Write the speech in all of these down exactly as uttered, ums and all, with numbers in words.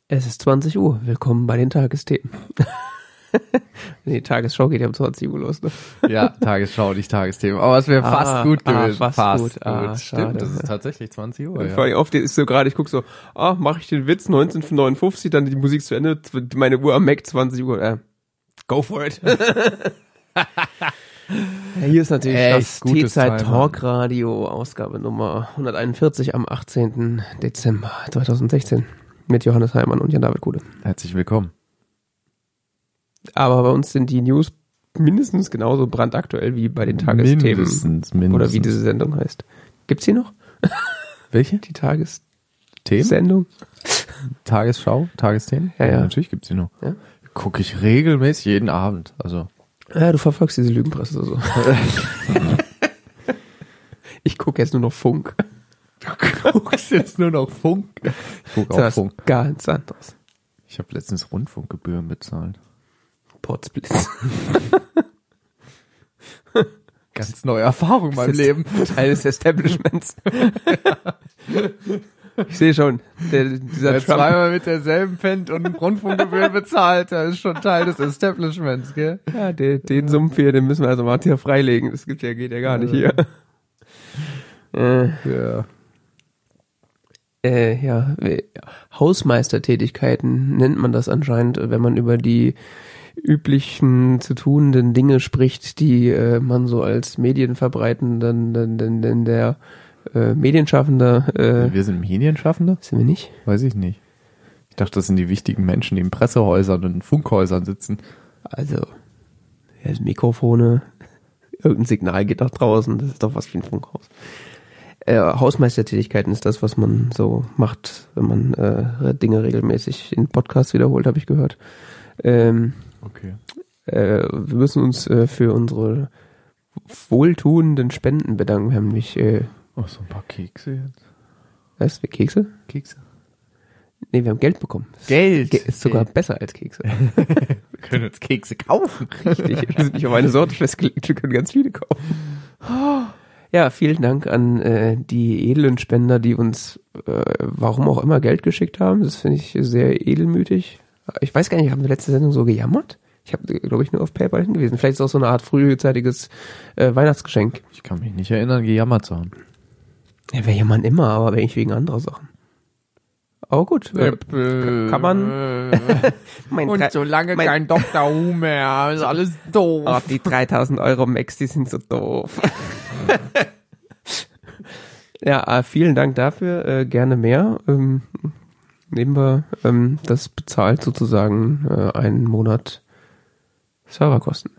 Es ist zwanzig Uhr. Willkommen bei den Tagesthemen. Nee, Tagesschau geht ja um zwanzig Uhr los, ne? Ja, Tagesschau, nicht Tagesthemen. Aber es wäre Ah, fast gut ah, gewesen. fast fast gut. gut. Ah, Stimmt, schade. das ist tatsächlich zwanzig Uhr. Und Ja. vor allem oft ist so gerade, ich guck so, ah, mache ich den Witz neunzehnhundertneunundfünfzig, dann die Musik zu Ende, meine Uhr am Mac zwanzig Uhr. Äh, go for it. Ja, hier ist natürlich Echt das gutes T-Zeit Timing. Talkradio, Ausgabe Nummer hunderteinundvierzig am achtzehnten Dezember zweitausendsechzehn mit Johannes Heimann und Jan-David Kuhle. Herzlich willkommen. Aber bei uns sind die News mindestens genauso brandaktuell wie bei den Tagesthemen. Mindestens, mindestens. Oder wie diese Sendung heißt. Gibt's die noch? Welche? Die Tagessendung? Themen? Tagesschau? Tagesthemen? Ja, ja. Natürlich gibt's die noch. Ja? Gucke ich regelmäßig jeden Abend. Also. Ja, du verfolgst diese Lügenpresse so. Ich gucke jetzt nur noch Funk. Du guckst jetzt nur noch Funk. Ich gucke auch Das ist Funk. ganz anderes. Ich habe letztens Rundfunkgebühren bezahlt. Potzblitz. Ganz neue Erfahrung in meinem Leben. Teil des Establishments. Ich sehe schon, der, dieser Wer Trump. zweimal mit derselben pennt und Rundfunkgebühren bezahlt, der ist schon Teil des Establishments, gell? Ja, den, den Sumpf hier, den müssen wir also mal hier freilegen. Das gibt ja, geht ja gar nicht hier. Äh, Ja. äh, ja, äh, Hausmeistertätigkeiten nennt man das anscheinend, wenn man über die üblichen zu tunenden Dinge spricht, die äh, man so als Medienverbreitenden, denn, denn, denn der äh, Medienschaffender, äh, Wir sind Medienschaffende? sind wir nicht? Weiß ich nicht. Ich dachte, das sind die wichtigen Menschen, die in Pressehäusern und in Funkhäusern sitzen. Also, ja, das Mikrofone, irgendein Signal geht nach draußen, das ist doch was wie ein Funkhaus. Äh, Hausmeistertätigkeiten ist das, was man so macht, wenn man äh, Dinge regelmäßig in Podcasts wiederholt, habe ich gehört. Ähm, Okay. äh, wir müssen uns äh, für unsere wohltuenden Spenden bedanken. Wir haben nämlich, äh, Oh, so ein paar Kekse jetzt. was, wir Kekse? Kekse? Nee, wir haben Geld bekommen. Das Geld. Ge- ist sogar besser als Kekse. Wir können uns Kekse kaufen. Richtig, wir sind nicht auf eine Sorte festgelegt, wir können ganz viele kaufen. Ja, vielen Dank an äh, die edlen Spender, die uns, äh, warum auch immer, Geld geschickt haben. Das finde ich sehr edelmütig. Ich weiß gar nicht, haben wir letzte Sendung so gejammert? Ich habe, glaube ich, nur auf PayPal hingewiesen. Vielleicht ist es auch so eine Art frühzeitiges äh, Weihnachtsgeschenk. Ich kann mich nicht erinnern, gejammert zu haben. Ja, wäre jemand immer, aber wenn ich wegen anderer Sachen. Aber gut, äh, kann man... mein Und drei- solange mein- kein Doktor Who mehr, ist alles doof. Ach, die dreitausend Euro Max, die sind so doof. Ja, äh, vielen Dank dafür, äh, gerne mehr. Ähm, nehmen wir, ähm, das bezahlt sozusagen äh, einen Monat Serverkosten.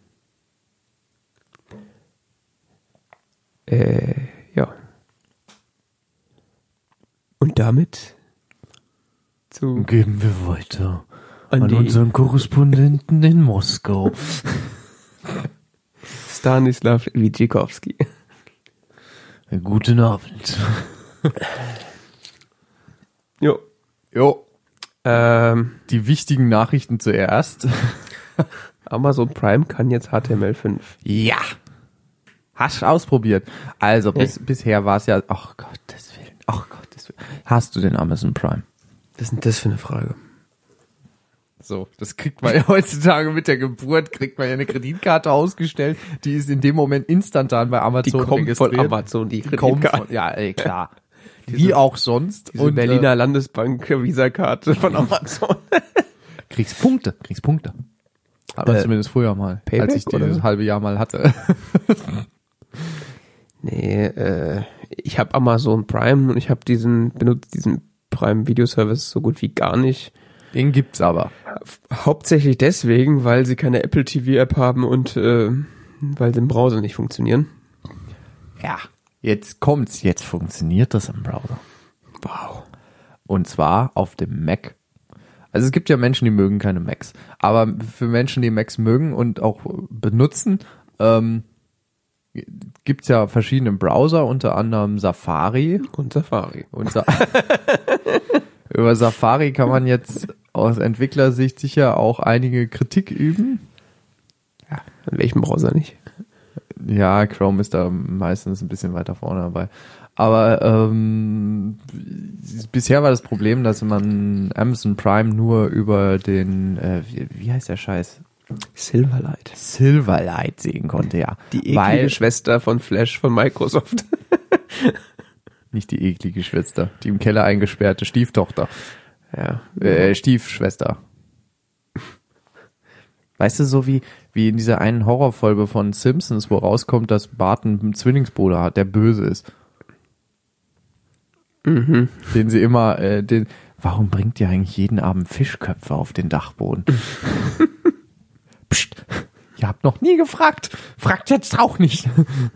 Äh, ja. Und damit zu Geben wir weiter an, an die unseren Korrespondenten in Moskau. Stanislav Witschikowski. Guten Abend. Jo. Jo. Ähm, Die wichtigen Nachrichten zuerst. Amazon Prime kann jetzt H T M L fünf. Ja. Hast du ausprobiert? Also bis, bisher war es ja, ach Gottes Willen, ach Gottes Willen. Hast du den Amazon Prime? Was ist denn das für eine Frage? So, das kriegt man ja heutzutage mit der Geburt, kriegt man ja eine Kreditkarte ausgestellt, die ist in dem Moment instantan bei Die Amazon kommt registriert. von Amazon, die Die kommt Kreditkarte. von, ja, ey, klar. Diese- Wie auch sonst. Diese Und, Berliner äh, Landesbank Visa-Karte von Amazon. kriegst Punkte, kriegst Punkte. Hat man Äh, zumindest früher mal, Payback, als ich dieses oder? halbe Jahr mal hatte. Nee, äh, ich habe Amazon Prime und ich habe diesen, benutze diesen Prime Video Service so gut wie gar nicht. Den gibt's aber. Hauptsächlich deswegen, weil sie keine Apple T V App haben und äh, weil sie im Browser nicht funktionieren. Ja. Jetzt kommt's, jetzt funktioniert das im Browser. Wow. Und zwar auf dem Mac. Also es gibt ja Menschen, die mögen keine Macs. Aber für Menschen, die Macs mögen und auch benutzen, ähm, gibt's ja verschiedene Browser, unter anderem Safari. Und Safari. Und Sa- Über Safari kann man jetzt aus Entwicklersicht sicher auch einige Kritik üben. Ja, in welchem Browser nicht? Ja, Chrome ist da meistens ein bisschen weiter vorne dabei. Aber ähm, bisher war das Problem, dass man Amazon Prime nur über den, äh, wie, wie heißt der Scheiß? Silverlight. Silverlight sehen konnte, ja. Die eklige Weil, Schwester von Flash von Microsoft. nicht die eklige Schwester, die im Keller eingesperrte Stieftochter. Ja. Äh, Stiefschwester. Weißt du, so wie, wie in dieser einen Horrorfolge von Simpsons, wo rauskommt, dass Bart einen Zwillingsbruder hat, der böse ist. Mhm. Den sie immer, äh, den, warum bringt ihr eigentlich jeden Abend Fischköpfe auf den Dachboden? Psst, ihr habt noch nie gefragt. Fragt jetzt auch nicht.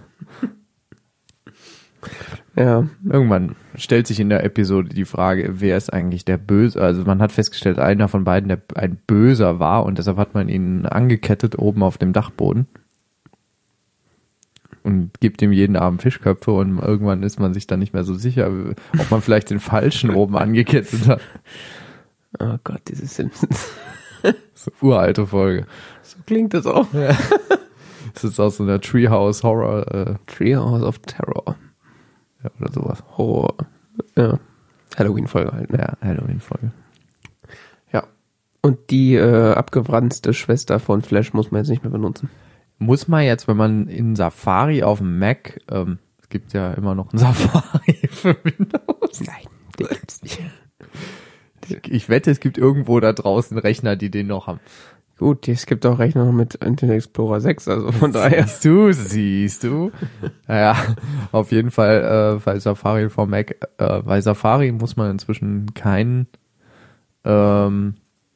Ja. Irgendwann stellt sich in der Episode die Frage, wer ist eigentlich der Böse? Also man hat festgestellt, einer von beiden der ein Böser war und deshalb hat man ihn angekettet oben auf dem Dachboden und gibt ihm jeden Abend Fischköpfe und irgendwann ist man sich dann nicht mehr so sicher, ob man vielleicht den Falschen oben angekettet hat. Oh Gott, diese Simpsons. So uralte Folge. So klingt das auch. Ja. Das ist aus so einer Treehouse Horror äh, Treehouse of Terror. ja, oder sowas. Horror. Ja. Halloween-Folge halt, ne? Ja, Halloween-Folge. Ja. Und die äh, abgewranzte Schwester von Flash muss man jetzt nicht mehr benutzen. Muss man jetzt, wenn man in Safari auf dem Mac, ähm, es gibt ja immer noch ein Safari für Windows. Nein, den gibt's nicht. Ich wette, es gibt irgendwo da draußen Rechner, die den noch haben. Gut, es gibt auch Rechner mit Internet Explorer sechs, also von daher. Siehst du, siehst du. Naja, auf jeden Fall äh, bei Safari for Mac, äh, bei Safari muss man inzwischen keinen ähm,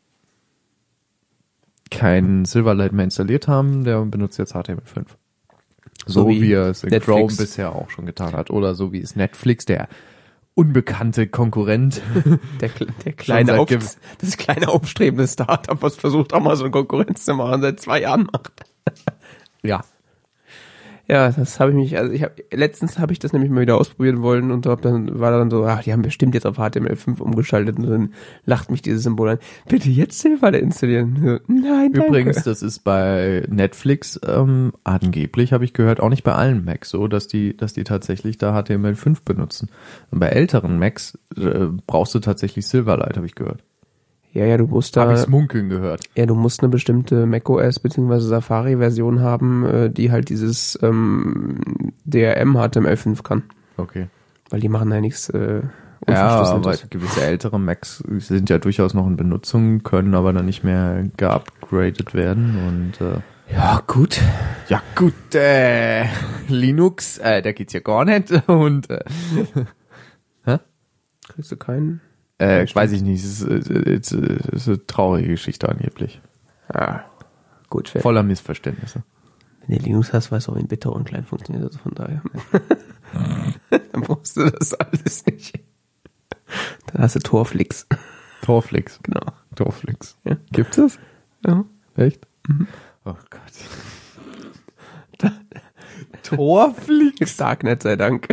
kein Silverlight mehr installiert haben, der benutzt jetzt H T M L fünf. So, so wie, wie er es in Netflix. Chrome bisher auch schon getan hat. Oder so wie es Netflix, der unbekannte Konkurrent. Der, der kleine, auf, gew- das kleine aufstrebende Startup, was versucht, Amazon Konkurrenz zu machen, seit zwei Jahren macht. Ja. Ja, das habe ich mich, also ich habe, letztens habe ich das nämlich mal wieder ausprobieren wollen und hab dann, war dann so, ach, die haben bestimmt jetzt auf H T M L fünf umgeschaltet und dann lacht mich dieses Symbol an. Bitte jetzt Silverlight installieren. So, nein, danke. Übrigens, das ist bei Netflix ähm, angeblich, habe ich gehört, auch nicht bei allen Macs so, dass die, dass die tatsächlich da H T M L fünf benutzen. Und bei älteren Macs äh, brauchst du tatsächlich Silverlight, habe ich gehört. Ja, ja, du musst da, Habe ich munkeln gehört. ja, du musst eine bestimmte macOS bzw. Safari-Version haben, äh, die halt dieses ähm, D R M H T M L fünf kann. Okay. Weil die machen ja nichts äh, Ja, aber Unverschlüsseltes. gewisse ältere Macs sind ja durchaus noch in Benutzung, können aber dann nicht mehr geupgradet werden und äh, Ja, gut. ja gut, äh, Linux, äh, da geht's ja gar nicht und äh, Kriegst du keinen? äh, weiß ich nicht, es ist, es ist, es ist eine traurige Geschichte angeblich. Ja, gut. Fair. Voller Missverständnisse. Wenn du Linux hast, weißt du auch, wie bitter und klein funktioniert, also von daher. Dann brauchst du das alles nicht. Dann hast du Torflix. Torflix. Genau. Torflix. Ja. Gibt's das? Ja. Echt? Mhm. Oh Gott. Torflix? Darknet sei Dank.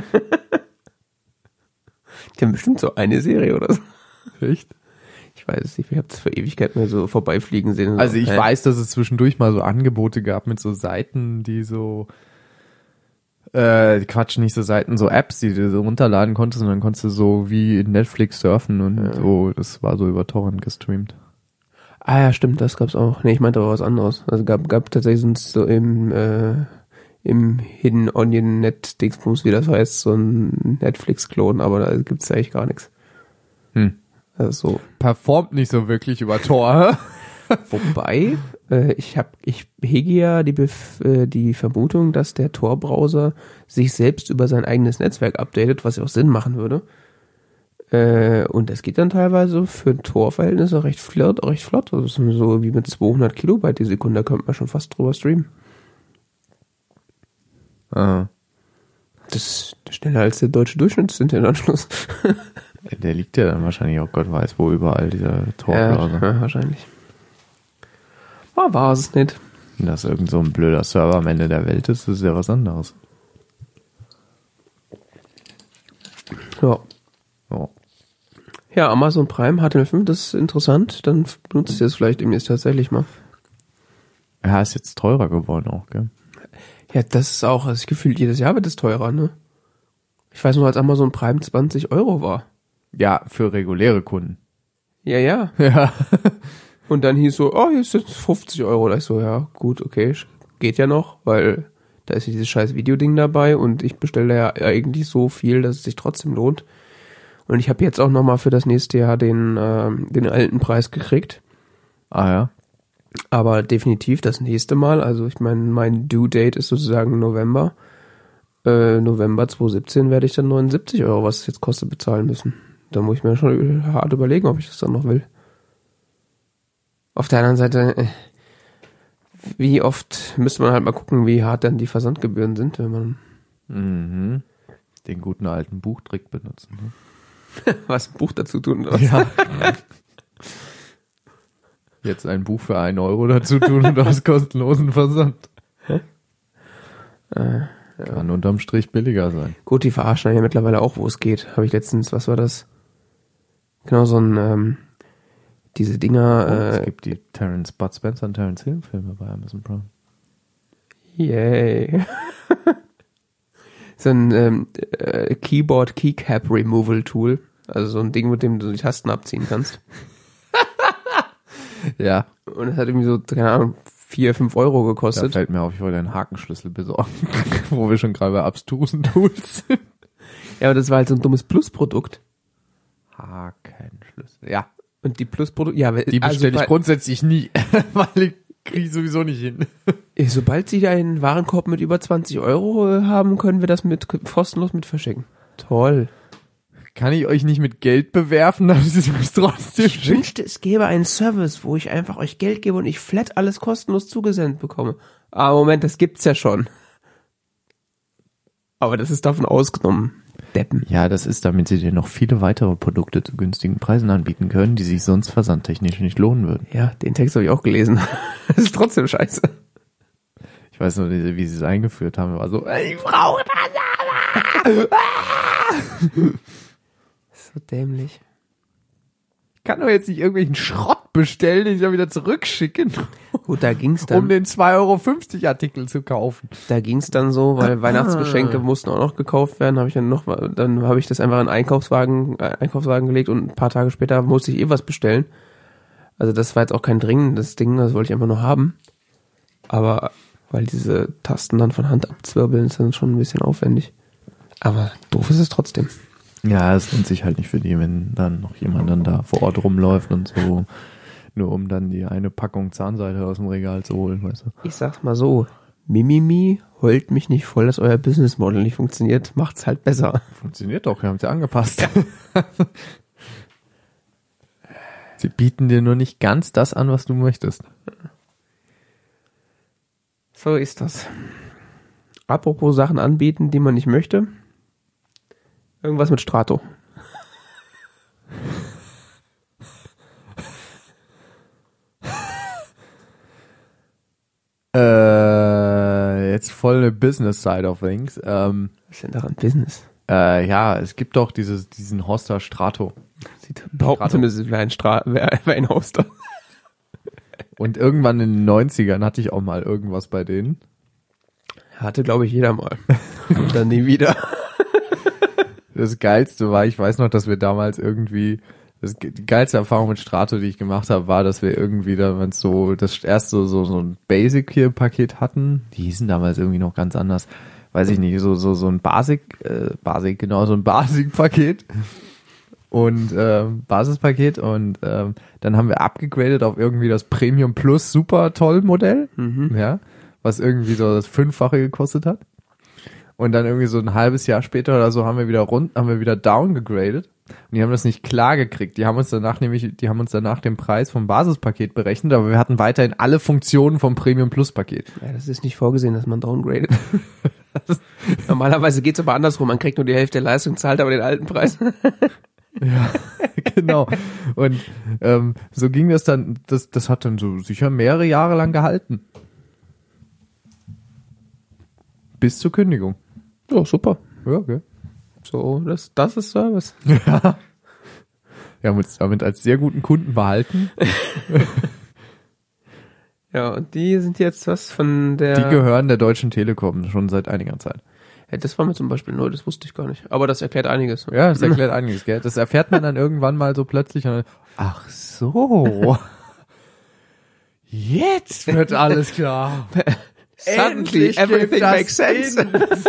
Die haben bestimmt so eine Serie oder so. Echt? Ich weiß es nicht, ich habe das vor Ewigkeit mal so vorbeifliegen sehen. und Also so. ich Hä? weiß, dass es zwischendurch mal so Angebote gab mit so Seiten, die so äh, Quatsch, nicht so Seiten, so Apps, die du so runterladen konntest und dann konntest du so wie in Netflix surfen und Ja. so, das war so über Torrent gestreamt. Ah ja, stimmt, das gab's auch. Nee, ich meinte aber was anderes. Also gab gab tatsächlich sonst so im äh, im Hidden Onion Net Dingsbums, wie das heißt, so ein Netflix-Klon, aber da gibt's eigentlich gar nichts. Hm. Also so. Performt nicht so wirklich über Tor. Wobei, äh, ich hab, ich hege ja die, Bef äh, die Vermutung, dass der Tor-Browser sich selbst über sein eigenes Netzwerk updatet, was ja auch Sinn machen würde. Äh, und das geht dann teilweise für Tor-Verhältnisse recht flott, recht flott. Also so wie mit zweihundert Kilobyte die Sekunde, da könnte man schon fast drüber streamen. Ah. Das ist schneller als der deutsche Durchschnittsinternetanschluss. Der liegt ja dann wahrscheinlich auch Gott weiß wo überall, dieser Tor-Browser. Ja, ja, wahrscheinlich. Ah, war es nicht. Wenn das irgend so ein blöder Server am Ende der Welt ist, ist ja was anderes. Ja. Oh. Ja, Amazon Prime, H T M L fünf, das ist interessant. Dann benutzt ihr es vielleicht demnächst tatsächlich mal. Ja, ist jetzt teurer geworden auch, gell? Ja, das ist auch, also ich gefühlt jedes Jahr wird es teurer, ne? Ich weiß nur, als Amazon Prime zwanzig Euro war. Ja, für reguläre Kunden. Ja, ja. Ja. Und dann hieß so, oh, hier ist jetzt fünfzig Euro. Da ich so, ja, gut, okay, geht ja noch, weil da ist ja dieses scheiß Videoding dabei und ich bestelle ja eigentlich so viel, dass es sich trotzdem lohnt. Und ich habe jetzt auch nochmal für das nächste Jahr den, ähm, den alten Preis gekriegt. Ah ja. Aber definitiv das nächste Mal, also ich meine, mein Due-Date ist sozusagen November. Äh, November zwanzig siebzehn werde ich dann neunundsiebzig Euro, was es jetzt kostet, bezahlen müssen. Da muss ich mir schon hart überlegen, ob ich das dann noch will. Auf der anderen Seite, äh, wie oft müsste man halt mal gucken, wie hart dann die Versandgebühren sind, wenn man Mhm. Den guten alten Buchtrick benutzen. Ne? was ein Buch dazu tun oder was? Ja. Jetzt ein Buch für einen Euro dazu tun und aus kostenlosen Versand. Äh, ja. Kann unterm Strich billiger sein. Gut, die verarschen ja mittlerweile auch, wo es geht. Habe ich letztens, was war das? Genau, so ein, ähm, diese Dinger, Oh, äh, es gibt die Terence Bud Spencer und Terence Hill Filme bei Amazon Prime. yay. So ein ähm, äh, Keyboard Keycap Removal Tool. Also so ein Ding, mit dem du die Tasten abziehen kannst. Ja. Und es hat irgendwie so, keine Ahnung, vier, fünf Euro Da gekostet. fällt mir auf, ich wollte einen Hakenschlüssel besorgen, wo wir schon gerade bei abstrusen Tools sind. Ja, aber das war halt so ein dummes Plus-Produkt. Hakenschlüssel. Ja. Und die Plus-Produkte, ja, Die bestelle also, ich grundsätzlich nie, weil ich kriege ich sowieso nicht hin. sobald sie einen Warenkorb mit über zwanzig Euro äh, haben, können wir das mit kostenlos mit verschicken. Toll. Kann ich euch nicht mit Geld bewerfen, dann ist es trotzdem Ich wünschte, es gäbe einen Service, wo ich einfach euch Geld gebe und ich flat alles kostenlos zugesendet bekomme. Ah, Moment, das gibt's ja schon. Aber das ist davon ausgenommen. Deppen. Ja, das ist, damit sie dir noch viele weitere Produkte zu günstigen Preisen anbieten können, die sich sonst versandtechnisch nicht lohnen würden. Ja, den Text habe ich auch gelesen. Das ist trotzdem scheiße. Ich weiß nur, wie sie es eingeführt haben, war so, ich brauche das aber! So dämlich. Ich kann doch jetzt nicht irgendwelchen Schrott bestellen, den ich dann wieder zurückschicken, Gut, da ging's dann. um den zwei Euro fünfzig Artikel zu kaufen. Da ging's dann so, weil Weihnachtsgeschenke mussten auch noch gekauft werden, habe ich dann noch, dann habe ich das einfach in einen Einkaufswagen, äh, Einkaufswagen gelegt und ein paar Tage später musste ich eh was bestellen. Also das war jetzt auch kein dringendes Ding, das wollte ich einfach nur haben. Aber weil diese Tasten dann von Hand abzwirbeln, ist dann schon ein bisschen aufwendig. Aber doof ist es trotzdem. Ja, es lohnt sich halt nicht für die, wenn dann noch jemand dann da vor Ort rumläuft und so, nur um dann die eine Packung Zahnseide aus dem Regal zu holen, weißt du. Ich sag's mal so, Mimimi, heult mich nicht voll, dass euer Business Model nicht funktioniert, macht's halt besser. Funktioniert doch, wir haben es ja angepasst. Sie bieten dir nur nicht ganz das an, was du möchtest. So ist das. Apropos Sachen anbieten, die man nicht möchte. Irgendwas mit Strato. Äh, jetzt voll eine Business Side of things. Ähm, Was ist denn daran Business? äh, ja, es gibt doch dieses, diesen Hoster Strato. Sieht behaupten zumindest wie ein, Stra wie ein Hoster. Und irgendwann in den neunzigern hatte ich auch mal irgendwas bei denen. Hatte, glaube ich, jeder mal. Und dann nie wieder. Das Geilste war, ich weiß noch, dass wir damals irgendwie, das, die geilste Erfahrung mit Strato, die ich gemacht habe, war, dass wir irgendwie damals so, das erste so, so ein Basic hier Paket hatten. Die hießen damals irgendwie noch ganz anders. Weiß ich nicht, so, so, so ein Basic, äh, Basic, genau, so ein Basic-Paket. Und, ähm, Basispaket und, ähm, dann haben wir abgegradet auf irgendwie das Premium Plus Super Toll Modell. Mhm. Ja. Was irgendwie so das Fünffache gekostet hat. Und dann irgendwie so ein halbes Jahr später oder so haben wir wieder rund, haben wir wieder downgegradet. Und die haben das nicht klar gekriegt. Die haben uns danach nämlich, die haben uns danach den Preis vom Basispaket berechnet, aber wir hatten weiterhin alle Funktionen vom Premium Plus Paket. Ja, das ist nicht vorgesehen, dass man downgradet. Normalerweise geht's aber andersrum. Man kriegt nur die Hälfte der Leistung, zahlt aber den alten Preis. Ja, genau. Und ähm, so ging das dann, das, das hat dann so sicher mehrere Jahre lang gehalten. Bis zur Kündigung. Ja, super. Ja, okay. So, das, das ist Service. Ja. Wir haben uns damit als sehr guten Kunden behalten. Ja, und die sind jetzt was von der... Die gehören der Deutschen Telekom schon seit einiger Zeit. Ja, das war mir zum Beispiel neu, das wusste ich gar nicht. Aber das erklärt einiges. Ja, das erklärt einiges, gell? Das erfährt man dann irgendwann mal so plötzlich und dann, ach so. Jetzt wird alles klar. Suddenly everything makes sense.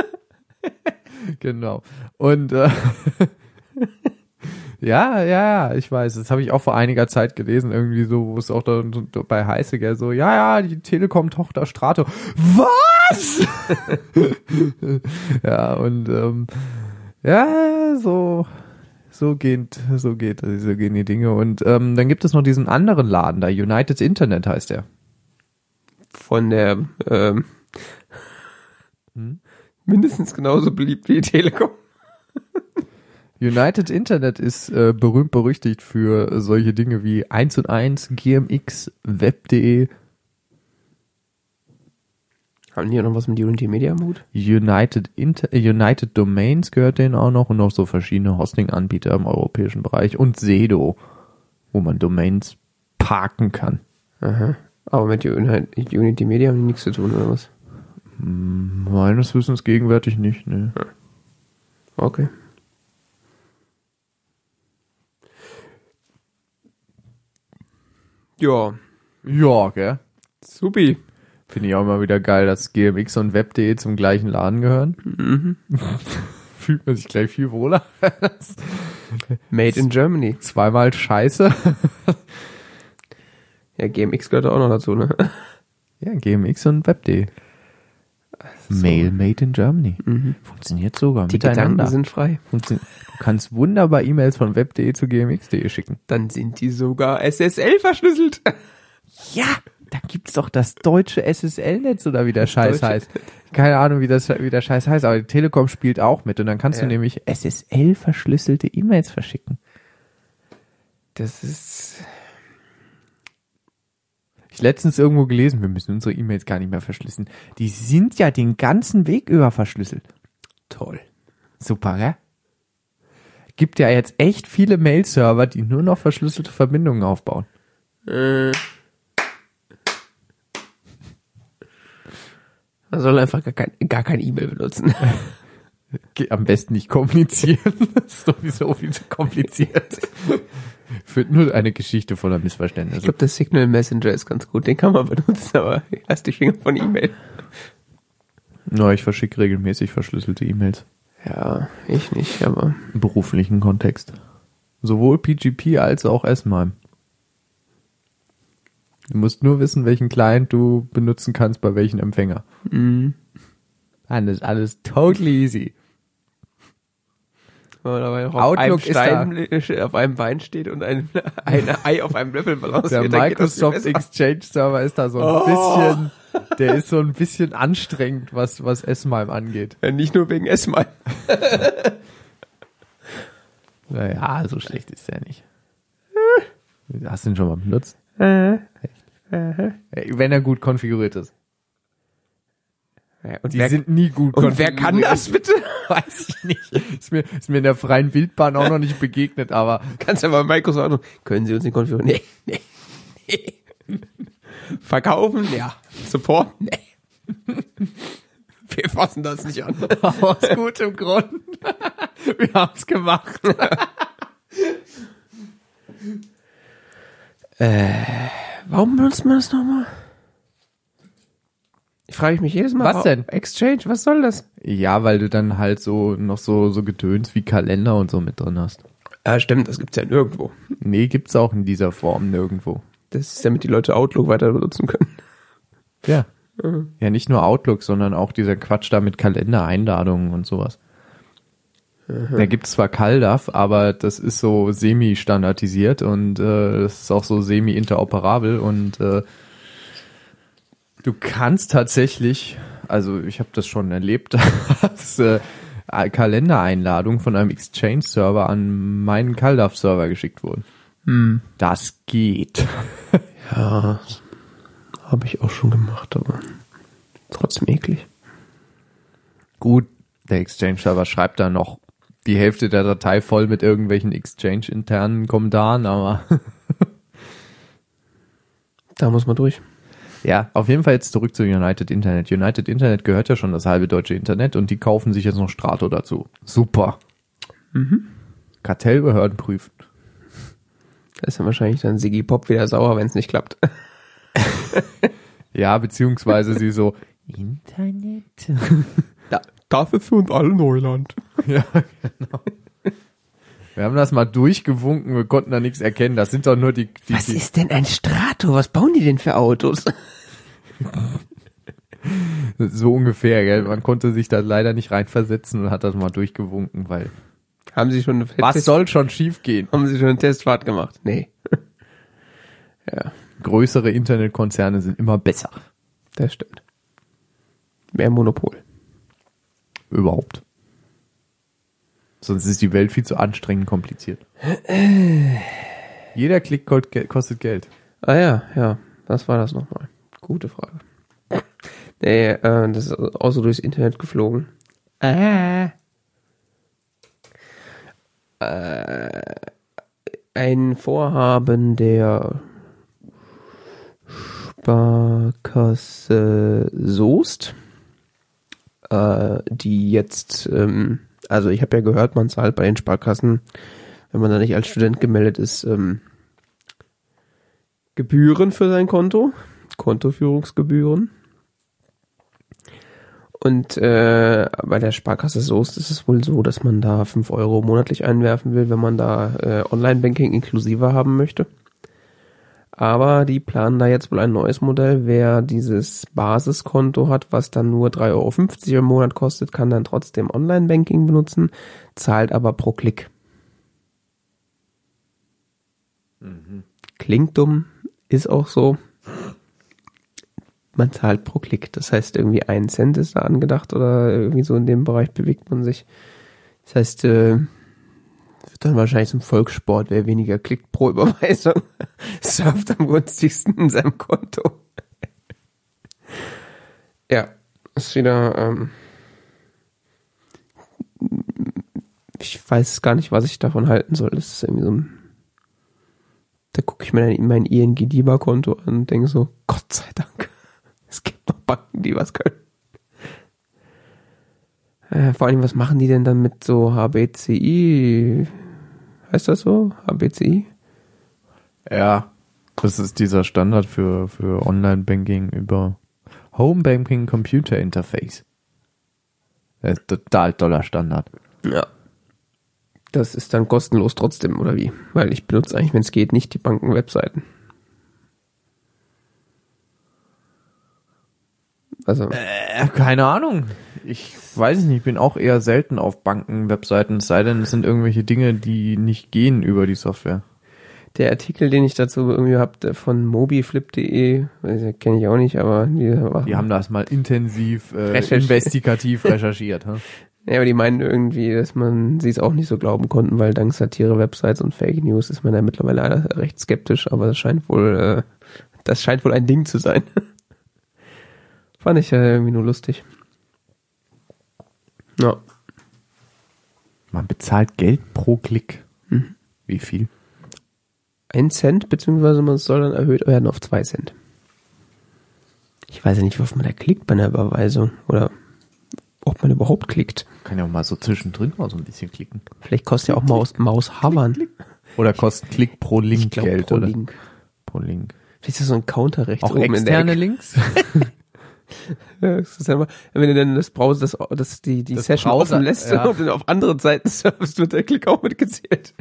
Genau. Und äh, ja, ja, ich weiß, das habe ich auch vor einiger Zeit gelesen, irgendwie so, wo es auch da, da bei Heiße, gell, so, ja, ja, die Telekom-Tochter Strato. Was? Ja, und ähm, ja, so so geht, so geht, so gehen die Dinge. Und ähm, dann gibt es noch diesen anderen Laden da, United Internet heißt der. Von der ähm, hm? mindestens genauso beliebt wie die Telekom. United Internet ist äh, berühmt berüchtigt für solche Dinge wie eins und eins, G M X, web punkt de. Haben die auch noch was mit Unity Media am Hut? United, Inter- United Domains gehört denen auch noch und noch so verschiedene Hosting-Anbieter im europäischen Bereich und Sedo, wo man Domains parken kann. Aha. Aber mit Unity Media haben die nichts zu tun, oder was? Meines Wissens gegenwärtig nicht, ne. Okay. Ja. Ja, gell? Supi. Finde ich auch immer wieder geil, dass G M X und web punkt de zum gleichen Laden gehören. Mhm. Fühlt man sich gleich viel wohler. Made in Germany. Zweimal scheiße. Ja, G M X gehört auch noch dazu, ne? Ja, G M X und web punkt de. So. Mail made in Germany. Mhm. Funktioniert sogar Die Gedanken sind frei. Funktio- du kannst wunderbar E-Mails von web punkt de zu g m x punkt de schicken. Dann sind die sogar S S L verschlüsselt. Ja, da gibt's doch das deutsche S S L-Netz oder wie der Scheiß Deutsche. heißt. Keine Ahnung, wie das wie der Scheiß heißt, aber die Telekom spielt auch mit und dann kannst Ja. du nämlich S S L-verschlüsselte E-Mails verschicken. Das ist... Ich letztens irgendwo gelesen, wir müssen unsere E-Mails gar nicht mehr verschlüsseln. Die sind ja den ganzen Weg über verschlüsselt. toll. Super, gell? Gibt ja jetzt echt viele Mail-Server, die nur noch verschlüsselte Verbindungen aufbauen. Äh. Man soll einfach gar kein, gar kein E-Mail benutzen. Geht am besten nicht kommunizieren. Das ist sowieso viel zu kompliziert. Führt nur eine Geschichte voller Ich Missverständnisse. glaube, der Signal Messenger ist ganz gut. Den kann man benutzen, aber lass die Finger von E-Mail. Na, ich verschicke regelmäßig verschlüsselte E-Mails. Ja, ich nicht, aber... Im beruflichen Kontext. Sowohl P G P als auch S M I M E. Du musst nur wissen, welchen Client du benutzen kannst bei welchem Empfänger. Mhm. Dann ist alles totally easy. Wenn man dabei noch auf einem, Outlook ist Stein, auf einem Bein steht und ein, ein Ei auf einem Löffel balanciert. Der dann geht das viel Microsoft besser. Exchange Server ist da so ein Oh. bisschen, der ist so ein bisschen anstrengend, was, was S M I M E angeht. Ja, nicht nur wegen S M I. Naja, so schlecht ist der nicht. Hast du den schon mal benutzt? Äh, Wenn er gut konfiguriert ist. ja, und Die wer, sind nie gut und wer kann das bitte? Weiß ich nicht. Ist mir, ist mir in der freien Wildbahn auch noch nicht begegnet, aber Kannst ja mal Microsoft anrufen. Können Sie uns den konfigurieren? Nee, nee, nee. Verkaufen? Ja. Support? Nee. Wir fassen das nicht an. aus gutem Grund. Wir haben's gemacht. äh, warum benutzt man das nochmal? Ich frage mich jedes Mal. Was denn? Exchange, was soll das? Ja, weil du dann halt so noch so so Gedöns wie Kalender und so mit drin hast. Ja, stimmt, das gibt's ja nirgendwo. Nee, gibt's auch in dieser Form nirgendwo. Das ist damit die Leute Outlook weiter benutzen können. Ja. Ja, nicht nur Outlook, sondern auch dieser Quatsch da mit Kalendereinladungen und sowas. Mhm. Da gibt's zwar CalDAV, aber das ist so semi-standardisiert und äh, das ist auch so semi-interoperabel und äh, du kannst tatsächlich, also ich habe das schon erlebt, dass äh, Kalendereinladungen von einem Exchange-Server an meinen CalDAV-Server geschickt wurden. Hm. Das geht. Ja, habe ich auch schon gemacht, aber trotzdem eklig. Gut, der Exchange-Server schreibt da noch die Hälfte der Datei voll mit irgendwelchen Exchange-internen Kommentaren, aber Da muss man durch. Ja, auf jeden Fall jetzt zurück zu United Internet. United Internet gehört ja schon das halbe deutsche Internet und die kaufen sich jetzt noch Strato dazu. Super. Mhm. Kartellbehörden prüfen. Da ist dann wahrscheinlich dann Siggi Pop wieder sauer, wenn es nicht klappt. Ja, beziehungsweise sie so, Internet? Ja, dafür für uns alle Neuland. Ja, genau. Wir haben das mal durchgewunken, wir konnten da nichts erkennen. Das sind doch nur die... die Was die ist denn ein Strato? Was bauen die denn für Autos? So ungefähr, gell? Man konnte sich da leider nicht reinversetzen und hat das mal durchgewunken, weil... Haben Sie schon eine Was Test- soll schon schief gehen? Haben Sie schon eine Testfahrt gemacht? Nee. Ja, Größere Internetkonzerne sind immer besser. das stimmt. Mehr Monopol. Überhaupt. Sonst ist die Welt viel zu anstrengend kompliziert. Jeder Klick kostet Geld. Ah ja, ja. Was war das nochmal? Gute Frage. Nee, äh, das ist auch so durchs Internet geflogen. Ah. Äh, ein Vorhaben der Sparkasse Soest, äh, die jetzt, ähm, also ich habe ja gehört, man zahlt bei den Sparkassen, wenn man da nicht als Student gemeldet ist, ähm, Gebühren für sein Konto, Kontoführungsgebühren. Und äh, bei der Sparkasse Soest ist es wohl so, dass man da fünf Euro monatlich einwerfen will, wenn man da äh, Online-Banking inklusive haben möchte. Aber die planen da jetzt wohl ein neues Modell. Wer dieses Basiskonto hat, was dann nur drei Euro fünfzig im Monat kostet, kann dann trotzdem Online-Banking benutzen, zahlt aber pro Klick. Mhm. Klingt dumm, ist auch so. Man zahlt pro Klick. Das heißt, irgendwie ein Cent ist da angedacht oder irgendwie so in dem Bereich bewegt man sich. Das heißt, äh, wird dann wahrscheinlich zum Volkssport, wer weniger klickt pro Überweisung, surft am günstigsten in seinem Konto. Ja, ist wieder, ähm, ich weiß gar nicht, was ich davon halten soll. Das ist irgendwie so ein, da gucke ich mir dann mein I N G-D I B A-Konto an und denke so, Gott sei Dank. Es gibt noch Banken, die was können. Äh, vor allem, was machen die denn dann mit so H B C I? Heißt das so? H B C I? Ja, das ist dieser Standard für, für Online-Banking über Home Banking Computer Interface. Das ist total toller Standard. Ja. Das ist dann kostenlos trotzdem, oder wie? Weil ich benutze eigentlich, wenn es geht, nicht die Banken-Webseiten. Also, Äh, keine Ahnung. Ich weiß es nicht, ich bin auch eher selten auf Banken-Webseiten, es sei denn, es sind irgendwelche Dinge, die nicht gehen über die Software. der Artikel, den ich dazu irgendwie habe, von mobiflip punkt de, kenne ich auch nicht, aber die, Die haben das mal intensiv, äh, Recherchiert. investigativ recherchiert. Hm? ja, aber die meinen irgendwie, dass man sie es auch nicht so glauben konnten, weil dank Satire-Websites und Fake News ist man da mittlerweile recht skeptisch, aber das scheint wohl, äh, das scheint wohl ein Ding zu sein. Fand ich äh, irgendwie nur lustig. Ja. Man bezahlt Geld pro Klick. Mhm. Wie viel? Ein Cent, beziehungsweise man soll dann erhöht werden auf zwei Cent. Ich weiß ja nicht, wie oft man da klickt bei einer Überweisung oder ob man überhaupt klickt. Kann ja auch mal so zwischendrin mal so ein bisschen klicken. Vielleicht kostet ja auch Maus, Maus hovern. Oder kostet Klick pro Link Ich glaub, Geld, pro oder? Link. Pro Link. Vielleicht ist das so ein Counter rechts Auch oben in der externe Ecke. Links? Ja, das ist einfach, wenn du dann das Browser, das, das die, die Das Session Browser, offen lässt ja. und dann auf andere Seiten surfst, wird der Klick auch mitgezählt.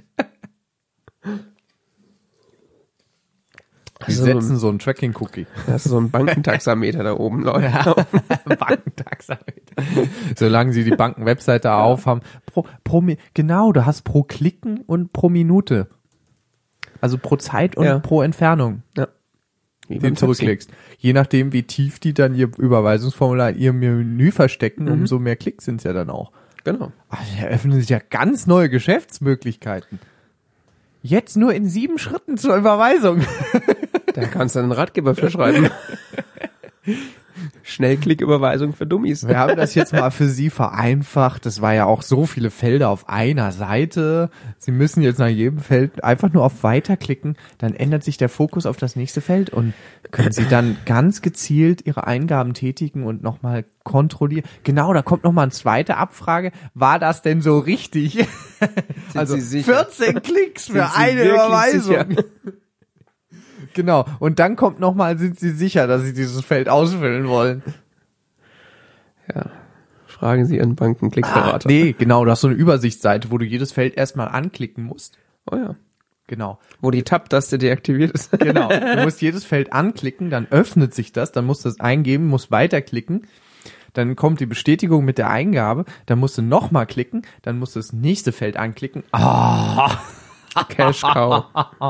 Die Also, setzen so einen Tracking-Cookie. da hast du so einen Bankentaxameter da oben, Leute. Bankentaxameter. Solange sie die Banken-Webseite aufhaben. Pro, pro, Mi- genau, du hast pro Klicken und pro Minute. Also pro Zeit und Ja. pro Entfernung, Ja. Wie den beim du zurückklickst. Je nachdem, wie tief die dann ihr Überweisungsformular in ihrem Menü verstecken, Mhm. umso mehr Klicks sind es ja dann auch. Genau. Ach, da eröffnen sich ja ganz neue Geschäftsmöglichkeiten. Jetzt nur in sieben Schritten zur Überweisung. Da kannst du einen Ratgeber für schreiben. Schnellklicküberweisung für Dummies. Wir haben das jetzt mal für Sie vereinfacht. Das war ja auch so viele Felder auf einer Seite. Sie müssen jetzt nach jedem Feld einfach nur auf Weiter klicken. Dann ändert sich der Fokus auf das nächste Feld und können Sie dann ganz gezielt Ihre Eingaben tätigen und nochmal kontrollieren. Genau, da kommt nochmal eine zweite Abfrage. War das denn so richtig? Also Sie sicher? vierzehn Klicks für Sind Sie eine wirklich Überweisung. sicher? Genau. Und dann kommt nochmal, sind Sie sicher, dass Sie dieses Feld ausfüllen wollen? Ja. Fragen Sie Ihren Bankenklickberater. Ah, nee, genau. Du hast so eine Übersichtsseite, wo du jedes Feld erstmal anklicken musst. Oh ja. Genau. Wo die Tab-Taste deaktiviert ist. Genau. Du musst jedes Feld anklicken, dann öffnet sich das, dann musst du es eingeben, musst weiterklicken. Dann kommt die Bestätigung mit der Eingabe, dann musst du nochmal klicken, dann musst du das nächste Feld anklicken. Ah! Cash Cow.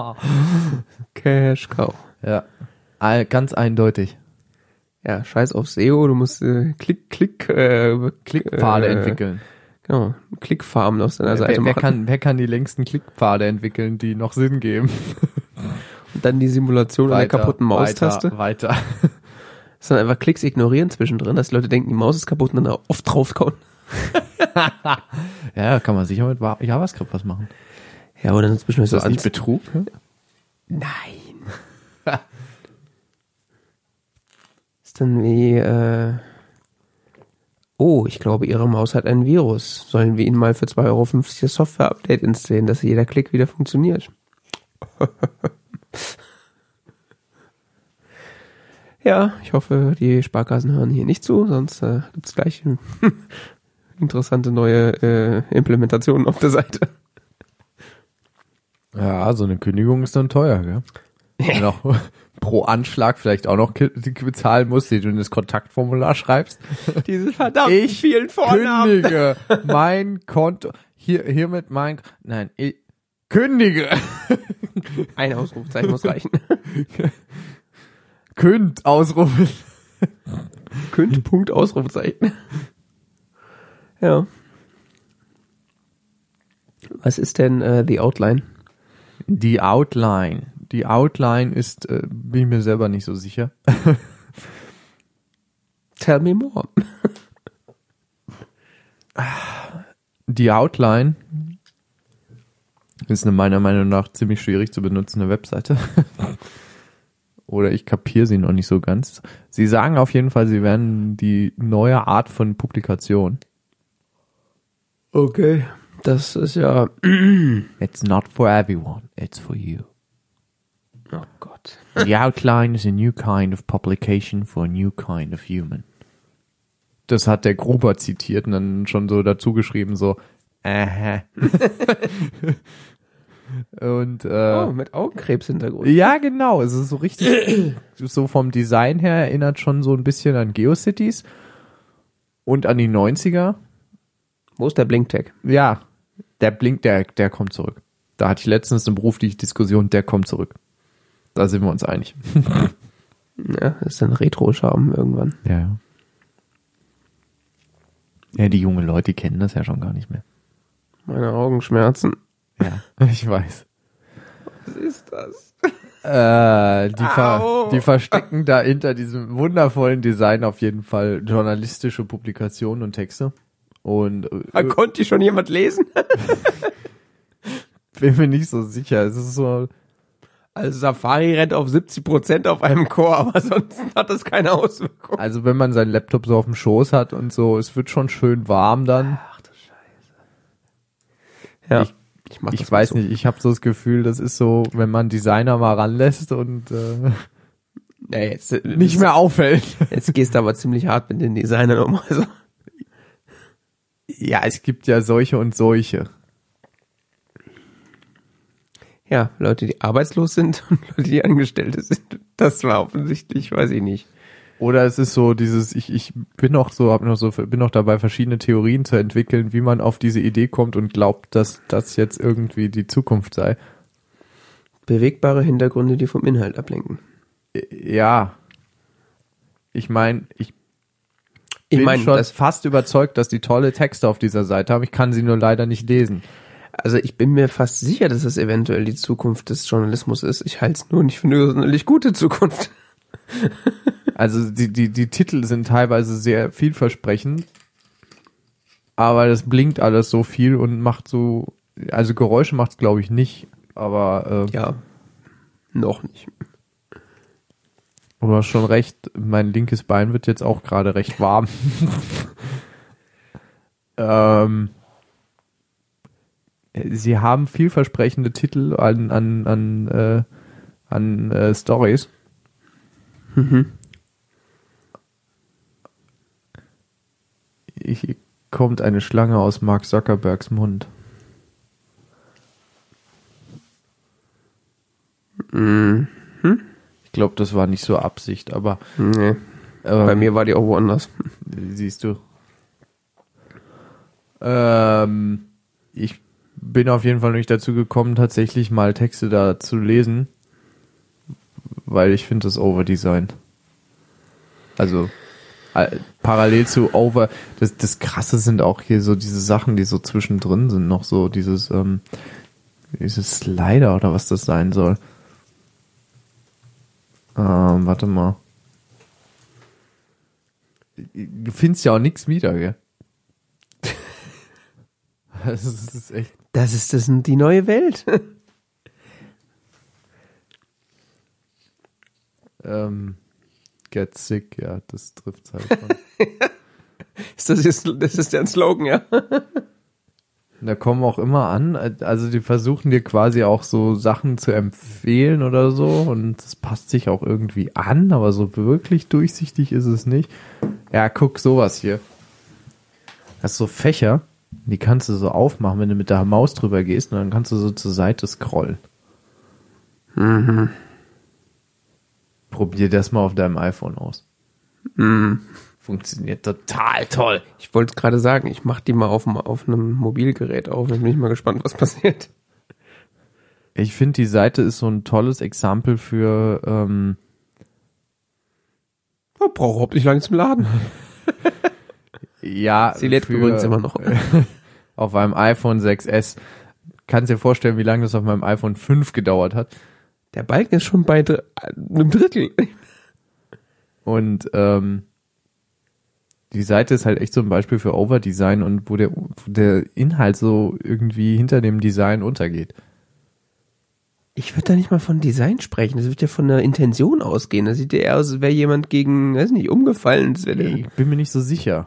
Cash Cow. Ja, all, ganz eindeutig. Ja, scheiß auf S E O, du musst äh, Klick, Klick, äh, Klickpfade äh, entwickeln. Genau, Klickfarmen auf deiner Seite Wer, wer, machen. kann, wer kann die längsten Klickpfade entwickeln, die noch Sinn geben? Und dann die Simulation an der kaputten Maustaste. Weiter, weiter. Sondern einfach Klicks ignorieren zwischendrin, dass die Leute denken, die Maus ist kaputt und dann oft draufkauen. Ja, kann man sicher mit JavaScript was machen. Ja, oder dann zwischendurch Ist das so nicht ans- Betrug? Nein. Ist dann wie, äh, oh, ich glaube, Ihre Maus hat ein Virus. Sollen wir Ihnen mal für zwei Euro fünfzig das Software-Update installieren, dass jeder Klick wieder funktioniert? Ja, ich hoffe, die Sparkassen hören hier nicht zu, sonst äh, gibt's gleich interessante neue äh, Implementationen auf der Seite. Ja, so eine Kündigung ist dann teuer, gell? Wenn du noch pro Anschlag vielleicht auch noch ki- bezahlen musst, die du in das Kontaktformular schreibst. Diese verdammten Ich vielen Vornamen. Kündige mein Konto. Hier, hiermit mein, nein, ich kündige. Ein Ausrufezeichen muss reichen. Künd, Ausrufe. Künd, Punkt, Ausrufezeichen. Ja. Was ist denn äh, die Outline? Die Outline. Die Outline ist, äh, bin ich mir selber nicht so sicher. Tell me more. Die Outline ist eine meiner Meinung nach ziemlich schwierig zu benutzende Webseite. Oder ich kapiere sie noch nicht so ganz. Sie sagen auf jeden Fall, sie werden die neue Art von Publikation. Okay. Das ist ja... It's not for everyone, it's for you. Oh Gott. The outline is a new kind of publication for a new kind of human. Das hat der Gruber zitiert und dann schon so dazu geschrieben, so, aha. Und, äh, Oh, mit Augenkrebshintergrund. ja, genau, es ist so richtig, so vom Design her erinnert schon so ein bisschen an GeoCities und an die neunziger. Wo ist der Blinktag? Ja, der Blink, der, der kommt zurück. Da hatte ich letztens eine berufliche Diskussion, der kommt zurück. Da sind wir uns einig. Ja, das ist ein Retro-Charme irgendwann. Ja, ja. Ja, die jungen Leute, die kennen das ja schon gar nicht mehr. Meine Augen schmerzen. Ja, ich weiß. Was ist das? Äh, die, ver Au. die verstecken da hinter diesem wundervollen Design auf jeden Fall journalistische Publikationen und Texte. Und äh, Konnte schon jemand lesen? bin mir nicht so sicher. Es ist so, Also Safari rennt auf siebzig Prozent auf einem Core, aber sonst hat das keine Auswirkung. also wenn man seinen Laptop so auf dem Schoß hat und so, es wird schon schön warm dann. Ach du Scheiße. Ja, Ich- ich, mach Ich das weiß mal so. nicht, ich habe so das Gefühl, das ist so, wenn man Designer mal ranlässt und äh, Ja, jetzt, äh, nicht mehr auffällt. Jetzt gehst du aber ziemlich hart mit den Designern um. Also. Ja, es gibt ja solche und solche. Ja, Leute, die arbeitslos sind und Leute, die Angestellte sind. Das war offensichtlich, weiß ich nicht. Oder es ist so dieses, ich, ich bin noch so, hab noch so, bin noch dabei, verschiedene Theorien zu entwickeln, wie man auf diese Idee kommt und glaubt, dass das jetzt irgendwie die Zukunft sei. Bewegbare Hintergründe, die vom Inhalt ablenken. Ja. Ich meine, ich Ich bin meine, schon das, fast überzeugt, dass die tolle Texte auf dieser Seite haben. Ich kann sie nur leider nicht lesen. also ich bin mir fast sicher, dass es eventuell die Zukunft des Journalismus ist. Ich halte es nur nicht für eine sonderlich gute Zukunft. Also die, die, die Titel sind teilweise sehr vielversprechend, aber das blinkt alles so viel und macht so, also Geräusche macht's glaube ich nicht, aber äh, Ja, noch nicht. du hast schon recht, mein linkes Bein wird jetzt auch gerade recht warm. ähm, sie haben vielversprechende Titel an, an, an, äh, an äh, Stories. Mhm. Hier kommt eine Schlange aus Mark Zuckerbergs Mund. Mhm. Ich glaube, das war nicht so Absicht, aber Nee. ähm, Bei mir war die auch woanders. siehst du. Ähm, ich bin auf jeden Fall nicht dazu gekommen, tatsächlich mal Texte da zu lesen, weil ich finde das Overdesign. Also äh, parallel zu Over, das, das Krasse sind auch hier so diese Sachen, die so zwischendrin sind, noch so dieses, ähm, dieses Slider oder was das sein soll. Ähm, warte mal. Du findest ja auch nichts wieder, gell? Das ist echt. Das ist das die neue Welt. Ähm, get sick, ja, das trifft's halt schon. Ist das jetzt, das ist der Slogan, ja? Da kommen auch immer an, also die versuchen dir quasi auch so Sachen zu empfehlen oder so und das passt sich auch irgendwie an, aber so wirklich durchsichtig ist es nicht. Ja, guck, sowas hier. Das ist so Fächer, die kannst du so aufmachen, wenn du mit der Maus drüber gehst und dann kannst du so zur Seite scrollen. Mhm. Probier das mal auf deinem iPhone aus. Mhm. Funktioniert total toll. Ich wollte gerade sagen, ich mache die mal auf, dem- auf einem Mobilgerät auf. Dann bin ich mal gespannt, was passiert. Ich finde, die Seite ist so ein tolles Exempel für ähm, Oh, braucht überhaupt nicht lange zum Laden. ja, Sie lädt für, übrigens immer noch. auf einem iPhone sechs S. Kannst dir vorstellen, wie lange das auf meinem iPhone fünf gedauert hat. Der Balken ist schon bei dr- einem Drittel. Und ähm, die Seite ist halt echt so ein Beispiel für Overdesign und wo der, wo der Inhalt so irgendwie hinter dem Design untergeht. Ich würde da nicht mal von Design sprechen. Das wird ja von der Intention ausgehen. Das sieht ja eher aus, als wäre jemand gegen, weiß nicht, umgefallen. Das wäre Ich bin mir nicht so sicher.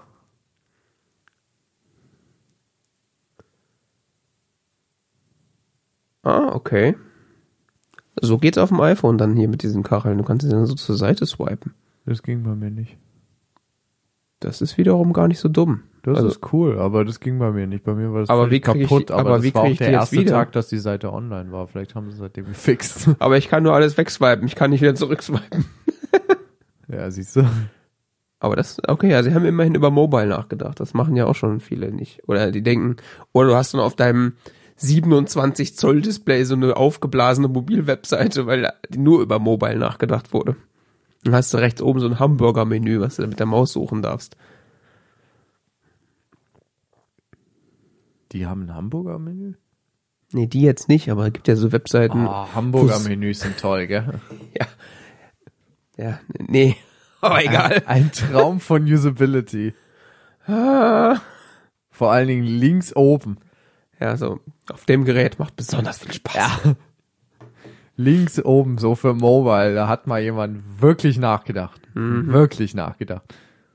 Ah, okay. So geht's auf dem iPhone dann hier mit diesen Kacheln. Du kannst sie dann so zur Seite swipen. Das ging bei mir nicht. Das ist wiederum gar nicht so dumm. Das Also- ist cool, aber das ging bei mir nicht. Bei mir war das Aber völlig wie krieg ich kaputt, die- aber, aber das wie war krieg auch ich die der jetzt erste wieder? Tag, dass die Seite online war. Vielleicht haben sie es seitdem gefixt. Aber ich kann nur alles wegswipen. Ich kann nicht wieder zurückswipen. Ja, siehst du. Aber das, okay, ja, sie haben immerhin über Mobile nachgedacht. Das machen ja auch schon viele nicht. Oder die denken, oder du hast dann auf deinem siebenundzwanzig Zoll Display so eine aufgeblasene Mobilwebseite, weil da nur über Mobile nachgedacht wurde. Dann hast du rechts oben so ein Hamburger-Menü, was du mit der Maus suchen darfst. Die haben ein Hamburger-Menü? Nee, die jetzt nicht, aber es gibt ja so Webseiten. Oh, Hamburger-Menüs sind toll, gell? Ja. Ja, nee. Aber egal. Ein, ein Traum von Usability. Ah. Vor allen Dingen links oben. Ja, so auf dem Gerät macht besonders viel Spaß. Ja. Links oben, so für Mobile, da hat mal jemand wirklich nachgedacht. Mhm. Wirklich nachgedacht.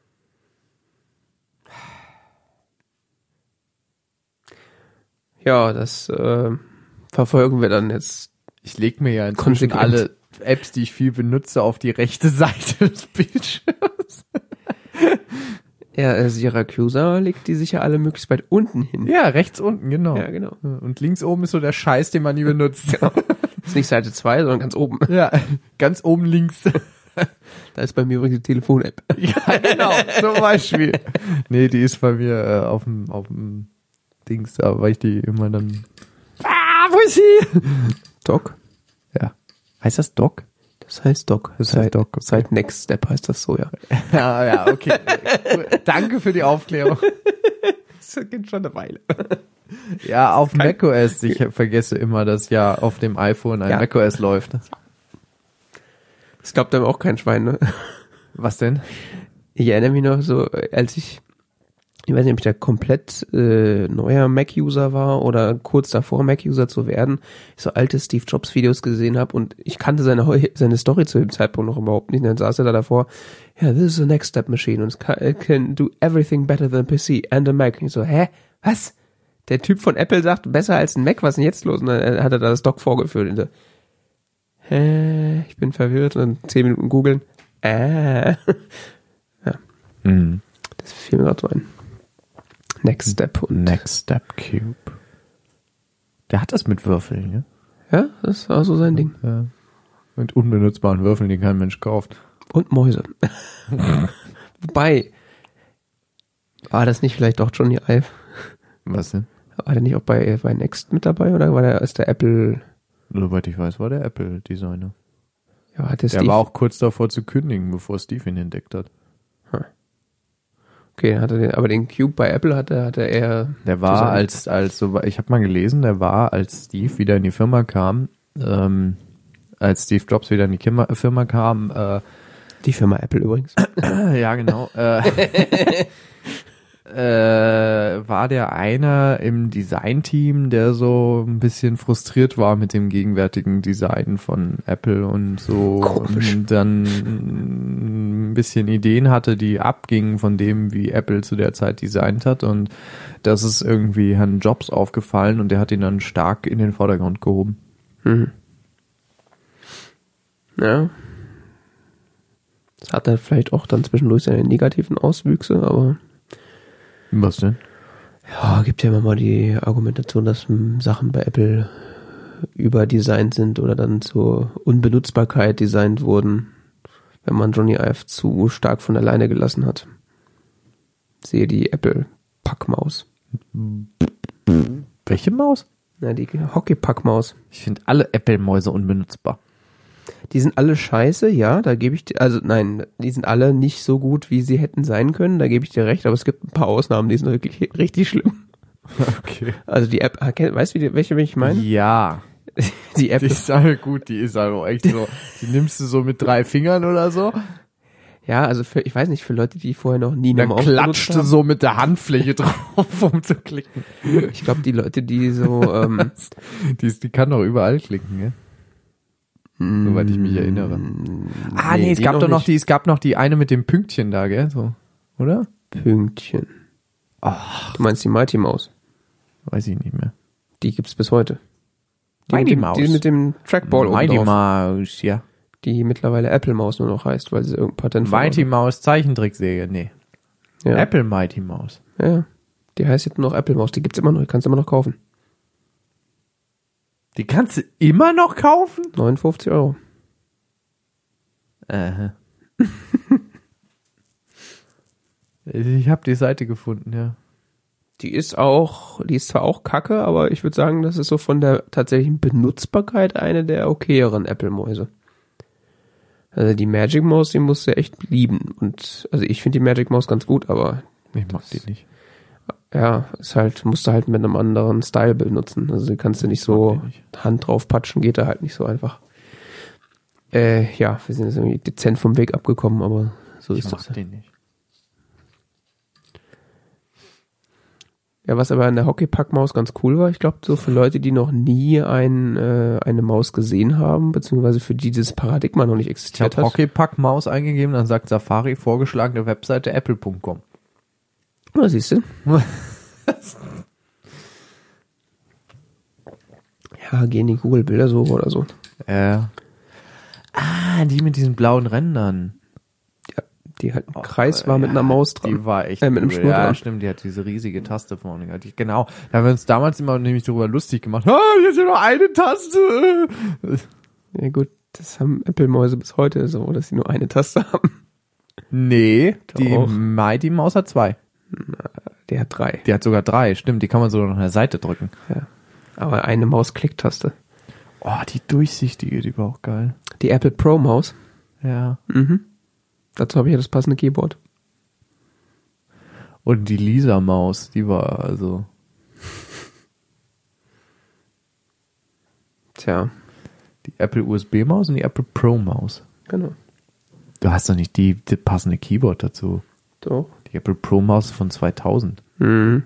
Ja, das äh, verfolgen wir dann jetzt. Ich leg mir ja inzwischen Konsequent. alle Apps, die ich viel benutze, auf die rechte Seite des Bildschirms. Ja, äh, Siracusa legt die sicher alle möglichst weit unten hin. Ja, rechts unten, genau. Ja, genau. Und links oben ist so der Scheiß, den man nie benutzt. Genau. Ist nicht Seite zwei, sondern ganz oben. Ja, ganz oben links. Da ist bei mir übrigens die Telefon-App. Ja, genau, zum Beispiel. Nee, die ist bei mir äh, auf dem auf dem Dings da, weil ich die immer dann... Ah, wo ist sie? Doc? Ja. Heißt das Doc? Das heißt Doc. Das heißt Doc, okay. Seit Next Step heißt das so, ja. Ja, ja, okay. Danke für die Aufklärung. Das geht schon eine Weile. Ja, auf macOS. Ich vergesse immer, dass ja auf dem iPhone ein Ja. macOS läuft. Das glaubt einem auch kein Schwein, ne? Was denn? Ich erinnere mich noch so, als ich, ich weiß nicht, ob ich da komplett äh, neuer Mac-User war oder kurz davor Mac-User zu werden, ich so alte Steve Jobs-Videos gesehen habe und ich kannte seine Heu- seine Story zu dem Zeitpunkt noch überhaupt nicht. Und dann saß er da davor, ja, yeah, this is the next step machine und it can, it can do everything better than a P C and a Mac. Und ich so, hä, was? Der Typ von Apple sagt, besser als ein Mac, was ist denn jetzt los? Und dann hat er da das Doc vorgeführt. Und so, hä, ich bin verwirrt und zehn Minuten googeln. Äh. Ja. Mhm. Das fiel mir gerade so ein. Next Step und Next Step Cube. Der hat das mit Würfeln, ja? ja, das war so sein Ding. Ja. Mit unbenutzbaren Würfeln, die kein Mensch kauft. Und Mäuse. Wobei, war das nicht vielleicht doch Johnny Ive? Was denn? War der nicht auch bei, bei Next mit dabei oder war der ist der Apple? Soweit ich weiß, war der Apple-Designer. Ja, hat der Der Steve? war auch kurz davor zu kündigen, bevor Steve ihn entdeckt hat. Okay, hat er den, aber den Cube bei Apple hat er, hat er eher. Der war Design. als, als so, ich habe mal gelesen, der war, als Steve wieder in die Firma kam, ähm, als Steve Jobs wieder in die Firma, Firma kam, äh, Die Firma Apple übrigens. ja genau, äh, äh, war der einer im Designteam, der so ein bisschen frustriert war mit dem gegenwärtigen Design von Apple und so Komisch. und dann ein bisschen Ideen hatte, die abgingen von dem, wie Apple zu der Zeit designt hat und das ist irgendwie Herrn Jobs aufgefallen und der hat ihn dann stark in den Vordergrund gehoben. Mhm. Ja. Das hat dann vielleicht auch dann zwischendurch seine negativen Auswüchse, aber Was denn? ja, gibt ja immer mal die Argumentation, dass hm, Sachen bei Apple überdesignt sind oder dann zur Unbenutzbarkeit designt wurden, wenn man Johnny Ive zu stark von alleine gelassen hat. Sehe die Apple-Packmaus. Welche Maus? Na, die Hockey-Packmaus. Ich finde alle Apple-Mäuse unbenutzbar. Die sind alle scheiße, ja, da gebe ich dir, also nein, die sind alle nicht so gut, wie sie hätten sein können, da gebe ich dir recht, aber es gibt ein paar Ausnahmen, die sind wirklich richtig schlimm. Okay. Also die App, weißt du, welche ich meine? Ja. Die App Die ist halt gut, die ist also echt so, die nimmst du so mit drei Fingern oder so, Ja, also für, ich weiß nicht, für Leute, die vorher noch nie eine dann Maus klatscht du benutzt so mit der Handfläche drauf, um zu klicken. haben. Ich glaube, die Leute, die so, ähm, Die, ist, die kann doch überall klicken, ja? Soweit ich mich erinnere. Ah, nee, es die gab noch doch noch nicht. die, es gab noch die eine mit dem Pünktchen da, gell, so, oder? Pünktchen. Ach, Du meinst die Mighty Maus? weiß ich nicht mehr. Die gibt's bis heute. Die Mighty mit dem, Maus. Die mit dem Trackball oben Mighty drauf, Maus, ja. die mittlerweile Apple Maus nur noch heißt, weil sie irgendein Patent Mighty verloren Maus Zeichentricksäge, nee. hat. Ja. Apple Mighty Maus. Ja, die heißt jetzt nur noch Apple Maus. Die gibt's immer noch, die kannst du immer noch kaufen. Die kannst du immer noch kaufen? neunundfünfzig Euro. Aha. Ich habe die Seite gefunden, ja. Die ist auch, die ist zwar auch kacke, aber ich würde sagen, das ist so von der tatsächlichen Benutzbarkeit eine der okayeren Apple-Mäuse. Also die Magic Maus, die musst du echt lieben. Und also ich finde die Magic Maus ganz gut, aber Ich mag die nicht. ja, ist halt, musst du halt mit einem anderen Style benutzen. Also die kannst du nicht so mag die nicht. Hand drauf patschen, geht da halt nicht so einfach. Äh, ja, wir sind jetzt irgendwie dezent vom Weg abgekommen, aber so Ich ist mag das. die nicht. Ja, was aber an der Hockeypack-Maus ganz cool war, ich glaube, so für Leute, die noch nie ein, äh, eine Maus gesehen haben, beziehungsweise für die dieses Paradigma noch nicht Ich existiert habe hat. Hockeypack Maus eingegeben, dann sagt Safari vorgeschlagene Webseite apple punkt com. Oh, siehst du? Ja, gehen die Google-Bildersuche oder so. Äh. Ah, die mit diesen blauen Rändern. Die halt ein Kreis war mit einer Maus dran. Die war echt Äh, mit einem übel. Schnur Ja, dran. stimmt, die hat diese riesige Taste vorne gehabt. Die, genau, da haben wir uns damals immer nämlich darüber lustig gemacht. Ah, jetzt ist ja nur eine Taste. Ja gut, das haben Apple-Mäuse bis heute so, dass sie nur eine Taste haben. Nee, die Doch. Mighty Maus hat zwei. Der hat drei. Die hat sogar drei, stimmt, die kann man sogar noch an der Seite drücken. Ja. Aber eine Maus-Klick-Taste. Oh, die durchsichtige, die war auch geil. Die Apple Pro-Maus. Ja. Mhm. Dazu habe ich ja das passende Keyboard. Und die Lisa Maus, die war also... Tja, Die Apple U S B Maus und die Apple Pro Maus. genau. Du hast doch nicht die, die passende Keyboard dazu. Doch. Die Apple Pro Maus von zweitausend. Mhm.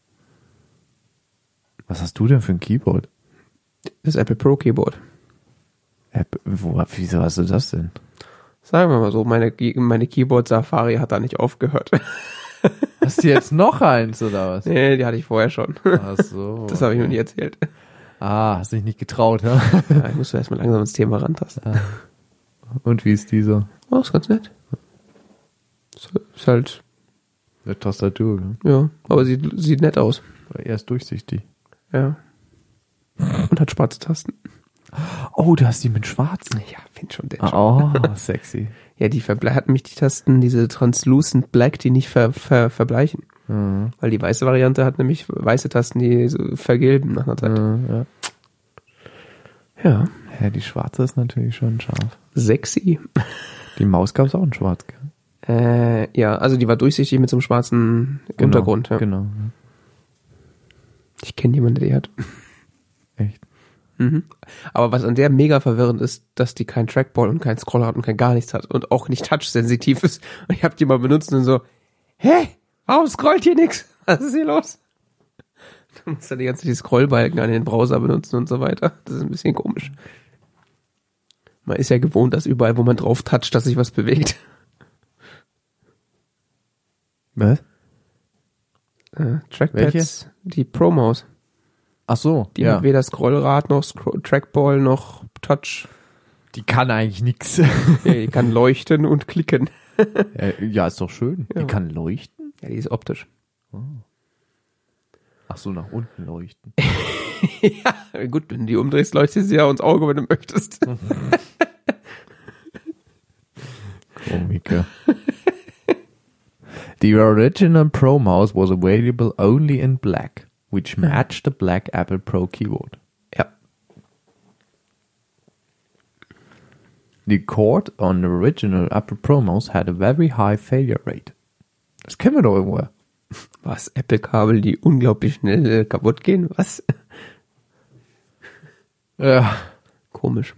Was hast du denn für ein Keyboard? Das Apple Pro Keyboard. Apple, wo, wieso hast du das denn? Sagen wir mal so, meine, meine Keyboard-Safari hat da nicht aufgehört. Hast du jetzt noch eins, oder was? Nee, die hatte ich vorher schon. Ach so. Das habe ich noch nie erzählt. Ah, hast dich nicht getraut, ja? Ja, ich muss erstmal langsam ins Thema rantasten. Ah. Und wie ist dieser? Oh, ist ganz nett. Ist halt, Eine Tastatur, gell? ja, aber sieht, sieht nett aus. Er ist durchsichtig. Ja. Und hat schwarze Tasten. Oh, du hast die mit schwarzen. Ja, find schon den. Oh, sexy. Ja, die verble- hat mich die Tasten, diese Translucent Black, die nicht ver- ver- verbleichen. Mhm. Weil die weiße Variante hat nämlich weiße Tasten, die so vergilben nach einer Zeit. Mhm, ja. Ja. Ja, die schwarze ist natürlich schon scharf. Sexy. Die Maus gab es auch in schwarz, gell? Äh, ja, also die war durchsichtig mit so einem schwarzen Genau, Untergrund. Ja. Genau. Ich kenne jemanden, der die hat. Echt. Mhm. Aber was an der mega verwirrend ist, dass die kein Trackball und kein Scroller hat und kein gar nichts hat und auch nicht touch-sensitiv ist. Und ich habe die mal benutzt und so, hä? Warum scrollt hier nichts? Was ist hier los? Du musst dann die ganze Zeit die Scrollbalken an den Browser benutzen und so weiter. Das ist ein bisschen komisch. Man ist ja gewohnt, dass überall, wo man drauf toucht, dass sich was bewegt. Was? Äh, Trackpads, Welche? die Pro-Maus. Ach so, Die hat weder Scrollrad noch Scroll Trackball noch Touch. Die kann eigentlich nix. Die kann leuchten und klicken. Ja, ist doch schön. Ja. Die kann leuchten? Ja, die ist optisch. Ach so, nach unten leuchten. Ja, gut, wenn du die umdrehst, leuchtet sie ja ins Auge, wenn du möchtest. Komiker. The original Pro Mouse was available only in black, which matched the black Apple Pro keyboard. Ja. The cord on the original Apple Pro Mouse had a very high failure rate. Das kennen wir doch irgendwo. Was? Apple-Kabel, die unglaublich schnell äh, kaputt gehen? Was? Ja. Komisch.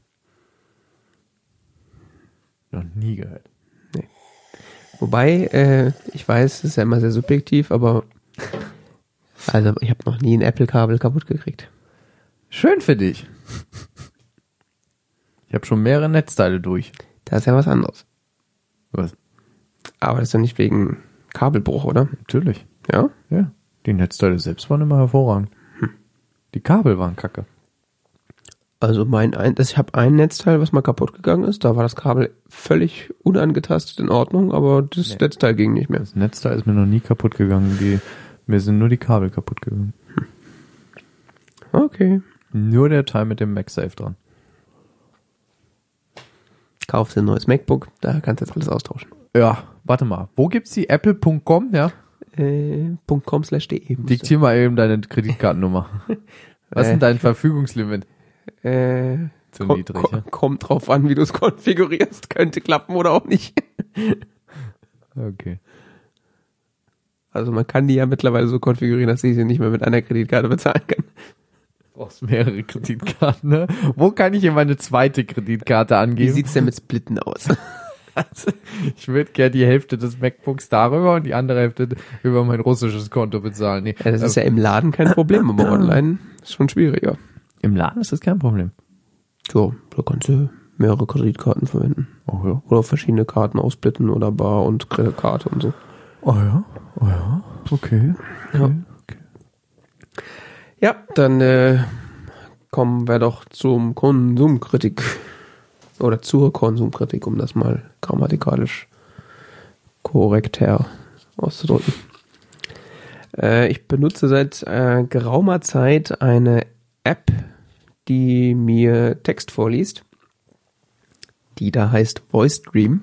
Noch nie gehört. Wobei, äh, ich weiß, es ist ja immer sehr subjektiv, aber also ich habe noch nie ein Apple-Kabel kaputt gekriegt. Schön für dich. Ich habe schon mehrere Netzteile durch. Das ist ja was anderes. Was? Aber das ist ja nicht wegen Kabelbruch, oder? Natürlich. Ja? Ja. Die Netzteile selbst waren immer hervorragend. Hm. Die Kabel waren kacke. Also mein ein, das, ich habe ein Netzteil, was mal kaputt gegangen ist. Da war das Kabel völlig unangetastet in Ordnung, aber das Nee. Netzteil ging nicht mehr. Das Netzteil ist mir noch nie kaputt gegangen. Die, mir sind nur die Kabel kaputt gegangen. Okay. Nur der Teil mit dem MagSafe dran. Kaufst dir ein neues MacBook, da kannst du jetzt alles austauschen. Ja, warte mal. Wo gibt's die? Apple Punkt com, ja? Äh, .com slash de. Diktier mal eben deine Kreditkartennummer. Was ist denn dein Verfügungslimit? Äh, Zu ko- niedrig, ko- ja? Kommt drauf an, wie du es konfigurierst. Könnte klappen oder auch nicht. Okay. Also man kann die ja mittlerweile so konfigurieren, dass ich sie nicht mehr mit einer Kreditkarte bezahlen kann. Du brauchst mehrere Kreditkarten, ne? Wo kann ich hier meine zweite Kreditkarte Wie angeben? sieht's denn mit Splitten aus? Also, ich würde gerne die Hälfte des MacBooks darüber und die andere Hälfte über mein russisches Konto bezahlen. Nee, Ja, das ist äh, ja im Laden kein Problem, aber online ist schon schwieriger. Im Laden ist das kein Problem. So, da kannst du mehrere Kreditkarten verwenden. Oh ja. Oder verschiedene Karten aussplitten oder Bar und Kreditkarte und so. Oh ja. Oh ja. Okay. Ja. okay. Ja, dann äh, kommen wir doch zum Konsumkritik. Oder zur Konsumkritik, um das mal grammatikalisch korrekter auszudrücken. Äh, ich benutze seit äh, geraumer Zeit eine App, die mir Text vorliest. Die da heißt VoiceStream.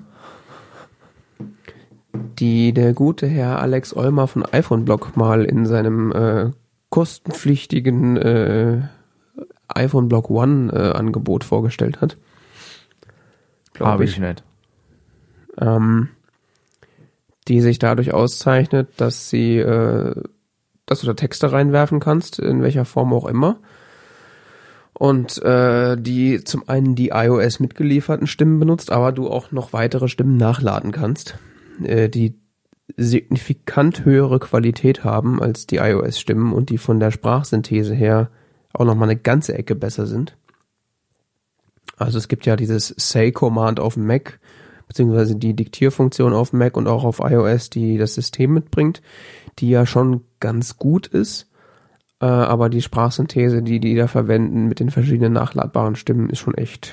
Die der gute Herr Alex Olmer von iPhoneblog mal in seinem äh, kostenpflichtigen äh, iPhoneblog One äh, Angebot vorgestellt hat. Habe ich nicht. Ähm, die sich dadurch auszeichnet, dass sie, äh, dass du da Texte reinwerfen kannst, in welcher Form auch immer. Und äh, die zum einen die iOS mitgelieferten Stimmen benutzt, aber du auch noch weitere Stimmen nachladen kannst, äh, die signifikant höhere Qualität haben als die iOS-Stimmen und die von der Sprachsynthese her auch nochmal eine ganze Ecke besser sind. Also es gibt ja dieses Say-Command auf dem Mac, beziehungsweise die Diktierfunktion auf dem Mac und auch auf iOS, die das System mitbringt, die ja schon ganz gut ist. Äh, aber die Sprachsynthese, die die da verwenden mit den verschiedenen nachladbaren Stimmen, ist schon echt.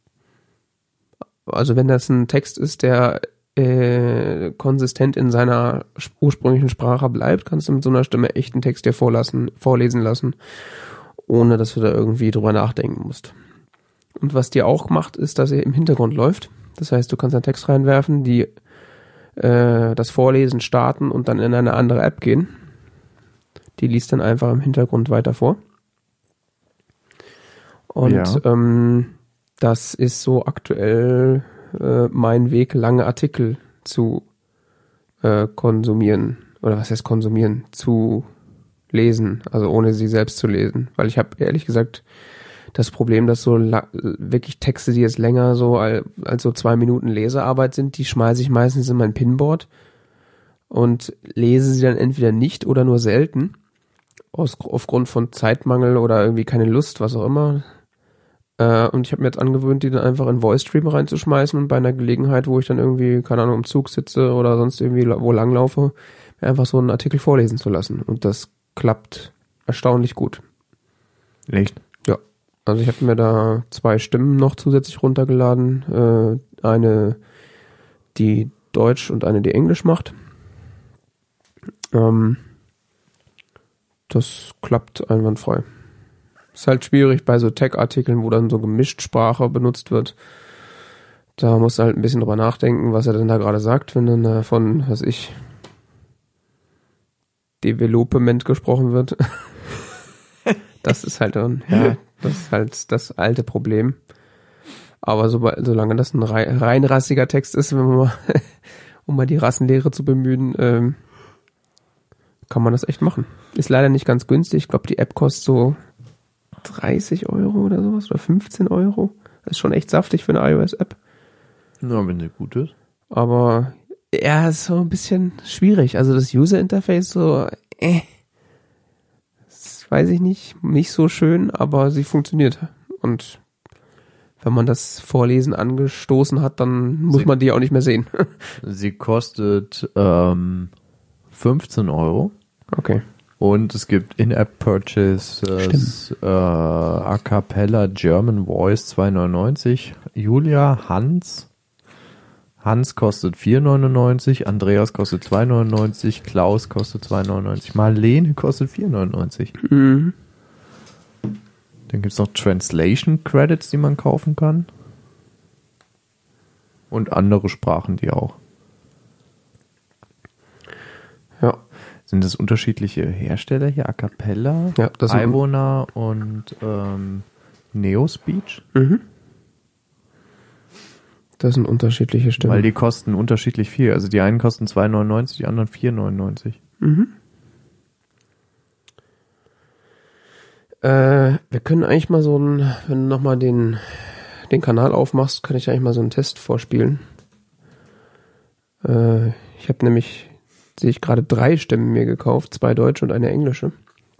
Also wenn das ein Text ist, der äh, konsistent in seiner ursprünglichen Sprache bleibt, kannst du mit so einer Stimme echt einen Text dir vorlassen, vorlesen lassen, ohne dass du da irgendwie drüber nachdenken musst. Und was die auch macht, ist, dass er im Hintergrund läuft. Das heißt, du kannst einen Text reinwerfen, die äh, das Vorlesen starten und dann in eine andere App gehen. Die liest dann einfach im Hintergrund weiter vor. Und Ja. ähm, das ist so aktuell äh, mein Weg, lange Artikel zu äh, konsumieren. Oder was heißt konsumieren? Zu lesen, also ohne sie selbst zu lesen. Weil ich habe ehrlich gesagt das Problem, dass so la- wirklich Texte, die jetzt länger so als, als so zwei Minuten Lesearbeit sind, die schmeiße ich meistens in mein Pinboard und lese sie dann entweder nicht oder nur selten. Aus, aufgrund von Zeitmangel oder irgendwie keine Lust, was auch immer. Äh, und ich habe mir jetzt angewöhnt, die dann einfach in VoiceStream reinzuschmeißen und bei einer Gelegenheit, wo ich dann irgendwie, keine Ahnung, im Zug sitze oder sonst irgendwie wo langlaufe, mir einfach so einen Artikel vorlesen zu lassen. Und das klappt erstaunlich gut. Echt? Ja. Also ich habe mir da zwei Stimmen noch zusätzlich runtergeladen. Äh, eine, die Deutsch und eine, die Englisch macht. Ähm, Das klappt einwandfrei. Ist halt schwierig bei so Tech-Artikeln, wo dann so gemischt Sprache benutzt wird. Da musst du halt ein bisschen drüber nachdenken, was er denn da gerade sagt, wenn dann äh, von, was ich, Development gesprochen wird. Das ist halt dann, ja, das ist halt das alte Problem. Aber so, solange das ein rei- reinrassiger Text ist, wenn man mal, um mal die Rassenlehre zu bemühen, ähm, kann man das echt machen. Ist leider nicht ganz günstig. Ich glaube, die App kostet so dreißig Euro oder sowas oder fünfzehn Euro. Das ist schon echt saftig für eine iOS-App. Na, wenn sie gut ist. Aber ja, ist so ein bisschen schwierig. Also das User-Interface so, äh, das weiß ich nicht, nicht so schön, aber sie funktioniert. Und wenn man das Vorlesen angestoßen hat, dann muss Sie- man die auch nicht mehr sehen. Sie kostet ähm, fünfzehn Euro. Okay. Und es gibt In-App-Purchases, äh, A Cappella German Voice zwei neunundneunzig, Julia, Hans. Hans kostet vier neunundneunzig, Andreas kostet zwei neunundneunzig, Klaus kostet zwei neunundneunzig, Marlene kostet vier neunundneunzig. Mhm. Dann gibt es noch Translation Credits, die man kaufen kann. Und andere Sprachen, die auch. Ja. Sind das unterschiedliche Hersteller hier? A Cappella, Ja, das sind- Ivona und ähm, Neospeech? Mhm. Das sind unterschiedliche Stimmen. Weil die kosten unterschiedlich viel. Also die einen kosten zwei neunundneunzig, die anderen vier neunundneunzig. Mhm. Äh, wir können eigentlich mal so ein, wenn du nochmal den, den Kanal aufmachst, kann ich eigentlich mal so einen Test vorspielen. Äh, ich habe nämlich, sehe ich gerade drei Stimmen mir gekauft, zwei deutsche und eine englische.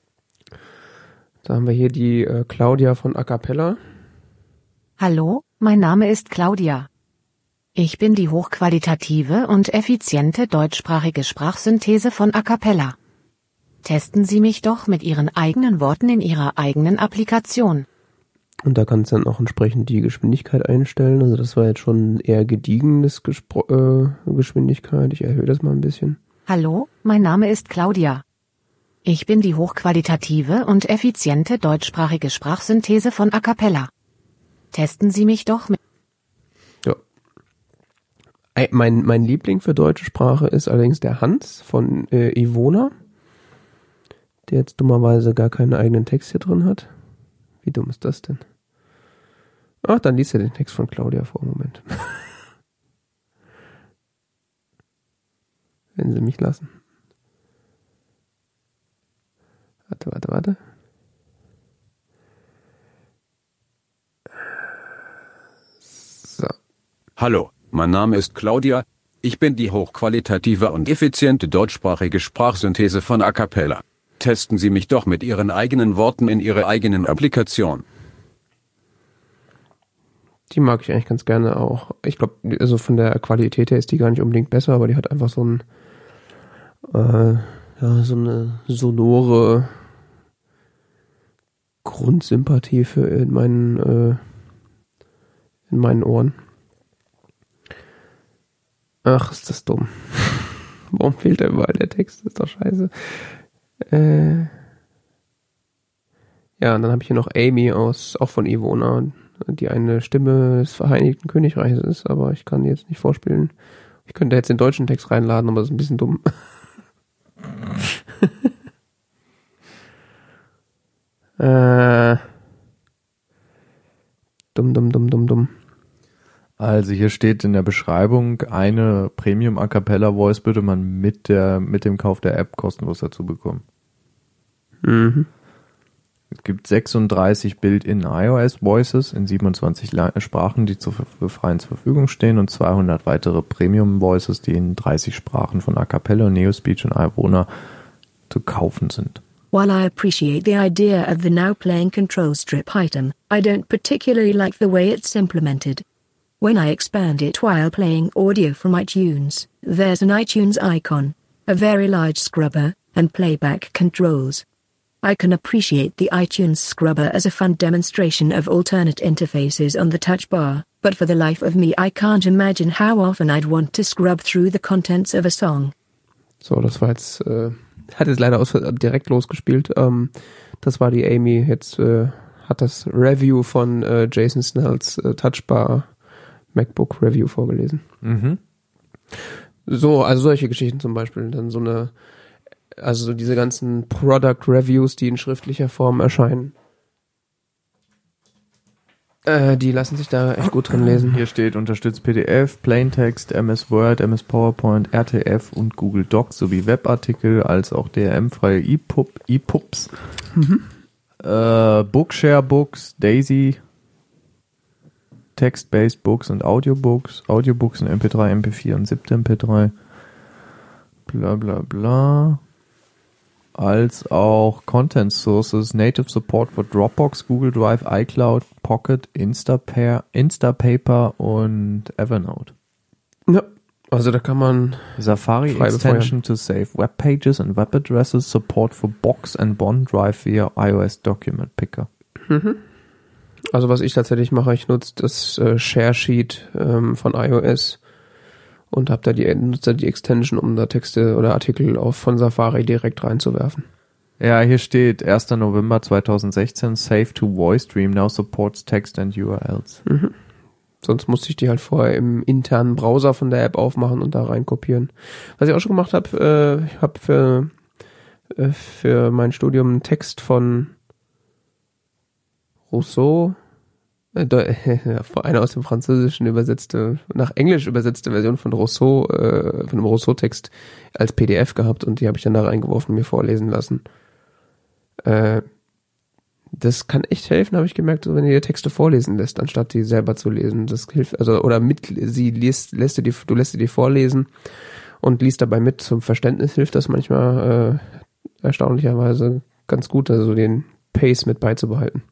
Da haben wir hier die äh, Claudia von A Cappella. Hallo, mein Name ist Claudia. Ich bin die hochqualitative und effiziente deutschsprachige Sprachsynthese von A Cappella. Testen Sie mich doch mit Ihren eigenen Worten in Ihrer eigenen Applikation. Und da kannst du dann auch entsprechend die Geschwindigkeit einstellen. Also das war jetzt schon eher gediegenes Gespro- äh, Geschwindigkeit. Ich erhöhe das mal ein bisschen. Hallo, mein Name ist Claudia. Ich bin die hochqualitative und effiziente deutschsprachige Sprachsynthese von A Cappella. Testen Sie mich doch mit... Ja. Ei- Mein, mein Liebling für deutsche Sprache ist allerdings der Hans von äh, Ivona, der jetzt dummerweise gar keinen eigenen Text hier drin hat. Wie dumm ist das denn? Ach, dann liest er den Text von Claudia vor. Moment. Wenn Sie mich lassen. Warte, warte, warte. Hallo, mein Name ist Claudia. Ich bin die hochqualitative und effiziente deutschsprachige Sprachsynthese von Acapella. Testen Sie mich doch mit Ihren eigenen Worten in Ihrer eigenen Applikation. Die mag ich eigentlich ganz gerne auch. Ich glaube, also von der Qualität her ist die gar nicht unbedingt besser, aber die hat einfach so ein äh, ja, so eine sonore Grundsympathie für in meinen äh, in meinen Ohren. Ach, ist das dumm. Warum fehlt da überall der Text? Das ist doch scheiße. Äh ja, und dann habe ich hier noch Amy aus, auch von Ivona, die eine Stimme des Vereinigten Königreichs ist, aber ich kann die jetzt nicht vorspielen. Ich könnte jetzt den deutschen Text reinladen, aber das ist ein bisschen dumm. äh dumm, dumm, dumm, dumm, dumm. Also hier steht in der Beschreibung, eine Premium A Cappella Voice würde man mit der mit dem Kauf der App kostenlos dazu bekommen. Mhm. Es gibt sechsunddreißig Built-in iOS Voices in siebenundzwanzig La- Sprachen, die zur für freien zur Verfügung stehen, und zweihundert weitere Premium Voices, die in dreißig Sprachen von A Cappella, Neospeech und Ivona zu kaufen sind. While I appreciate the idea of the now playing control strip item, I don't particularly like the way it's implemented. When I expand it while playing audio from iTunes, there's an iTunes icon, a very large scrubber, and playback controls. I can appreciate the iTunes scrubber as a fun demonstration of alternate interfaces on the touch bar, but for the life of me I can't imagine how often I'd want to scrub through the contents of a song. So, das war jetzt, äh, hat jetzt leider aus, direkt losgespielt. Ähm, das war die Amy. Jetzt äh, hat das Review von äh, Jason Snells äh, Touchbar MacBook Review vorgelesen. Mhm. So, also solche Geschichten zum Beispiel. Dann so eine, also so diese ganzen Product Reviews, die in schriftlicher Form erscheinen. Äh, die lassen sich da echt gut drin lesen. Hier steht, unterstützt P D F, Plaintext, M S Word, M S PowerPoint, R T F und Google Docs sowie Webartikel, als auch D R M-freie E P U B, E P U Bs, mhm. äh, Bookshare Books, Daisy, Text-Based Books und Audiobooks, Audiobooks in M P drei, M P vier und S I P M P drei, bla bla bla, als auch Content Sources, Native Support for Dropbox, Google Drive, iCloud, Pocket, Instapair, Instapaper und Evernote. Ja, also da kann man Safari Extension to save Web Pages and Web Addresses, Support for Box and Bond Drive via iOS Document Picker. Mhm. Also was ich tatsächlich mache, ich nutze das äh, Share Sheet ähm, von iOS und habe da die nutze die Extension, um da Texte oder Artikel auf von Safari direkt reinzuwerfen. Ja, hier steht erster November zweitausendsechzehn, Save to Voice Stream now supports Text and U R Ls. Mhm. Sonst musste ich die halt vorher im internen Browser von der App aufmachen und da rein kopieren. Was ich auch schon gemacht habe, äh, ich habe für äh, für mein Studium einen Text von Rousseau, äh, eine aus dem Französischen übersetzte, nach Englisch übersetzte Version von Rousseau, äh, von einem Rousseau-Text als P D F gehabt und die habe ich dann da reingeworfen und mir vorlesen lassen. Äh, das kann echt helfen, habe ich gemerkt, wenn ihr Texte vorlesen lässt, anstatt die selber zu lesen. Das hilft, also, oder mit, sie liest, lässt du die, du lässt sie dir vorlesen und liest dabei mit. Zum Verständnis hilft das manchmal äh, erstaunlicherweise ganz gut, also den Pace mit beizubehalten.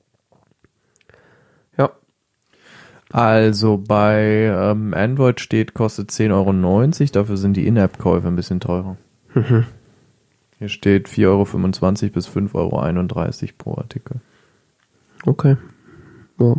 Ja. Also bei ähm, Android steht, kostet zehn Euro neunzig, dafür sind die In-App-Käufe ein bisschen teurer. Mhm. Hier steht vier Euro fünfundzwanzig bis fünf Euro einunddreißig pro Artikel. Okay. Ja.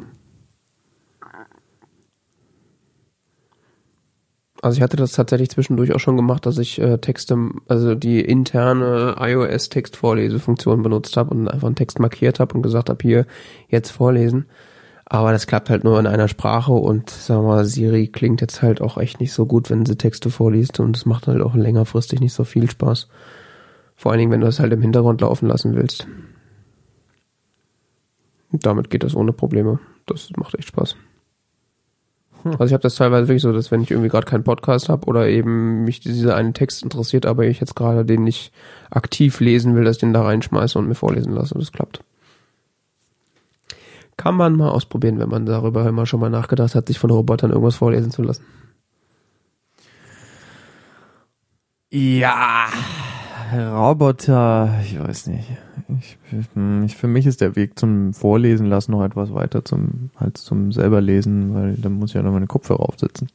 Also ich hatte das tatsächlich zwischendurch auch schon gemacht, dass ich äh, Texte, also die interne iOS-Textvorlesefunktion benutzt habe und einfach einen Text markiert habe und gesagt habe, hier, jetzt vorlesen. Aber das klappt halt nur in einer Sprache und sagen wir mal, Siri klingt jetzt halt auch echt nicht so gut, wenn sie Texte vorliest und es macht halt auch längerfristig nicht so viel Spaß. Vor allen Dingen, wenn du das halt im Hintergrund laufen lassen willst. Und damit geht das ohne Probleme. Das macht echt Spaß. Hm. Also ich habe das teilweise wirklich so, dass wenn ich irgendwie gerade keinen Podcast habe oder eben mich dieser eine Text interessiert, aber ich jetzt gerade den nicht aktiv lesen will, dass ich den da reinschmeiße und mir vorlesen lasse. Das klappt. Kann man mal ausprobieren, wenn man darüber immer schon mal nachgedacht hat, sich von Robotern irgendwas vorlesen zu lassen. Ja, Roboter, ich weiß nicht. Ich, ich, für mich ist der Weg zum Vorlesen lassen noch etwas weiter zum, als zum selber lesen, weil dann muss ich ja noch meine Kopfhörer aufsetzen.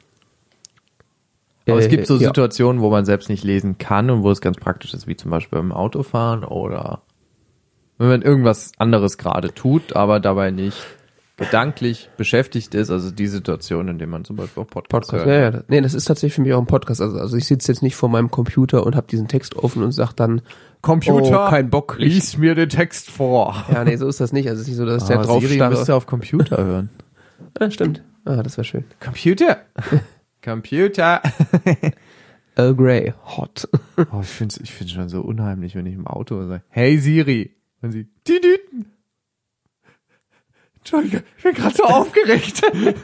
Aber äh, es gibt so ja. Situationen, wo man selbst nicht lesen kann und wo es ganz praktisch ist, wie zum Beispiel beim Autofahren oder wenn man irgendwas anderes gerade tut, aber dabei nicht gedanklich beschäftigt ist, also die Situation, in der man zum Beispiel auch Podcast, Podcast hört. ja, ja. Nee, das ist tatsächlich für mich auch ein Podcast. Also, also ich sitze jetzt nicht vor meinem Computer und habe diesen Text offen und sag dann, Computer, oh, kein Bock. Lies mir den Text vor. Ja, nee, so ist das nicht. Also es ist nicht so, dass Ah, der drauf Siri starre. müsste auf Computer hören. Ja, stimmt. Ah, das wäre schön. Computer! Computer! Earl Grey, hot. Oh, ich finde es ich find's schon so unheimlich, wenn ich im Auto sage, hey Siri. Und sie, die Düten. Entschuldige, ich bin gerade so aufgeregt.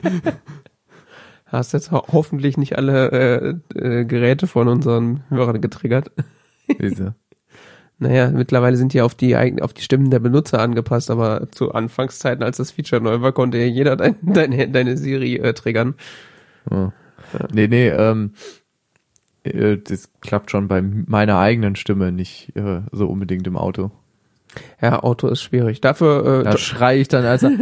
Hast jetzt ho- hoffentlich nicht alle äh, äh, Geräte von unseren Hörern getriggert. Wieso? Naja, mittlerweile sind die auf die eigen- auf die Stimmen der Benutzer angepasst, aber zu Anfangszeiten, als das Feature neu war, konnte ja jeder dein, deine, deine Siri äh, triggern. Oh. Nee, nee, ähm, äh, das klappt schon bei meiner eigenen Stimme nicht äh, so unbedingt im Auto. Ja, Auto ist schwierig. Dafür äh, Da schrei ich dann also,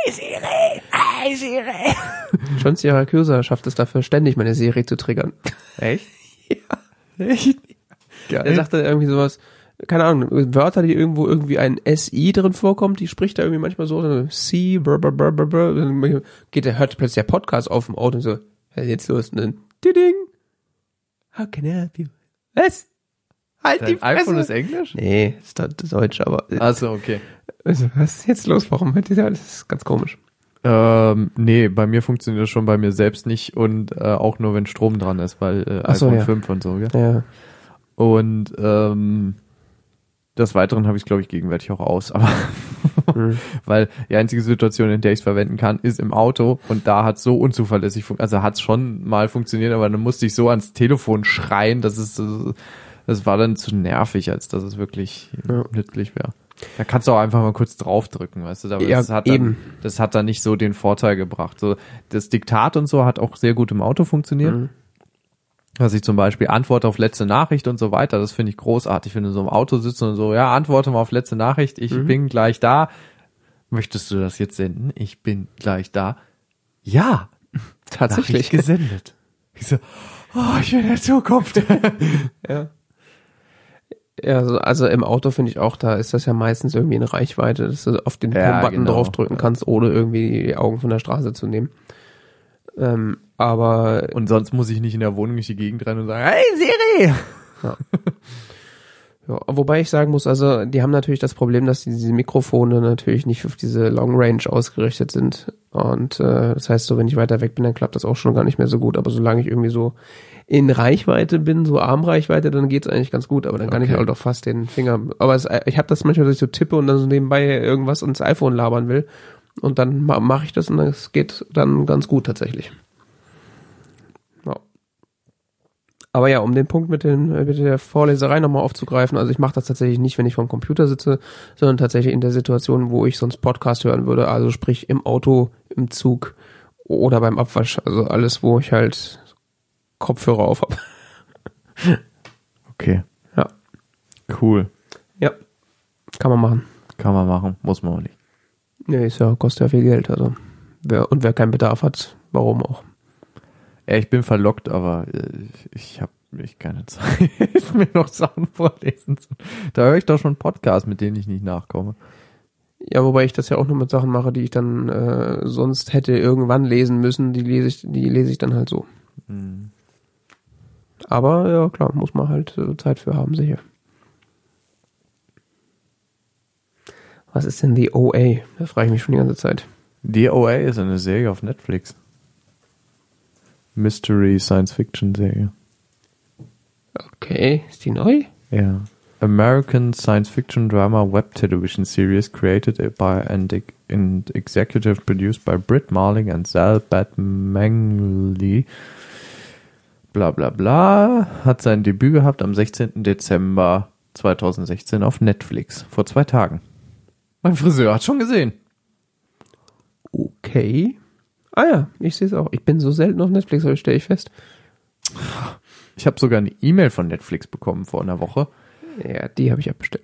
John Siracusa schafft es dafür ständig, meine Siri zu triggern. echt? Ja. Echt? Er Geil. sagt dann irgendwie sowas, keine Ahnung, Wörter, die irgendwo irgendwie ein S I drin vorkommt, die spricht er irgendwie manchmal so, C, brr, brr, brr, brr, brr. Dann geht er, hört plötzlich der Podcast auf dem Auto und so, was ist jetzt los? Und dann, ding, how can I help you? Was? Halt die Dein iPhone Fresse. ist Englisch? Nee, ist da- Deutsch, aber, Achso, okay. also, was ist jetzt los? Warum hört ihr das? Das ist ganz komisch. Ähm, nee, bei mir funktioniert das schon bei mir selbst nicht und äh, auch nur, wenn Strom dran ist, weil äh, Ach so, iPhone ja. fünf und so, gell? Ja. Und ähm, des Weiteren habe ich glaube ich gegenwärtig auch aus, aber Hm. weil die einzige Situation, in der ich es verwenden kann, ist im Auto und da hat es so unzuverlässig, fun- also hat es schon mal funktioniert, aber dann musste ich so ans Telefon schreien, dass es, äh, das war dann zu nervig, als dass es wirklich Ja. nützlich wäre. Da kannst du auch einfach mal kurz draufdrücken, weißt du, aber Ja, das hat dann, eben. das hat dann nicht so den Vorteil gebracht. So, das Diktat und so hat auch sehr gut im Auto funktioniert. Mhm. Dass ich zum Beispiel antworte auf letzte Nachricht und so weiter, das finde ich großartig, wenn du so im Auto sitzt und so, ja, antworte mal auf letzte Nachricht, ich Mhm. bin gleich da. Möchtest du das jetzt senden? Ich bin gleich da. Ja, Tatsächlich. Nachricht gesendet. Ich so, oh, ich bin in der Zukunft. Ja. Ja, also, also im Auto finde ich auch, da ist das ja meistens irgendwie in Reichweite, dass du auf den Ja, Home-Button genau. draufdrücken kannst, ohne irgendwie die Augen von der Straße zu nehmen. Ähm, aber Und sonst muss ich nicht in der Wohnung durch die Gegend rennen und sagen, hey Siri! ja, wobei ich sagen muss, also die haben natürlich das Problem, dass diese Mikrofone natürlich nicht auf diese Long Range ausgerichtet sind. Und äh, das heißt, so wenn ich weiter weg bin, dann klappt das auch schon gar nicht mehr so gut. Aber solange ich irgendwie so in Reichweite bin, so Armreichweite, dann geht's eigentlich ganz gut. Aber dann kann Okay. ich halt auch fast den Finger. Aber es, ich habe das manchmal, dass ich so tippe und dann so nebenbei irgendwas ins iPhone labern will. Und dann ma- mache ich das und das geht dann ganz gut tatsächlich. Ja. Aber ja, um den Punkt mit, den, mit der Vorleserei nochmal aufzugreifen, also ich mache das tatsächlich nicht, wenn ich vor dem Computer sitze, sondern tatsächlich in der Situation, wo ich sonst Podcast hören würde, also sprich im Auto, im Zug oder beim Abwasch, also alles, wo ich halt Kopfhörer auf habe. Okay. Ja. Cool. Ja, kann man machen. Kann man machen, muss man auch nicht. Nee, ist ja, kostet ja viel Geld, also wer, und wer keinen Bedarf hat, warum auch. Ja, ich bin verlockt, aber äh, ich habe ich keine Zeit, mir noch Sachen vorlesen zu. Da höre ich doch schon Podcasts, mit denen ich nicht nachkomme. Ja, wobei ich das ja auch nur mit Sachen mache, die ich dann äh, sonst hätte irgendwann lesen müssen, die lese ich, die lese ich dann halt so. Hm. Aber ja, klar, muss man halt äh, Zeit für haben, sicher. Was ist denn die O A? Da frage ich mich schon die ganze Zeit. D O A ist eine Serie auf Netflix. Mystery Science Fiction Serie. Okay, ist die neu? Ja. American Science Fiction Drama Web Television Series created by and, and executive produced by Britt Marling and Sal Batmangley. Bla bla bla. Hat sein Debüt gehabt am sechzehnten Dezember zweitausendsechzehn auf Netflix. Vor zwei Tagen. Mein Friseur hat schon gesehen. Okay. Ah ja, ich sehe es auch. Ich bin so selten auf Netflix, aber stelle ich fest. Ich habe sogar eine E-Mail von Netflix bekommen vor einer Woche. Ja, die habe ich abbestellt.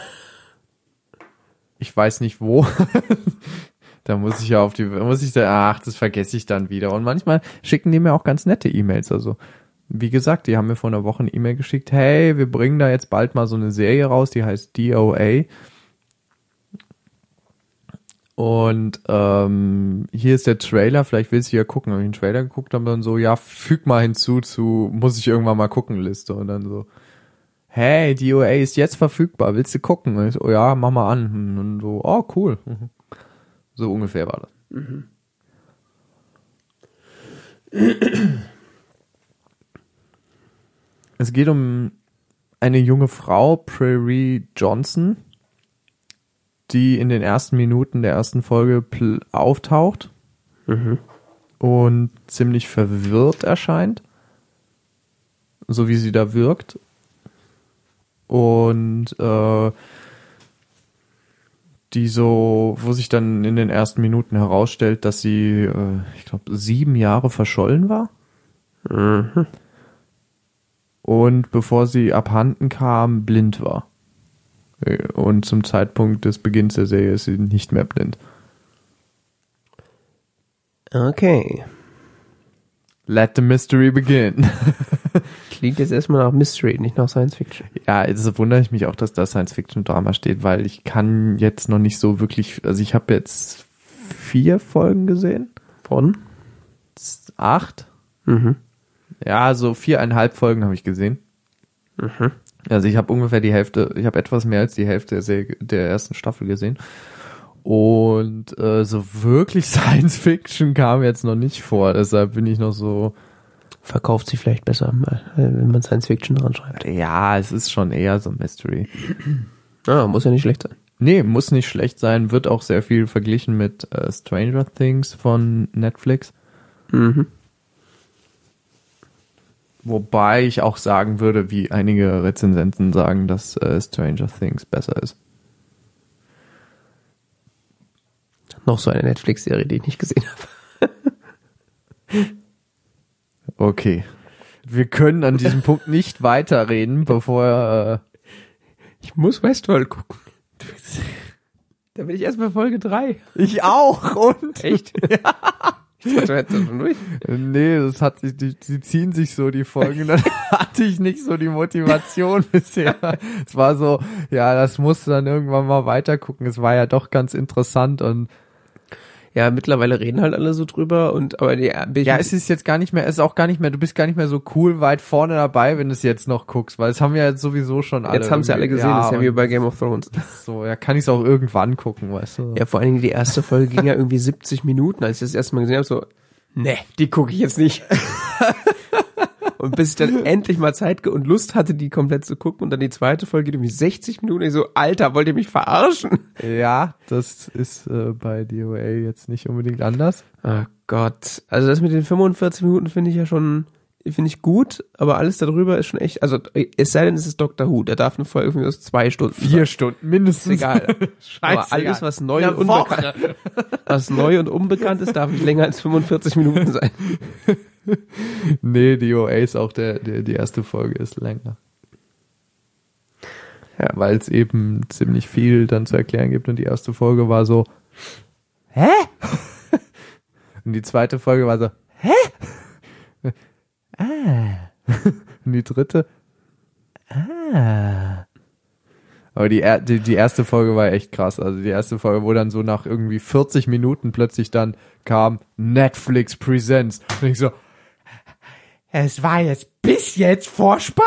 Ich weiß nicht wo. Da muss ich ja auf die, muss ich da, ach, das vergesse ich dann wieder. Und manchmal schicken die mir auch ganz nette E-Mails. Also, wie gesagt, die haben mir vor einer Woche eine E-Mail geschickt. Hey, wir bringen da jetzt bald mal so eine Serie raus, die heißt D O A. Und ähm, hier ist der Trailer, vielleicht willst du ja gucken. Habe ich einen Trailer geguckt, haben dann so, ja, füg mal hinzu zu, muss ich irgendwann mal gucken, Liste. Und dann so, hey, D O A ist jetzt verfügbar, willst du gucken? Und ich so, oh ja, mach mal an. Und so, oh, cool. So ungefähr war das. Mhm. Es geht um eine junge Frau, Prairie Johnson, die in den ersten Minuten der ersten Folge pl- auftaucht mhm. und ziemlich verwirrt erscheint, so wie sie da wirkt. Und äh, die so, wo sich dann in den ersten Minuten herausstellt, dass sie, äh, ich glaube, sieben Jahre verschollen war. Mhm. Und bevor sie abhanden kam, blind war. Und zum Zeitpunkt des Beginns der Serie ist sie nicht mehr blind. Okay. Let the mystery begin. Klingt jetzt erstmal nach Mystery, nicht nach Science Fiction. Ja, jetzt wundere ich mich auch, dass da Science-Fiction-Drama steht, weil ich kann jetzt noch nicht so wirklich, also ich habe jetzt vier Folgen gesehen. Von? Acht? Mhm. Ja, so viereinhalb Folgen habe ich gesehen. Mhm. Also ich habe ungefähr die Hälfte, ich habe etwas mehr als die Hälfte der, Serie, der ersten Staffel gesehen. Und äh, so wirklich Science Fiction kam jetzt noch nicht vor, deshalb bin ich noch so... Verkauft sie vielleicht besser, wenn man Science Fiction dran schreibt. Ja, es ist schon eher so ein Mystery. Ah, muss ja nicht schlecht sein. Nee, muss nicht schlecht sein, wird auch sehr viel verglichen mit äh, Stranger Things von Netflix. Mhm. Wobei ich auch sagen würde, wie einige Rezensenten sagen, dass äh, Stranger Things besser ist. Noch so eine Netflix-Serie, die ich nicht gesehen habe. Okay. Wir können an diesem Punkt nicht weiterreden, bevor... Äh ich muss Westworld gucken. Da bin ich erst bei Folge drei. Ich auch, und? Echt? Ja. Ich dachte, du hättest das schon durch. Nee, das hat sich, die, die ziehen sich so, die Folgen. Dann hatte ich nicht so die Motivation bisher. Es war so, ja, das musste dann irgendwann mal weitergucken. Es war ja doch ganz interessant und ja, mittlerweile reden halt alle so drüber und aber die, ja, es ist jetzt gar nicht mehr, es ist auch gar nicht mehr, du bist gar nicht mehr so cool weit vorne dabei, wenn du es jetzt noch guckst, weil es haben ja jetzt sowieso schon alle. Jetzt haben sie alle gesehen, ja, das ist ja wie bei Game of Thrones. So, ja, kann ich es auch irgendwann gucken, weißt du. Ja, vor allen Dingen die erste Folge ging ja irgendwie siebzig Minuten, als ich das erste Mal gesehen habe, so, ne, die gucke ich jetzt nicht. Und bis ich dann endlich mal Zeit und Lust hatte, die komplett zu gucken und dann die zweite Folge geht irgendwie sechzig Minuten und ich so, Alter, wollt ihr mich verarschen? Ja, das ist äh, bei D O A jetzt nicht unbedingt anders. Oh Gott, also das mit den fünfundvierzig Minuten finde ich ja schon, finde ich gut, aber alles darüber ist schon echt, also es sei denn, es ist Doctor Who, der darf eine Folge irgendwie aus zwei Stunden Vier sein. Stunden mindestens. Ist egal. Aber alles, was neu und unbekannt, was neu und unbekannt ist, darf nicht länger als fünfundvierzig Minuten sein. Nee, D O A ist auch der, der, die erste Folge ist länger. Ja, weil es eben ziemlich viel dann zu erklären gibt und die erste Folge war so, hä? Und die zweite Folge war so, hä? Ah. Und die dritte, ah. Aber die, die, die erste Folge war echt krass. Also die erste Folge, wo dann so nach irgendwie vierzig Minuten plötzlich dann kam Netflix Presents. Und ich so, es war jetzt bis jetzt Vorspann?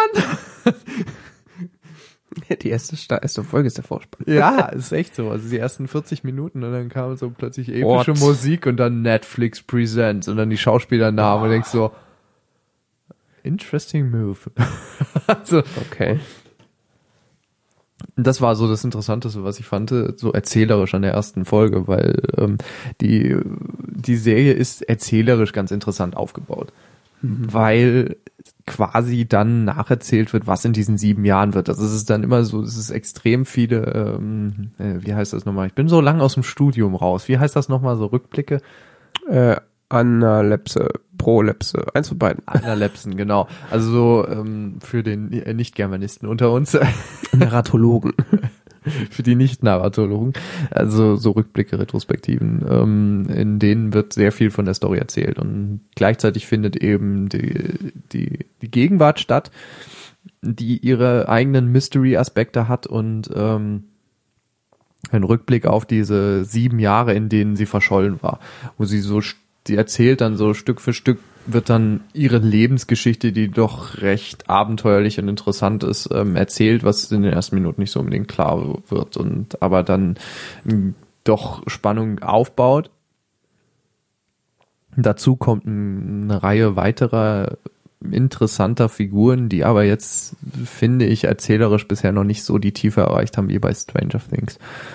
Die erste, erste Folge ist der Vorspann. Ja, ist echt so. Also die ersten vierzig Minuten und dann kam so plötzlich epische What? Musik und dann Netflix Presents und dann die Schauspielernamen oh. Und denkst so, interesting move. Also, okay. Das war so das Interessanteste, was ich fand, so erzählerisch an der ersten Folge, weil ähm, die die Serie ist erzählerisch ganz interessant aufgebaut. weil quasi dann nacherzählt wird, was in diesen sieben Jahren wird. Also es ist dann immer so, es ist extrem viele, ähm, äh, wie heißt das nochmal? Ich bin so lang aus dem Studium raus. Wie heißt das nochmal, so Rückblicke? Äh, Analepse, Prolepse, eins von beiden. Analepsen, genau. Also so ähm, für den äh, Nicht-Germanisten unter uns. Narratologen. Für die Nicht-Narratologen. Also so Rückblicke, Retrospektiven, ähm, in denen wird sehr viel von der Story erzählt. Und gleichzeitig findet eben die, die, die Gegenwart statt, die ihre eigenen Mystery-Aspekte hat und ähm, ein Rückblick auf diese sieben Jahre, in denen sie verschollen war, wo sie so, sie erzählt dann so Stück für Stück, wird dann ihre Lebensgeschichte, die doch recht abenteuerlich und interessant ist, ähm, erzählt, was in den ersten Minuten nicht so unbedingt klar wird und aber dann m, doch Spannung aufbaut. Dazu kommt m, eine Reihe weiterer interessanter Figuren, die aber jetzt, finde ich, erzählerisch bisher noch nicht so die Tiefe erreicht haben wie bei Stranger Things.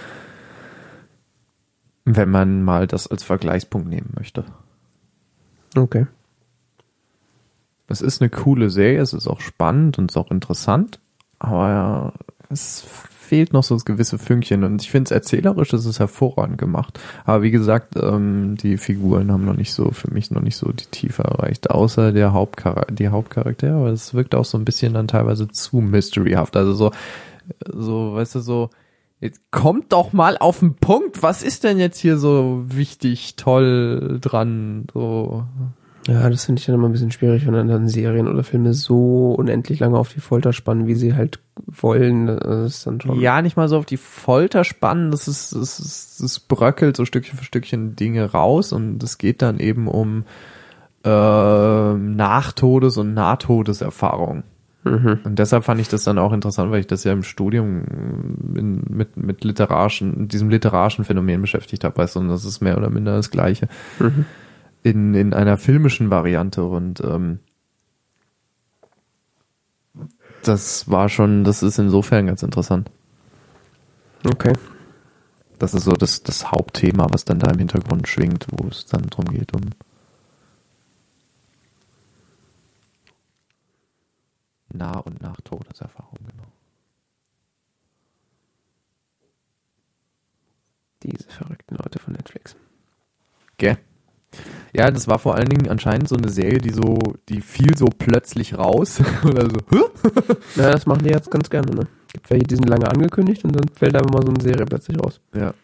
Wenn man mal das als Vergleichspunkt nehmen möchte. Okay. Es ist eine coole Serie, es ist auch spannend und es ist auch interessant, aber ja, es fehlt noch so das gewisse Fünkchen und ich finde es erzählerisch, es ist hervorragend gemacht. Aber wie gesagt, ähm, die Figuren haben noch nicht so, für mich noch nicht so die Tiefe erreicht, außer der Hauptchar- die Hauptcharaktere, aber es wirkt auch so ein bisschen dann teilweise zu mysteryhaft, also so, so, weißt du, so, jetzt kommt doch mal auf den Punkt, was ist denn jetzt hier so wichtig, toll dran, so. Ja, das finde ich dann immer ein bisschen schwierig, wenn dann Serien oder Filme so unendlich lange auf die Folter spannen, wie sie halt wollen. Das ist dann schon. Ja, nicht mal so auf die Folter spannen, das ist, das ist, das bröckelt so Stückchen für Stückchen Dinge raus und es geht dann eben um äh, Nachtodes- und Nahtodeserfahrung. Mhm. Und deshalb fand ich das dann auch interessant, weil ich das ja im Studium in, mit, mit literarischen, diesem literarischen Phänomen beschäftigt habe, weißt du, und das ist mehr oder minder das Gleiche. Mhm. In, in einer filmischen Variante und ähm, das war schon, das ist insofern ganz interessant. Okay. Das ist so das, das Hauptthema, was dann da im Hintergrund schwingt, wo es dann drum geht, um Nah- und Nachtodeserfahrung, genau. Diese verrückten Leute von Netflix. Gell? Ja, das war vor allen Dingen anscheinend so eine Serie, die so, die fiel so plötzlich raus. Oder so, hä? Ja, das machen die jetzt ganz gerne, ne? Gibt welche, die sind lange angekündigt und dann fällt einfach mal so eine Serie plötzlich raus. Ja.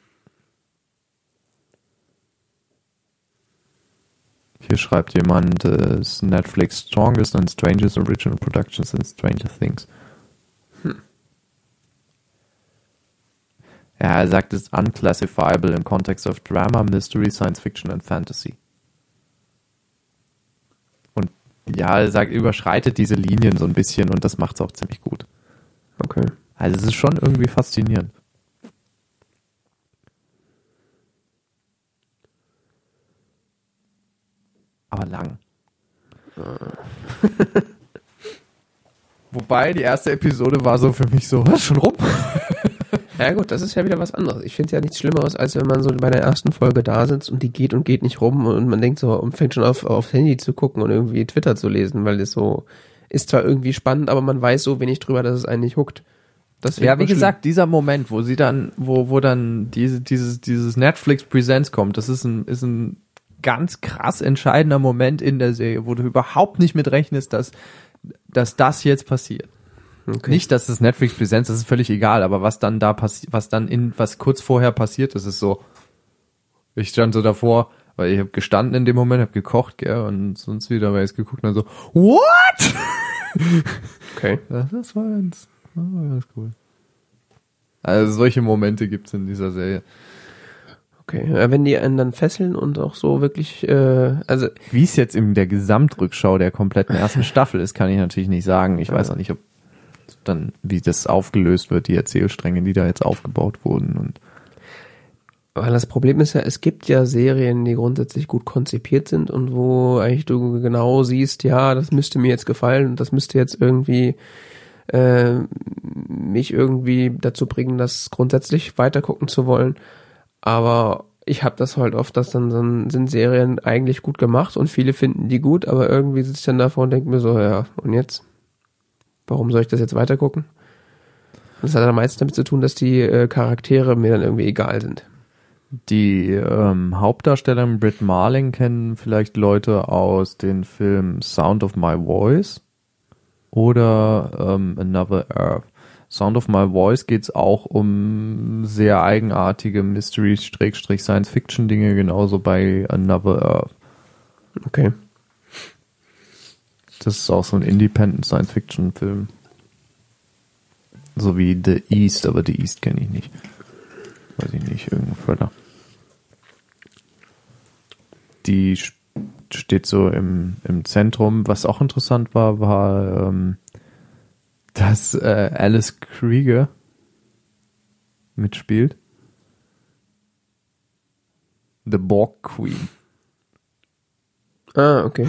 Hier schreibt jemand, äh, ist Netflix strongest and strangest original production since Stranger Things. Hm. Ja, er sagt, es ist unclassifiable in context of Drama, Mystery, Science Fiction and Fantasy. Und ja, er sagt, überschreitet diese Linien so ein bisschen und das macht's auch ziemlich gut. Okay. Also es ist schon irgendwie faszinierend. Aber lang. Wobei, die erste Episode war so für mich so, was, schon rum? Ja gut, das ist ja wieder was anderes. Ich finde ja nichts Schlimmeres, als wenn man so bei der ersten Folge da sitzt und die geht und geht nicht rum und man denkt so und fängt schon auf aufs Handy zu gucken und irgendwie Twitter zu lesen, weil das so ist zwar irgendwie spannend, aber man weiß so wenig drüber, dass es einen nicht huckt. Das Ja, wie gesagt, dieser Moment, wo sie dann, wo, wo dann diese, dieses, dieses Netflix Presents kommt, das ist ein, ist ein ganz krass entscheidender Moment in der Serie, wo du überhaupt nicht mit rechnest, dass, dass das jetzt passiert. Okay. Nicht, dass das Netflix Presents, das ist völlig egal, aber was dann da passiert, was dann in, was kurz vorher passiert ist, ist so, ich stand so davor, weil ich habe gestanden in dem Moment, habe gekocht, gell, und sonst wieder, weil ich geguckt und dann so, what? Okay. Ja, das war ganz, das war ganz cool. Also solche Momente gibt's in dieser Serie. Okay, ja, wenn die einen dann fesseln und auch so wirklich, äh, also Wie es jetzt in der Gesamtrückschau der kompletten ersten Staffel ist, kann ich natürlich nicht sagen. Ich weiß auch nicht, ob dann, wie das aufgelöst wird, die Erzählstränge, die da jetzt aufgebaut wurden. Und weil das Problem ist ja, es gibt ja Serien, die grundsätzlich gut konzipiert sind und wo eigentlich du genau siehst, ja, das müsste mir jetzt gefallen und das müsste jetzt irgendwie äh, mich irgendwie dazu bringen, das grundsätzlich weitergucken zu wollen. Aber ich habe das halt oft, dass dann, dann sind Serien eigentlich gut gemacht und viele finden die gut, aber irgendwie sitze ich dann davor und denke mir so, ja, und jetzt? Warum soll ich das jetzt weitergucken? Das hat dann meistens damit zu tun, dass die äh, Charaktere mir dann irgendwie egal sind. Die ähm, Hauptdarstellerin Brit Marling kennen vielleicht Leute aus den Filmen Sound of My Voice oder ähm, Another Earth. Sound of My Voice geht's auch um sehr eigenartige Mystery-Science-Fiction-Dinge, genauso bei Another Earth. Okay. Das ist auch so ein Independent Science-Fiction-Film. So wie The East, aber The East kenne ich nicht. Weiß ich nicht, irgendein Thriller. Die steht so im, im Zentrum. Was auch interessant war, war, ähm, dass äh, Alice Krieger mitspielt. The Borg Queen. Ah, okay.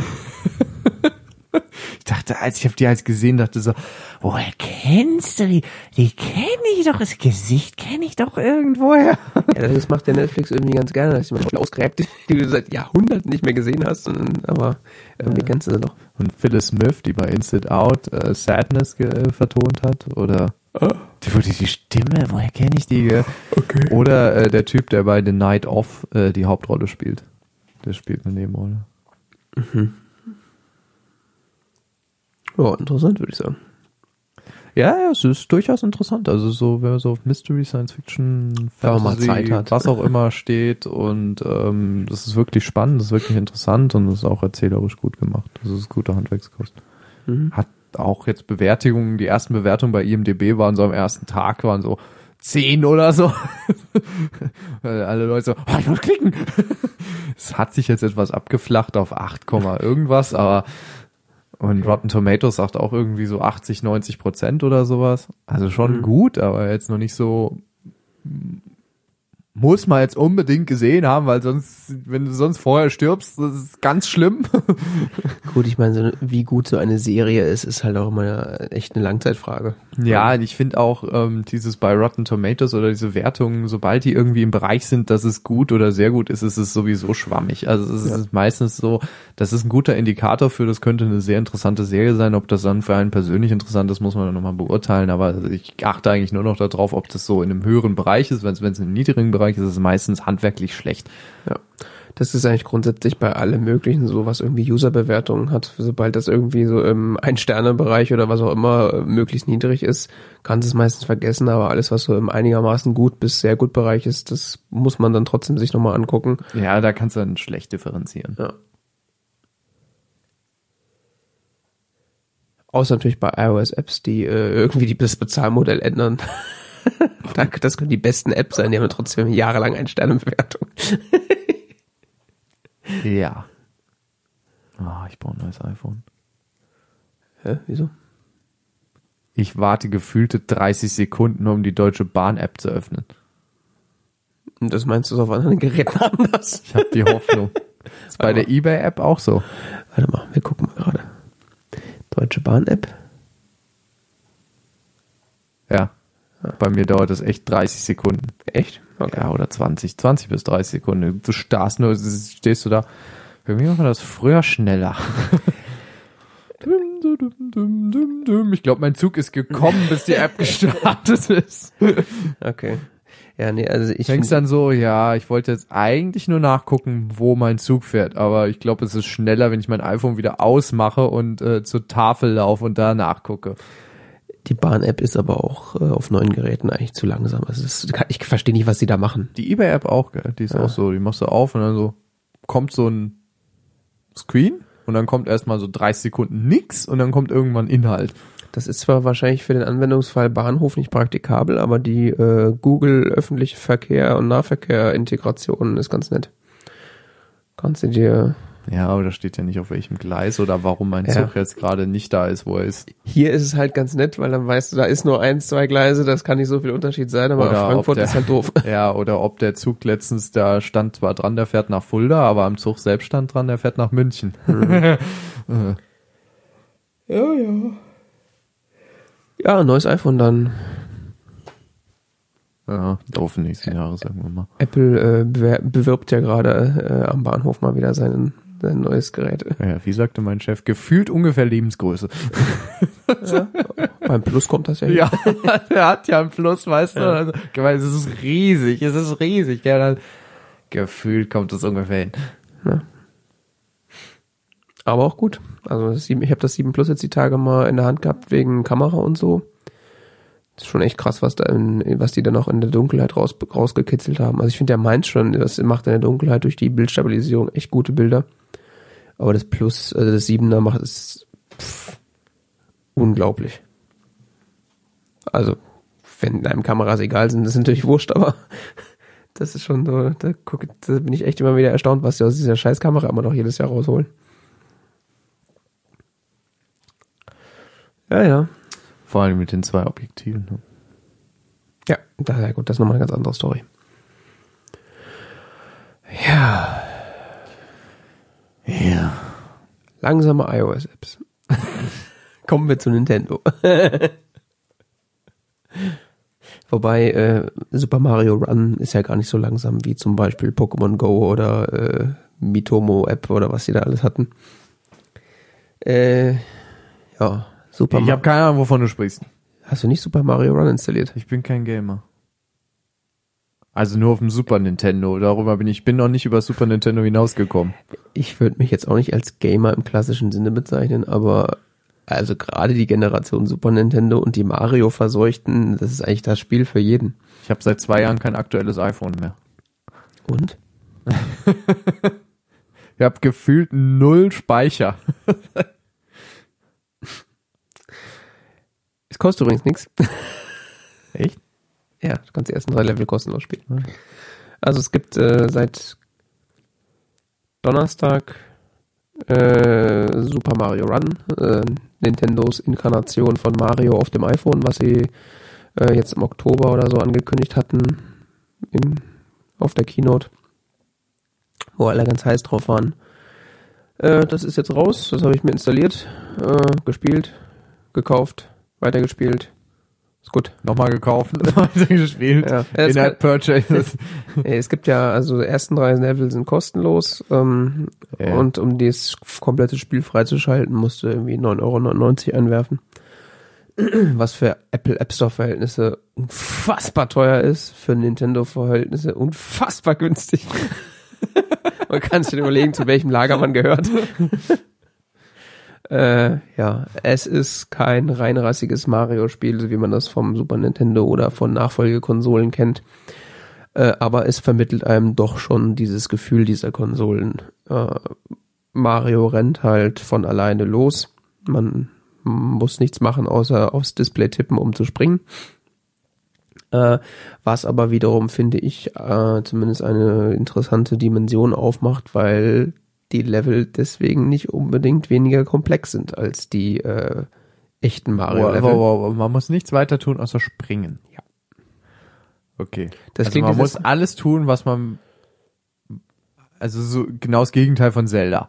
Ich dachte, als ich habe die als gesehen, dachte so, woher kennst du die? Die kenne ich doch, das Gesicht kenne ich doch irgendwoher. Ja, das macht der Netflix irgendwie ganz gerne, dass jemand ausgräbt, die du seit Jahrhunderten nicht mehr gesehen hast, und, aber irgendwie ja. Kennst du sie doch. Und Phyllis Smith, die bei Inside Out äh, Sadness ge- vertont hat, oder oh. die wurde die Stimme, woher kenne ich die? Okay. Oder äh, der Typ, der bei The Night Of äh, die Hauptrolle spielt. Der spielt eine Nebenrolle. Mhm. Ja, interessant, würde ich sagen. Ja, ja, es ist durchaus interessant. Also so, wenn man so auf Mystery, Science Fiction, Fantasy, Zeit hat. was auch immer steht, und ähm, das ist wirklich spannend, das ist wirklich interessant und das ist auch erzählerisch gut gemacht. Das ist gute Handwerkskost. Mhm. Hat auch jetzt Bewertungen, die ersten Bewertungen bei I M D B waren so am ersten Tag, waren so zehn oder so. Weil alle Leute so, oh, ich muss klicken. Es hat sich jetzt etwas abgeflacht auf acht, irgendwas, aber und Rotten Tomatoes sagt auch irgendwie so achtzig, neunzig Prozent oder sowas. Also schon mhm. gut, aber jetzt noch nicht so, muss man jetzt unbedingt gesehen haben, weil sonst, wenn du sonst vorher stirbst, das ist ganz schlimm. Gut, ich meine, so, wie gut so eine Serie ist, ist halt auch immer echt eine Langzeitfrage. Ja, ich finde auch ähm, dieses bei Rotten Tomatoes oder diese Wertungen, sobald die irgendwie im Bereich sind, dass es gut oder sehr gut ist, ist es sowieso schwammig. Also es ja. ist meistens so, das ist ein guter Indikator für, das könnte eine sehr interessante Serie sein. Ob das dann für einen persönlich interessant ist, muss man dann nochmal beurteilen. Aber ich achte eigentlich nur noch darauf, ob das so in einem höheren Bereich ist. Wenn es in einem niedrigen Bereich ist, ist es meistens handwerklich schlecht. Ja. Das ist eigentlich grundsätzlich bei allem Möglichen so, was irgendwie Userbewertungen hat. Sobald das irgendwie so im Ein-Sterne-Bereich oder was auch immer möglichst niedrig ist, kannst du es meistens vergessen. Aber alles, was so im einigermaßen gut bis sehr gut Bereich ist, das muss man dann trotzdem sich nochmal angucken. Ja, da kannst du dann schlecht differenzieren. Ja. Außer natürlich bei iOS-Apps, die äh, irgendwie die, das Bezahlmodell ändern. Das können die besten Apps sein, die haben trotzdem jahrelang Ein-Sterne-Bewertung. Ja. Oh, ich brauche ein neues iPhone. Hä, wieso? Ich warte gefühlte dreißig Sekunden, um die Deutsche Bahn-App zu öffnen. Und das meinst du auf anderen Geräten anders? Ich habe die Hoffnung. Ist bei der eBay-App auch so. Warte mal, wir gucken mal gerade. Deutsche Bahn-App? Ja. Bei mir dauert das echt dreißig Sekunden. Echt? Okay. Ja, oder zwanzig, zwanzig bis dreißig Sekunden. Du starrst nur, stehst du da. Für mich war das früher schneller. Ich glaube, mein Zug ist gekommen, bis die App gestartet ist. Okay. Ja, nee, also ich denkst dann so, ja, ich wollte jetzt eigentlich nur nachgucken, wo mein Zug fährt, aber ich glaube, es ist schneller, wenn ich mein iPhone wieder ausmache und äh, zur Tafel laufe und da nachgucke. Die Bahn-App ist aber auch äh, auf neuen Geräten eigentlich zu langsam. Also das, ich verstehe nicht, was sie da machen. Die eBay-App auch, gell? Die ist ja auch so, die machst du auf und dann so kommt so ein Screen und dann kommt erstmal so dreißig Sekunden nix und dann kommt irgendwann Inhalt. Das ist zwar wahrscheinlich für den Anwendungsfall Bahnhof nicht praktikabel, aber die äh, Google öffentliche Verkehr und Nahverkehr-Integration ist ganz nett. Kannst du dir... Ja, aber da steht ja nicht, auf welchem Gleis oder warum mein ja. Zug jetzt gerade nicht da ist, wo er ist. Hier ist es halt ganz nett, weil dann weißt du, da ist nur eins, zwei Gleise, das kann nicht so viel Unterschied sein, aber oder Frankfurt der, ist halt doof. Ja, oder ob der Zug letztens, da stand zwar dran, der fährt nach Fulda, aber am Zug selbst stand dran, der fährt nach München. Mhm. ja, ja. Ja, neues iPhone dann. Ja, doof nächsten Jahres, sagen wir mal. Apple äh, bewer- bewirbt ja gerade äh, am Bahnhof mal wieder seinen, sein neues Gerät. Ja, wie sagte mein Chef, gefühlt ungefähr Lebensgröße. Ja. Beim Plus kommt das ja hin. Ja, der hat ja einen Plus, weißt du. Also, es ist riesig, es ist riesig. Ja, dann, gefühlt kommt das ungefähr hin. Ja. Aber auch gut. Also das sieben, ich habe das sieben Plus jetzt die Tage mal in der Hand gehabt wegen Kamera und so. Das ist schon echt krass, was da in, was die dann auch in der Dunkelheit raus, rausgekitzelt haben. Also ich finde, der meint schon, das macht in der Dunkelheit durch die Bildstabilisierung echt gute Bilder. Aber das Plus, also das Siebener macht es pff, unglaublich. Also, wenn einem Kameras egal sind, das ist natürlich wurscht, aber das ist schon so, da, guck, da bin ich echt immer wieder erstaunt, was die aus dieser Scheißkamera immer noch jedes Jahr rausholen. Ja, ja. Vor allem mit den zwei Objektiven. Ne? Ja, das, ja gut, das ist nochmal eine ganz andere Story. Ja. Ja. Langsame iOS-Apps. Kommen wir zu Nintendo. Wobei äh, Super Mario Run ist ja gar nicht so langsam wie zum Beispiel Pokémon Go oder äh, Mitomo-App oder was die da alles hatten. Äh, ja, Super Ich habe keine Ahnung, wovon du sprichst. Hast du nicht Super Mario Run installiert? Ich bin kein Gamer. Also nur auf dem Super Nintendo. Darüber bin ich, ich bin noch nicht über Super Nintendo hinausgekommen. Ich würde mich jetzt auch nicht als Gamer im klassischen Sinne bezeichnen, aber also gerade die Generation Super Nintendo und die Mario-Verseuchten, das ist eigentlich das Spiel für jeden. Ich habe seit zwei Jahren kein aktuelles iPhone mehr. Und? Ich habe gefühlt null Speicher. Es kostet übrigens nichts. Echt? Ja, du kannst die ersten drei Level kostenlos spielen. Also es gibt äh, seit Donnerstag äh, Super Mario Run, äh, Nintendos Inkarnation von Mario auf dem iPhone, was sie äh, jetzt im Oktober oder so angekündigt hatten im, auf der Keynote, wo alle ganz heiß drauf waren. Äh, das ist jetzt raus, das habe ich mir installiert, äh, gespielt, gekauft, weitergespielt. Ist gut. Nochmal gekauft, weitergespielt. Ja. In-App Purchases. Es gibt ja, also die ersten drei Level sind kostenlos ähm, Ja. und um das komplette Spiel freizuschalten, musst du irgendwie neun Euro neunundneunzig einwerfen. Was für Apple App Store Verhältnisse unfassbar teuer ist, für Nintendo Verhältnisse unfassbar günstig. Man kann sich überlegen, zu welchem Lager man gehört. Äh, ja, es ist kein reinrassiges Mario-Spiel, so wie man das vom Super Nintendo oder von Nachfolgekonsolen kennt. Äh, aber es vermittelt einem doch schon dieses Gefühl dieser Konsolen. Äh, Mario rennt halt von alleine los. Man muss nichts machen, außer aufs Display tippen, um zu springen. Äh, was aber wiederum, finde ich, äh, zumindest eine interessante Dimension aufmacht, weil die Level deswegen nicht unbedingt weniger komplex sind als die äh, echten Mario-Level. Wow, wow, wow. Man muss nichts weiter tun, außer springen. Ja. Okay. Das also klingt man jetzt- muss alles tun, was man, also so genau das Gegenteil von Zelda.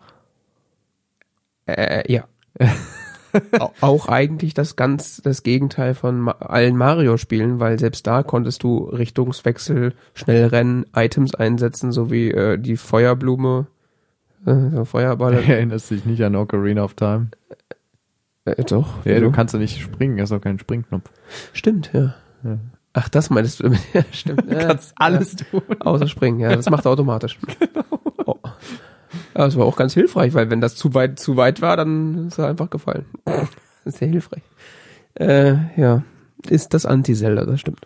Äh, ja. Au- Auch eigentlich das ganz das Gegenteil von Ma- allen Mario-Spielen, weil selbst da konntest du Richtungswechsel, schnell rennen, Items einsetzen, sowie äh, die Feuerblume, äh, so Feuerball. Erinnerst dich nicht an Ocarina of Time? Äh, doch. Ja, wieso? du kannst ja nicht springen, hast auch keinen Springknopf. Stimmt, ja. Ja. Ach, das meinst du? Ja, stimmt. Du kannst alles ja. tun. Außer springen, ja, das macht er automatisch. Oh. Ja, das war auch ganz hilfreich, weil wenn das zu weit zu weit war, dann ist er einfach gefallen. Das ist sehr hilfreich. Äh, ja, ist das Anti-Zelda, das stimmt.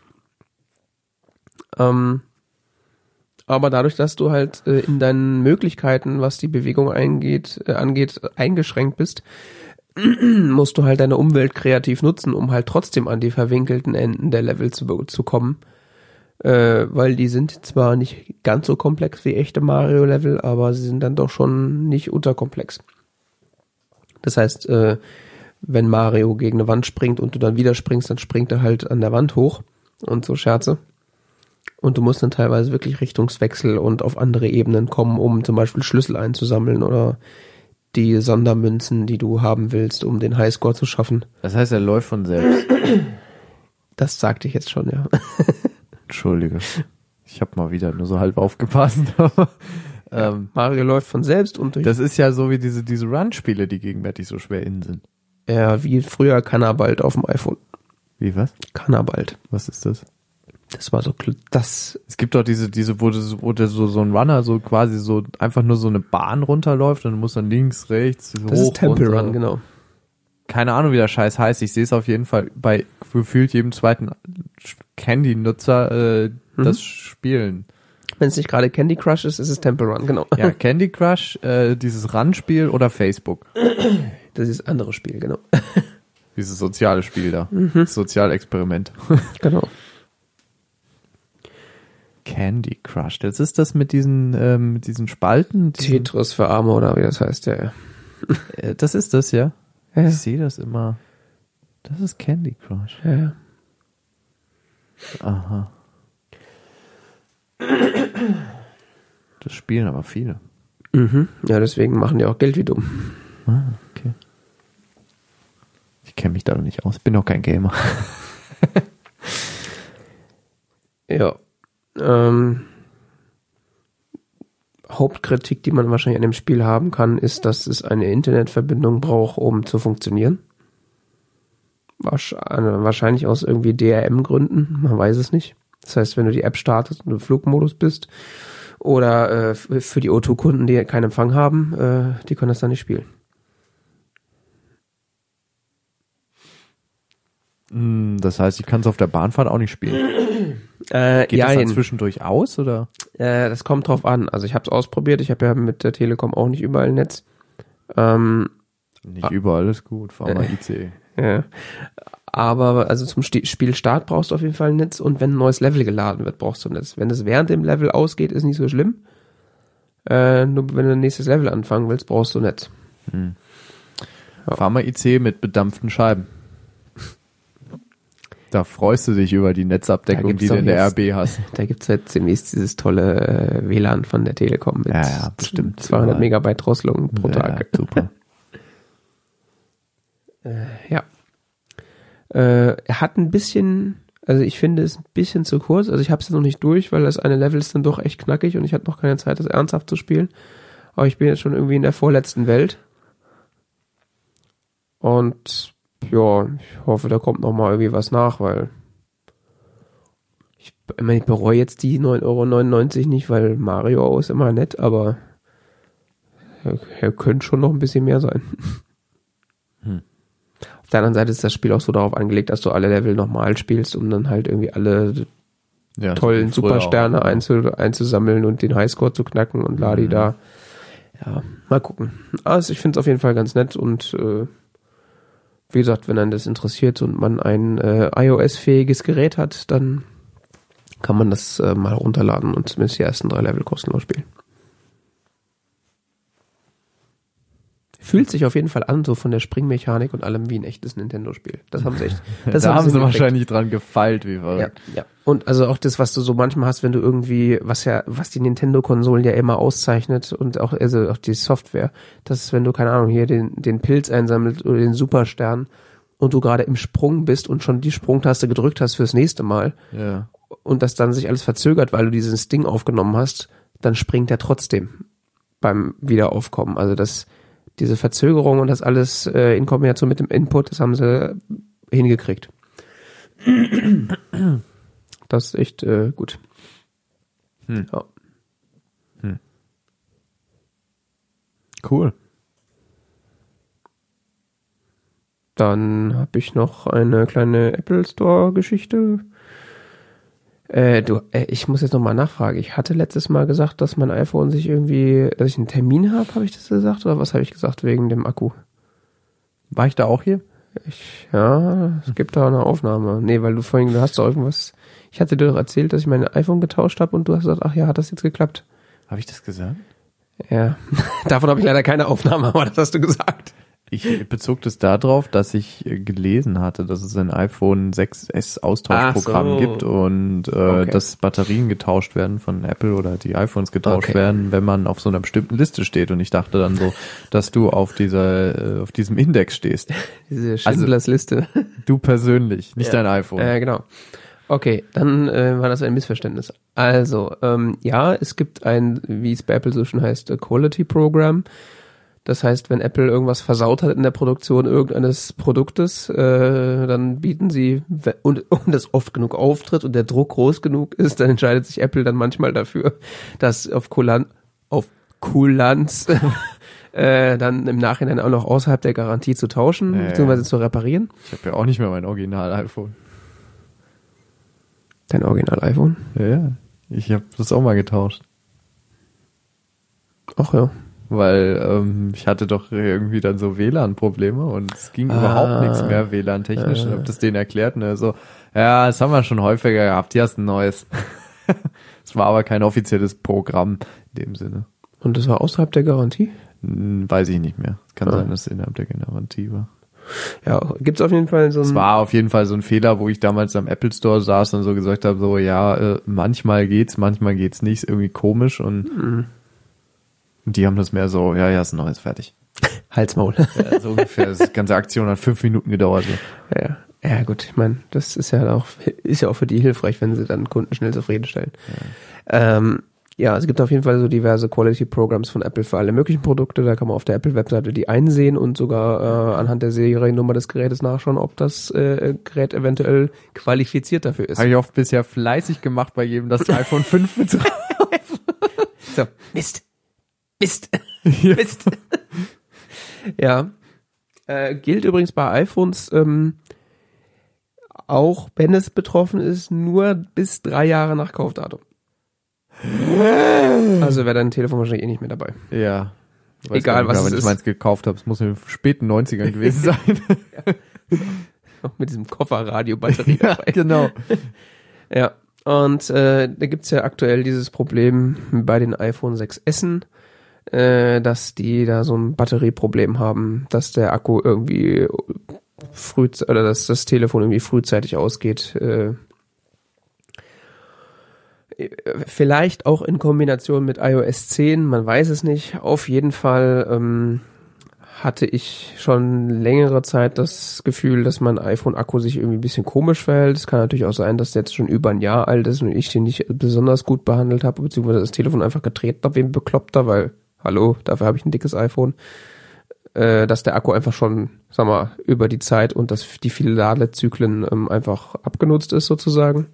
Ähm, aber dadurch, dass du halt äh, in deinen Möglichkeiten, was die Bewegung eingeht, äh, angeht, eingeschränkt bist, musst du halt deine Umwelt kreativ nutzen, um halt trotzdem an die verwinkelten Enden der Level zu, zu kommen. Äh, weil die sind zwar nicht ganz so komplex wie echte Mario-Level, aber sie sind dann doch schon nicht unterkomplex. Das heißt, äh, wenn Mario gegen eine Wand springt und du dann wieder springst, dann springt er halt an der Wand hoch und so Scherze. Und du musst dann teilweise wirklich Richtungswechsel und auf andere Ebenen kommen, um zum Beispiel Schlüssel einzusammeln oder die Sondermünzen, die du haben willst, um den Highscore zu schaffen. Das heißt, er läuft von selbst. Das sagte ich jetzt schon, ja. Entschuldige. Ich habe mal wieder nur so halb aufgepasst. ähm, Mario läuft von selbst und durch. das ist ja so wie diese, diese Run-Spiele, die gegenwärtig so schwer in sind. Ja, wie früher Cannabalt auf dem iPhone. Wie, was? Cannabalt. Was ist das? Das war so, kl- das, Es gibt doch diese, diese, wo, das, wo der so, so ein Runner so quasi so einfach nur so eine Bahn runterläuft und du musst dann links, rechts, das hoch, ist Temple runter. Run, genau. Keine Ahnung, wie der Scheiß heißt. Ich sehe es auf jeden Fall bei gefühlt jedem zweiten Candy-Nutzer äh, das Spielen. Wenn es nicht gerade Candy Crush ist, ist es Temple Run, genau. Ja, Candy Crush, äh, dieses Run-Spiel oder Facebook. Das ist das andere Spiel, genau. Dieses soziale Spiel da. Das Sozialexperiment. Genau. Candy Crush. Das ist das mit diesen, ähm, mit diesen Spalten. Diesen, Tetris für Arme oder wie das heißt, ja, ja. äh, das ist das, ja. Ja. Ich sehe das immer. Das ist Candy Crush. Ja, ja. Aha. Das spielen aber viele. Mhm. Ja, deswegen machen die auch Geld wie dumm. Ah, okay. Ich kenne mich da noch nicht aus. Bin doch kein Gamer. Ja. Ähm, Hauptkritik, die man wahrscheinlich an dem Spiel haben kann, ist, dass es eine Internetverbindung braucht, um zu funktionieren. Wahrscheinlich aus irgendwie D R M-Gründen, man weiß es nicht. Das heißt, wenn du die App startest und im Flugmodus bist oder äh, für die O zwei Kunden, die keinen Empfang haben, äh, die können das dann nicht spielen. Das heißt, ich kann es auf der Bahnfahrt auch nicht spielen. Äh, Geht ja, das dann hin. zwischendurch aus, oder? Äh, das kommt drauf an. Also ich habe es ausprobiert. Ich habe ja mit der Telekom auch nicht überall Netz. Ähm, Nicht Ah. überall ist gut. Fahr mal I C E. ja. Aber also zum Sti- Spielstart brauchst du auf jeden Fall ein Netz und wenn ein neues Level geladen wird, brauchst du ein Netz. Wenn es während dem Level ausgeht, ist nicht so schlimm. Äh, nur wenn du ein nächstes Level anfangen willst, brauchst du ein Netz. Ja. Fahr mal I C E mit bedampften Scheiben. Da freust du dich über die Da Netzabdeckung, gibt's die du doch in der R jetzt- B hast. Da gibt's jetzt demnächst dieses tolle äh, W L A N von der Telekom mit Ja, ja, bestimmt. zweihundert Überall. Megabyte Drosselung pro Ja, Tag. ja, super. Ja. Äh, er hat ein bisschen, also ich finde es ein bisschen zu kurz. Also ich habe es noch nicht durch, weil das eine Level ist dann doch echt knackig und ich hatte noch keine Zeit, das ernsthaft zu spielen. Aber ich bin jetzt schon irgendwie in der vorletzten Welt. Und ja, ich hoffe, da kommt noch mal irgendwie was nach, weil ich, ich, meine, ich bereue jetzt die neun Euro neunundneunzig nicht, weil Mario ist immer nett, aber er, er könnte schon noch ein bisschen mehr sein. Hm. Auf der anderen Seite ist das Spiel auch so darauf angelegt, dass du alle Level nochmal spielst, um dann halt irgendwie alle Ja, tollen so wie früher Supersterne auch, ja. einzu, einzusammeln und den Highscore zu knacken und ladi Mhm. da. Ja, mal gucken. Also ich finde es auf jeden Fall ganz nett und äh, wie gesagt, wenn einen das interessiert und man ein äh, iOS-fähiges Gerät hat, dann kann man das äh, mal runterladen und zumindest die ersten drei Level kostenlos spielen. Fühlt sich auf jeden Fall an, so von der Springmechanik und allem wie ein echtes Nintendo-Spiel. Das haben sie echt. Das da haben sie hingekriegt. wahrscheinlich dran gefeilt, wie Ja, verrückt. ja. Und also auch das, was du so manchmal hast, wenn du irgendwie, was ja, was die Nintendo-Konsolen ja immer auszeichnet und auch, also auch die Software, das ist, wenn du, keine Ahnung, hier den, den Pilz einsammelst oder den Superstern und du gerade im Sprung bist und schon die Sprungtaste gedrückt hast fürs nächste Mal Ja. und das dann sich alles verzögert, weil du dieses Ding aufgenommen hast, dann springt er trotzdem beim Wiederaufkommen. Also das, diese Verzögerung und das alles äh, in Kombination mit dem Input, das haben sie hingekriegt. Das ist echt äh, gut. Hm. Ja. Cool. Dann habe ich noch eine kleine Apple Store Geschichte. Äh, du, äh, ich muss jetzt nochmal nachfragen. Ich hatte letztes Mal gesagt, dass mein iPhone sich irgendwie, dass ich einen Termin habe, habe ich das gesagt? Oder was habe ich gesagt wegen dem Akku? War ich da auch hier? Ich, ja, es gibt da eine Aufnahme. Nee, weil du vorhin, du hast doch irgendwas, ich hatte dir doch erzählt, dass ich mein iPhone getauscht habe und du hast gesagt, ach ja, hat das jetzt geklappt? Habe ich das gesagt? Ja, davon habe ich leider keine Aufnahme, aber das hast du gesagt. Ich bezog das darauf, dass ich äh, gelesen hatte, dass es ein iPhone sechs S Austauschprogramm Ach so. gibt und äh, Okay. dass Batterien getauscht werden von Apple oder die iPhones getauscht Okay. werden, wenn man auf so einer bestimmten Liste steht. Und ich dachte dann so, dass du auf dieser, äh, auf diesem Index stehst. Diese Schindlers Liste. Du persönlich, nicht Ja. dein iPhone. Äh, genau. Okay, dann äh, war das ein Missverständnis. Also, ähm, ja, es gibt ein, wie es bei Apple so schon heißt, a Quality Program. Das heißt, wenn Apple irgendwas versaut hat in der Produktion irgendeines Produktes, äh, dann bieten sie, und, und das oft genug auftritt und der Druck groß genug ist, dann entscheidet sich Apple dann manchmal dafür, das auf Kulanz, auf Kulanz äh, dann im Nachhinein auch noch außerhalb der Garantie zu tauschen, Ja, ja. beziehungsweise zu reparieren. Ich habe ja auch nicht mehr mein Original-iPhone. Dein Original-iPhone? Ja, ja. Ich habe das auch mal getauscht. Ach ja. Weil ähm, ich hatte doch irgendwie dann so W L A N-Probleme und es ging Ah. überhaupt nichts mehr W L A N-technisch. Und habe das denen erklärt und er so, ja, das haben wir schon häufiger gehabt, hier hast ein neues. Es war aber kein offizielles Programm in dem Sinne. Und das war außerhalb der Garantie? Hm, weiß ich nicht mehr. Es kann Ah. sein, dass es innerhalb der Garantie war. Ja, gibt's auf jeden Fall so ein... Es war auf jeden Fall so ein Fehler, wo ich damals am Apple Store saß und so gesagt habe, so ja, äh, manchmal geht's, manchmal geht's nicht, ist irgendwie komisch und, Mhm. und die haben das mehr so, ja, ja, ist ein neues, fertig. Halsmaul. Ja, so ungefähr. Die ganze Aktion hat fünf Minuten gedauert. So. Ja, ja gut, ich meine, das ist ja auch ist ja auch für die hilfreich, wenn sie dann Kunden schnell zufriedenstellen. Ja. Ähm, ja, es gibt auf jeden Fall so diverse Quality Programs von Apple für alle möglichen Produkte. Da kann man auf der Apple-Webseite die einsehen und sogar äh, anhand der Seriennummer des Gerätes nachschauen, ob das äh, Gerät eventuell qualifiziert dafür ist. Habe ich oft bisher fleißig gemacht bei jedem das iPhone fünf mit drauf. So, Mist. Mist. Mist. Ja. Äh, gilt übrigens bei iPhones, ähm, auch wenn es betroffen ist, nur bis drei Jahre nach Kaufdatum. Also wäre dein Telefon wahrscheinlich eh nicht mehr dabei. Ja. Ich weiß Egal, gar nicht was mehr, es wenn ich ist. meins gekauft habe. Es muss in den späten neunzigern gewesen sein. Noch mit diesem Kofferradio-Batterie Ja, dabei. genau. Ja, und äh, da gibt's ja aktuell dieses Problem bei den iPhone sechs S, äh, dass die da so ein Batterieproblem haben, dass der Akku irgendwie früh oder dass das Telefon irgendwie frühzeitig ausgeht. Äh, vielleicht auch in Kombination mit iOS zehn, man weiß es nicht. Auf jeden Fall ähm, hatte ich schon längere Zeit das Gefühl, dass mein iPhone-Akku sich irgendwie ein bisschen komisch verhält. Es kann natürlich auch sein, dass der jetzt schon über ein Jahr alt ist und ich den nicht besonders gut behandelt habe, beziehungsweise das Telefon einfach getreten habe wie ein Bekloppter, weil, hallo, dafür habe ich ein dickes iPhone. Äh, dass der Akku einfach schon, sag mal, über die Zeit und das, die viele Ladezyklen ähm, einfach abgenutzt ist sozusagen.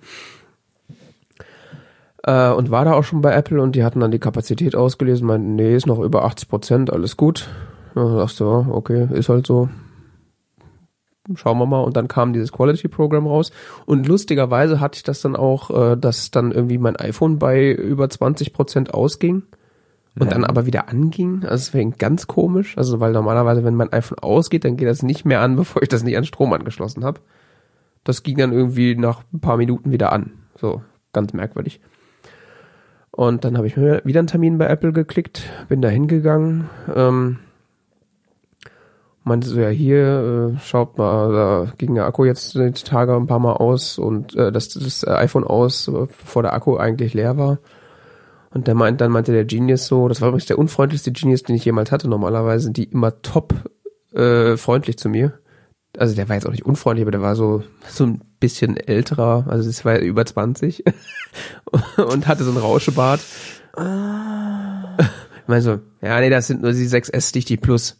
Äh, und war da auch schon bei Apple und die hatten dann die Kapazität ausgelesen, meinten, nee, ist noch über achtzig Prozent, alles gut. Ja, da dachte ich, ja, okay, ist halt so. Schauen wir mal. Und dann kam dieses Quality-Programm raus. Und lustigerweise hatte ich das dann auch, äh, dass dann irgendwie mein iPhone bei über zwanzig Prozent ausging und Ja. dann aber wieder anging. Also es wäre ganz komisch. Also weil normalerweise, wenn mein iPhone ausgeht, dann geht das nicht mehr an, bevor ich das nicht an Strom angeschlossen habe. Das ging dann irgendwie nach ein paar Minuten wieder an. So, ganz merkwürdig. Und dann habe ich mir wieder einen Termin bei Apple geklickt, bin da hingegangen, ähm, meinte so, ja hier, äh, schaut mal, da ging der Akku jetzt die Tage ein paar Mal aus und äh, das, das iPhone aus, äh, bevor der Akku eigentlich leer war. Und der meint, dann meinte der Genius so, das war übrigens der unfreundlichste Genius, den ich jemals hatte. Normalerweise sind die immer top äh, freundlich zu mir. Also der war jetzt auch nicht unfreundlich, aber der war so so ein bisschen älterer, also das war über zwanzig und hatte so einen Rauschebart. Ich meine so, ja nee, das sind nur die sechs S, nicht die Plus.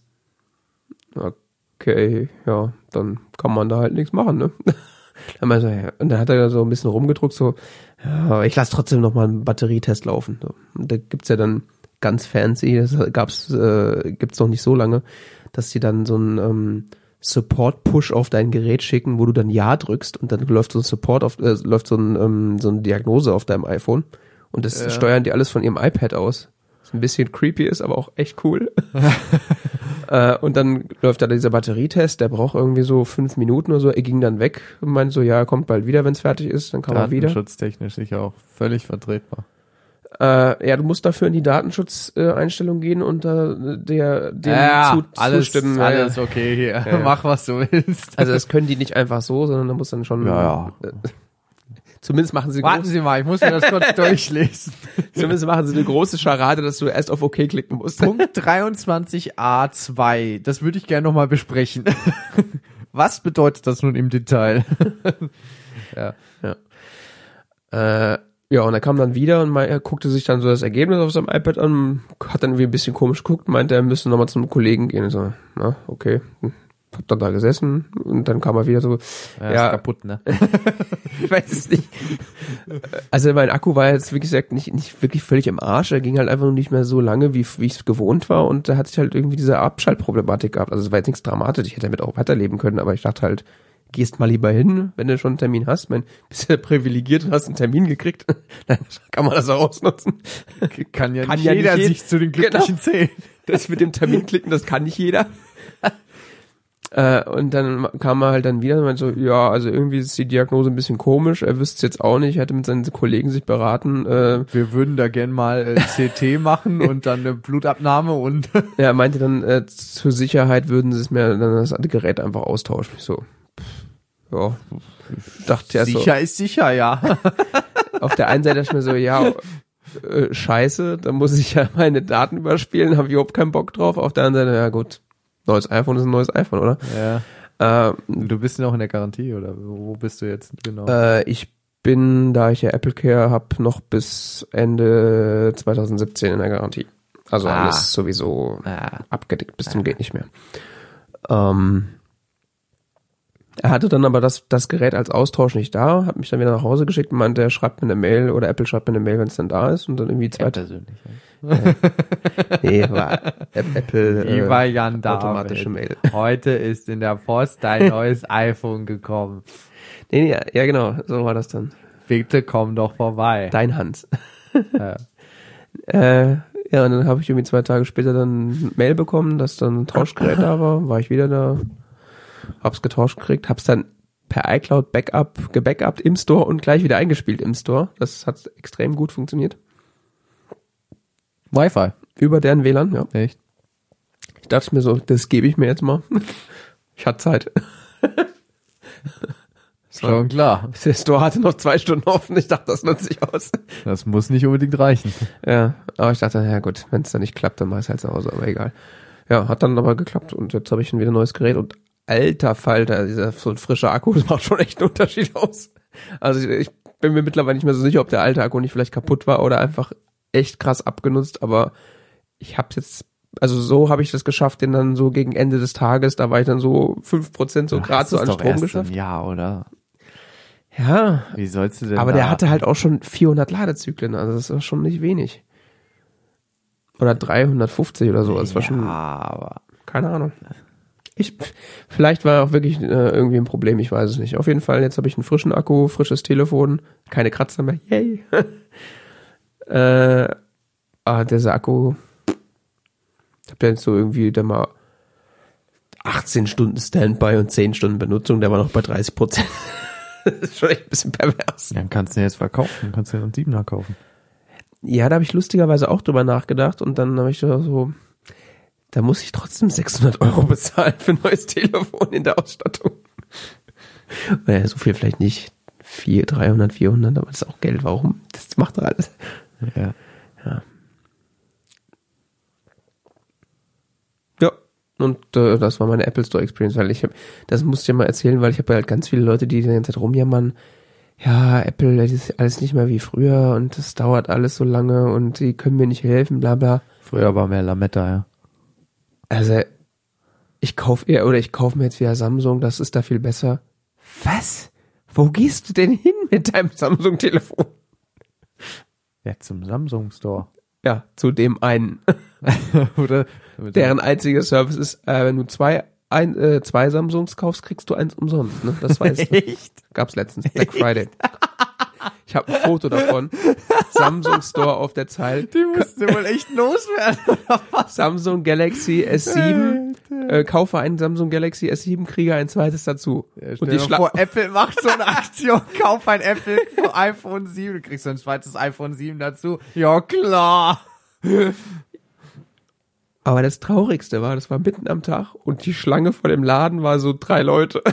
Okay, ja, dann kann man da halt nichts machen, ne? Dann meinte er, ja, und dann hat er so ein bisschen rumgedruckt, so, ja, aber ich lasse trotzdem noch mal einen Batterietest laufen. So. Und da gibt's ja dann ganz fancy, das gab's, äh, gibt's noch nicht so lange, dass die dann so ein ähm, Support-Push auf dein Gerät schicken, wo du dann Ja drückst und dann läuft so ein Support auf, äh, läuft so ein ähm, so eine Diagnose auf deinem iPhone und das Ja. steuern die alles von ihrem iPad aus. Was ein bisschen creepy ist, aber auch echt cool. äh, und dann läuft da dieser Batterietest, der braucht irgendwie so fünf Minuten oder so, er ging dann weg und meinte so, ja, er kommt bald wieder, wenn es fertig ist, dann kann er wieder. Datenschutztechnisch sicher auch völlig vertretbar. Äh, ja, du musst dafür in die Datenschutzeinstellung gehen und da der dem Ja, zu, alles, zustimmen. Ja, alles ja. okay hier. Ja. Mach, was du willst. Also das können die nicht einfach so, sondern da muss dann schon. Ja, ja. Äh, zumindest machen sie Warten groß, Sie mal, ich muss mir das kurz durchlesen. zumindest machen sie eine große Scharade, dass du erst auf OK klicken musst. Punkt dreiundzwanzig a zwei. Das würde ich gerne nochmal besprechen. Was bedeutet das nun im Detail? Ja. Ja. Äh, ja, und er kam dann wieder und mein, er guckte sich dann so das Ergebnis auf seinem iPad an, hat dann irgendwie ein bisschen komisch geguckt, meinte, er müsste nochmal zum Kollegen gehen. Und so, na, okay. Hab dann da gesessen und dann kam er wieder so, Ja, ja, ist kaputt, ne? ich weiß es nicht. Also mein Akku war jetzt, wie gesagt, nicht, nicht wirklich völlig im Arsch. Er ging halt einfach nur nicht mehr so lange, wie, wie ich es gewohnt war. Und da hat sich halt irgendwie diese Abschaltproblematik gehabt. Also es war jetzt nichts dramatisch. Ich hätte damit auch weiterleben können. Aber ich dachte halt, gehst mal lieber hin, wenn du schon einen Termin hast. Mein, bist ja privilegiert und hast einen Termin gekriegt. Dann kann man das auch ausnutzen. Kann ja Kann nicht ja jeder nicht sich zu den Glücklichen Genau. zählen. Das mit dem Termin klicken, das kann nicht jeder. Äh, und dann kam er halt dann wieder und meinte so, ja, also irgendwie ist die Diagnose ein bisschen komisch, er wüsste es jetzt auch nicht, er hätte mit seinen Kollegen sich beraten. Äh, Wir würden da gern mal äh, C T machen und dann eine Blutabnahme und er meinte dann, äh, zur Sicherheit würden sie es mir dann das Gerät einfach austauschen. Ich so, pff, ja, dachte ja so. sicher ist sicher, ja. Auf der einen Seite dachte ich mir so, ja, äh, scheiße, da muss ich ja meine Daten überspielen, habe ich überhaupt keinen Bock drauf. Auf der anderen Seite, ja gut, neues iPhone ist ein neues iPhone, oder? Ja. Äh, Du bist noch in der Garantie, oder wo bist du jetzt genau? Äh, ich bin, da ich ja Apple Care habe, noch bis Ende zwanzig siebzehn in der Garantie. Also Ah. alles sowieso Ah. abgedeckt bis zum geht nicht mehr. Ähm, er hatte dann aber das, das Gerät als Austausch nicht da, hat mich dann wieder nach Hause geschickt und meinte, er schreibt mir eine Mail oder Apple schreibt mir eine Mail, wenn es dann da ist und dann irgendwie zwei persönlich. Nee, war Apple äh, Lieber Jan automatische David, Mail. heute ist in der Post dein neues iPhone gekommen. Nee, nee, ja, ja genau, so war das dann. Bitte komm doch vorbei. Dein Hans. Ja. Äh, ja, und dann habe ich irgendwie zwei Tage später dann eine Mail bekommen, dass dann ein Tauschgerät da war, war ich wieder da, hab's getauscht gekriegt, hab's dann per iCloud Backup gebackupt im Store und gleich wieder eingespielt im Store. Das hat extrem gut funktioniert. Wi-Fi. Über deren W L A N, ja. Echt? Ich dachte mir so, das gebe ich mir jetzt mal. Ich hatte Zeit. Schon klar. Der Store hatte noch zwei Stunden offen, ich dachte, das nutze ich aus. Das muss nicht unbedingt reichen. Ja, aber ich dachte, ja gut, wenn es dann nicht klappt, dann mach ich es halt zu Hause, aber egal. Ja, hat dann aber geklappt und jetzt habe ich schon wieder ein neues Gerät und alter Falter, dieser so ein frischer Akku, das macht schon echt einen Unterschied aus. Also ich bin mir mittlerweile nicht mehr so sicher, ob der alte Akku nicht vielleicht kaputt war oder einfach echt krass abgenutzt, aber ich hab's jetzt, also so habe ich das geschafft, den dann so gegen Ende des Tages, da war ich dann so fünf Prozent so gerade so an Strom geschafft. Ja, oder? Ja, Wie sollst du denn aber da? der hatte halt auch schon vierhundert Ladezyklen, also das war schon nicht wenig. Oder dreihundertfünfzig oder so, das war schon, aber keine Ahnung. Ich, vielleicht war auch wirklich äh, irgendwie ein Problem, ich weiß es nicht. Auf jeden Fall, jetzt habe ich einen frischen Akku, frisches Telefon, keine Kratzer mehr, yay. äh, ah, dieser Akku, ich habe jetzt so irgendwie da mal achtzehn Stunden Standby und zehn Stunden Benutzung, der war noch bei dreißig Prozent. Das ist schon echt ein bisschen pervers. dann kannst du den jetzt verkaufen, kannst du den einen Siebener kaufen. Ja, da habe ich lustigerweise auch drüber nachgedacht und dann habe ich so, da muss ich trotzdem sechshundert Euro bezahlen für ein neues Telefon in der Ausstattung. Naja, so viel vielleicht nicht. vier, dreihundert, vierhundert, aber das ist auch Geld. Warum? Das macht doch alles. Ja. Ja. Ja, und äh, das war meine Apple Store Experience, weil ich habe, das musste ich ja mal erzählen, weil ich habe halt ganz viele Leute, die die ganze Zeit rumjammern, ja, Apple, das ist alles nicht mehr wie früher und das dauert alles so lange und die können mir nicht helfen, bla bla. Früher war mehr Lametta, ja. Also, ich kauf eher, oder ich kaufe mir jetzt wieder Samsung, das ist da viel besser. Was? Wo gehst du denn hin mit deinem Samsung-Telefon? Ja, zum Samsung Store. Ja, zu dem einen. Oder? Deren einziger Service ist, äh, wenn du zwei, ein, äh, zwei Samsungs kaufst, kriegst du eins umsonst. Ne? Das weißt du. Echt? Gab's letztens, Black Friday. Ich habe ein Foto davon. Samsung Store auf der Zeile. Die musst du wohl echt loswerden. Samsung Galaxy S sieben. Äh, kaufe einen Samsung Galaxy S sieben, kriege ein zweites dazu. Ja, und stell die dir Schla- vor, Apple macht so eine Aktion, kauf ein Apple für iPhone sieben, du kriegst so ein zweites iPhone sieben dazu. Ja, klar. Aber das Traurigste war, das war mitten am Tag und die Schlange vor dem Laden war so drei Leute.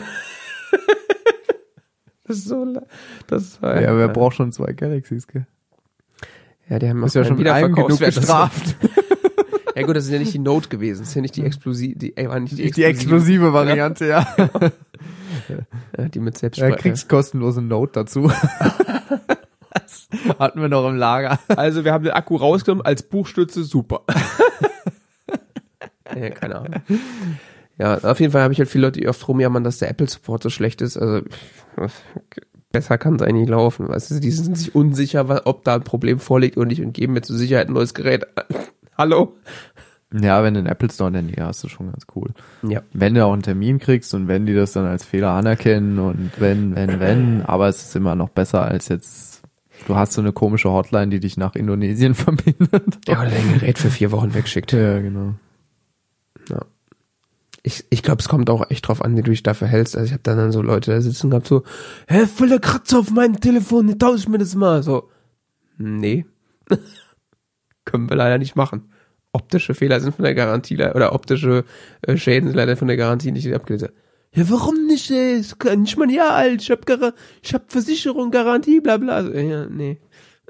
Das ist so, la- das war, Ja, wer braucht schon zwei Galaxies, gell? ja, die haben Ist ja schon mit einem genug gestraft. Ja gut, das ist ja nicht die Note gewesen, das ist ja nicht die Explosive, die, äh, war nicht die, Die explosive Variante, ja. Ja, die mit Ja, Selbstspeicher. kriegst kostenlose Note dazu. Das hatten wir noch im Lager. Also wir haben den Akku rausgenommen als Buchstütze, super. Ja, keine Ahnung. Ja, auf jeden Fall habe ich halt viele Leute, die oft rumjammern, dass der Apple Support so schlecht ist. Also besser kann es eigentlich nicht laufen. Weißt du, die sind sich unsicher, ob da ein Problem vorliegt oder nicht und geben mir zur Sicherheit ein neues Gerät. Hallo? Ja, wenn du einen Apple Store in der Nähe hast, ist schon ganz cool. Ja. Wenn du auch einen Termin kriegst und wenn die das dann als Fehler anerkennen und wenn, wenn, wenn, aber es ist immer noch besser als jetzt, du hast so eine komische Hotline, die dich nach Indonesien verbindet. Ja, oder dein Gerät für vier Wochen wegschickt. Ja, genau. Ja. Ich, ich glaube, es kommt auch echt drauf an, wie du dich da verhältst. Also ich habe dann, dann so Leute da sitzen gehabt, so, hä, voller Kratzer auf meinem Telefon, tausch mir das mal. So, nee, können wir leider nicht machen. Optische Fehler sind von der Garantie, le- oder optische äh, Schäden sind leider von der Garantie nicht abgelöst. Ja, warum nicht? Ey? Ist gar nicht mal ein Jahr alt, ich hab, Gar- ich hab Versicherung, Garantie, bla bla. Also, ja, nee.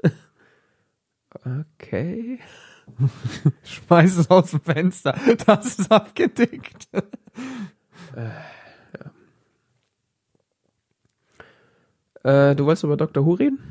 Okay. Schmeiß es aus dem Fenster. Das ist abgedeckt. Äh, du wolltest über Doktor Who reden?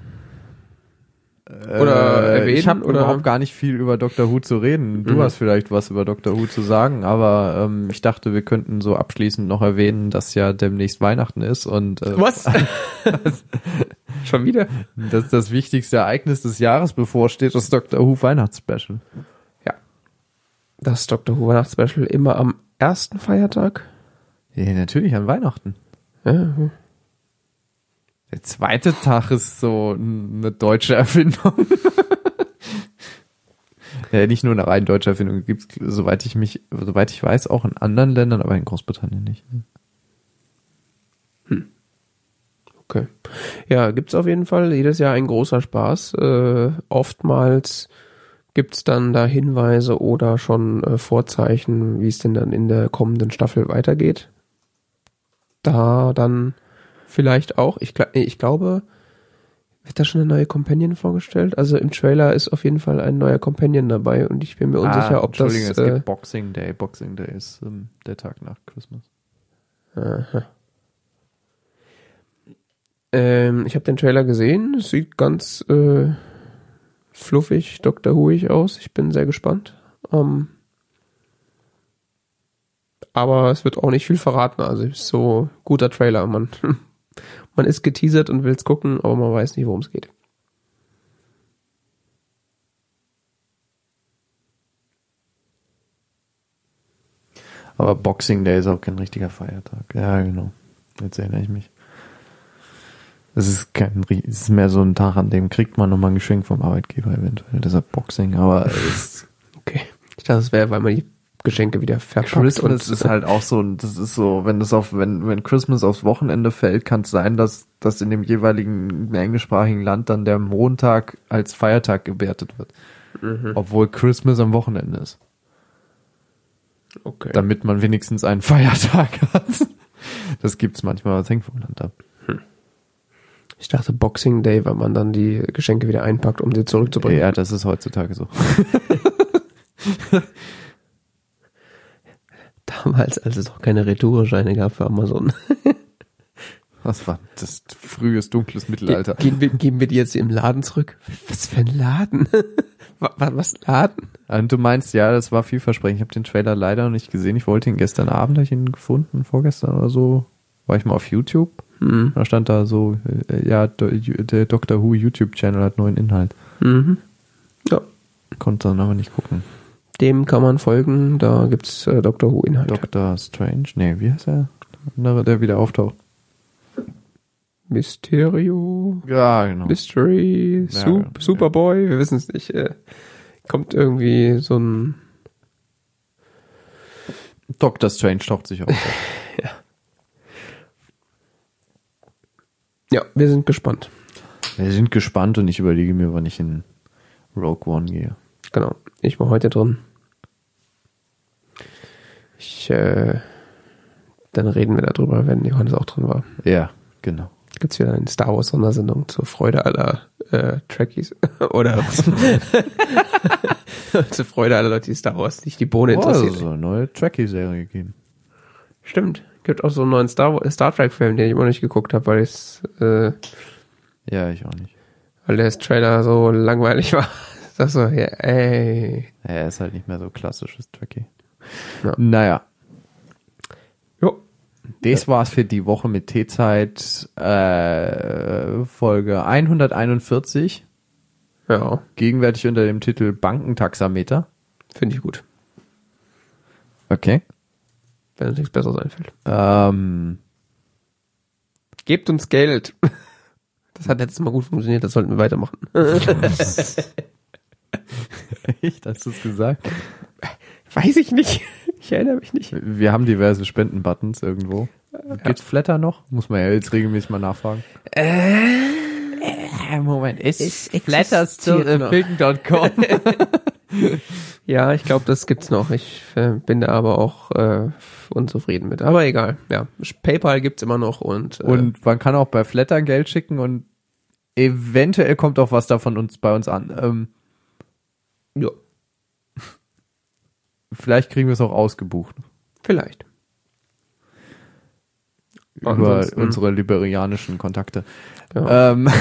Oder äh, erwähnen, ich habe oder? überhaupt gar nicht viel über Doctor Who zu reden. Du Mhm. hast vielleicht was über Doctor Who zu sagen, aber ähm, ich dachte, wir könnten so abschließend noch erwähnen, dass ja demnächst Weihnachten ist und äh, Was? Schon wieder? dass das wichtigste Ereignis des Jahres bevorsteht, das Doctor Who Weihnachtsspecial. Ja. Das Doktor Who Weihnachtsspecial immer am ersten Feiertag. Ja, natürlich an Weihnachten. Ja, hm. Der zweite Tag ist so eine deutsche Erfindung. Ja, nicht nur eine rein deutsche Erfindung, gibt's, soweit ich mich, soweit ich weiß, auch in anderen Ländern, aber in Großbritannien nicht. Okay. Ja, gibt's auf jeden Fall jedes Jahr ein großer Spaß. Äh, oftmals gibt's dann da Hinweise oder schon äh, Vorzeichen, wie es denn dann in der kommenden Staffel weitergeht. Da dann vielleicht auch, ich, gl- ich glaube, wird da schon eine neue Companion vorgestellt? Also im Trailer ist auf jeden Fall ein neuer Companion dabei und ich bin mir unsicher, ob das... Entschuldigung, es Äh, gibt Boxing Day. Boxing Day ist ähm, der Tag nach Christmas. Aha. Ähm, ich habe den Trailer gesehen. Es sieht ganz äh, fluffig, Doktor Whoig aus. Ich bin sehr gespannt. Ähm, aber es wird auch nicht viel verraten. Also es ist so guter Trailer. Man, man ist geteasert und will es gucken, aber man weiß nicht, worum es geht. Aber Boxing Day ist auch kein richtiger Feiertag. Ja, genau. Jetzt erinnere ich mich. Es ist kein, es ist mehr so ein Tag, an dem kriegt man nochmal ein Geschenk vom Arbeitgeber eventuell. Deshalb Boxing, aber es Okay. Ich dachte, es wäre, weil man die Geschenke wieder verpackt. Christmas ist halt auch so, das ist so, wenn das auf, wenn, wenn Christmas aufs Wochenende fällt, kann es sein, dass, dass in dem jeweiligen englischsprachigen Land dann der Montag als Feiertag gewertet wird. Mhm. Obwohl Christmas am Wochenende ist. Okay. Damit man wenigstens einen Feiertag hat. Das gibt's manchmal, das hängt vom Land ab. Ich dachte Boxing Day, weil man dann die Geschenke wieder einpackt, um sie zurückzubringen. Ja, das ist heutzutage so. Damals, als es auch keine Retourescheine gab für Amazon. Was war das? Frühes, dunkles Mittelalter. Ge geben, wir, geben wir die jetzt im Laden zurück? Was für ein Laden? was, was Laden? Und du meinst, ja, das war vielversprechend. Ich habe den Trailer leider noch nicht gesehen. Ich wollte ihn gestern Abend, habe ich ihn gefunden, vorgestern oder so. War ich mal auf YouTube. Mhm. Da stand da so, äh, ja, der Doctor Who YouTube-Channel hat neuen Inhalt. Mhm. Ja. Konnte dann aber nicht gucken. Dem kann man folgen, da gibt's äh, Doctor Who Inhalte. Doctor Strange? Nee, wie heißt er? Der andere, der wieder auftaucht. Mysterio. Ja, genau. Mystery. Ja, Sup, ja. Superboy. Wir wissen es nicht. Äh, kommt irgendwie so ein... Doctor Strange taucht sich auf. Ja. Ja, wir sind gespannt. Wir sind gespannt und ich überlege mir, wann ich in Rogue One gehe. Genau. Ich war heute drin. Ich, äh, dann reden wir darüber, wenn Johannes auch drin war. Ja, genau. Gibt's wieder eine Star Wars Sondersendung zur Freude aller äh, Trekkies. Oder zur Freude aller Leute, die Star Wars nicht die Bohne Oh, interessiert. so eine neue Trekkie-Serie gegeben. Stimmt. Gibt auch so einen neuen Star, Star Trek-Film, den ich immer noch nicht geguckt habe, weil ich äh, Ja, ich auch nicht. weil der Trailer so langweilig war. Ich sag so, ja, ey. Ja, er ist halt nicht mehr so klassisches Trekkie. Ja. Naja. Jo. Das war's für die Woche mit T-Zeit, äh, Folge hunderteinundvierzig. Ja, Gegenwärtig unter dem Titel Bankentaxameter. finde ich gut. Okay. Wenn uns nichts Besseres einfällt. Ähm, Gebt uns Geld. Das hat letztes Mal gut funktioniert, das sollten wir weitermachen. echt, hast du es gesagt? Weiß ich nicht. Ich erinnere mich nicht. Wir haben diverse Spendenbuttons irgendwo. Gibt's Flatter noch? Muss man ja jetzt regelmäßig mal nachfragen. Äh, Moment, ist, ist Flatter still a thing dot com? Ja, ich glaube, das gibt's noch. Ich äh, bin da aber auch äh, unzufrieden mit. Aber egal. Ja, PayPal gibt's immer noch und äh, Und man kann auch bei Flatter Geld schicken und eventuell kommt auch was davon uns bei uns an. Ähm, ja, vielleicht kriegen wir es auch ausgebucht. vielleicht. Über Ansonsten- unsere liberianischen Kontakte. Ja. Ähm,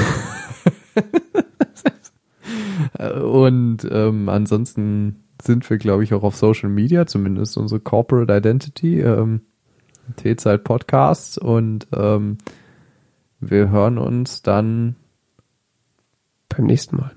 und ähm, ansonsten sind wir, glaube ich, auch auf Social Media, zumindest unsere Corporate Identity, ähm, T-Zeit Podcasts, und ähm, wir hören uns dann Beim nächsten Mal.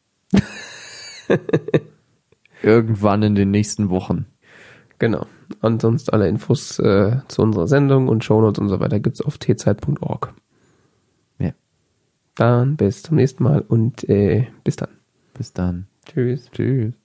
irgendwann in den nächsten Wochen. Genau. Ansonsten alle Infos äh, zu unserer Sendung und Shownotes und so weiter gibt's auf t zeit punkt org. Ja. Dann bis zum nächsten Mal und äh, bis dann. Bis dann. Tschüss. Tschüss.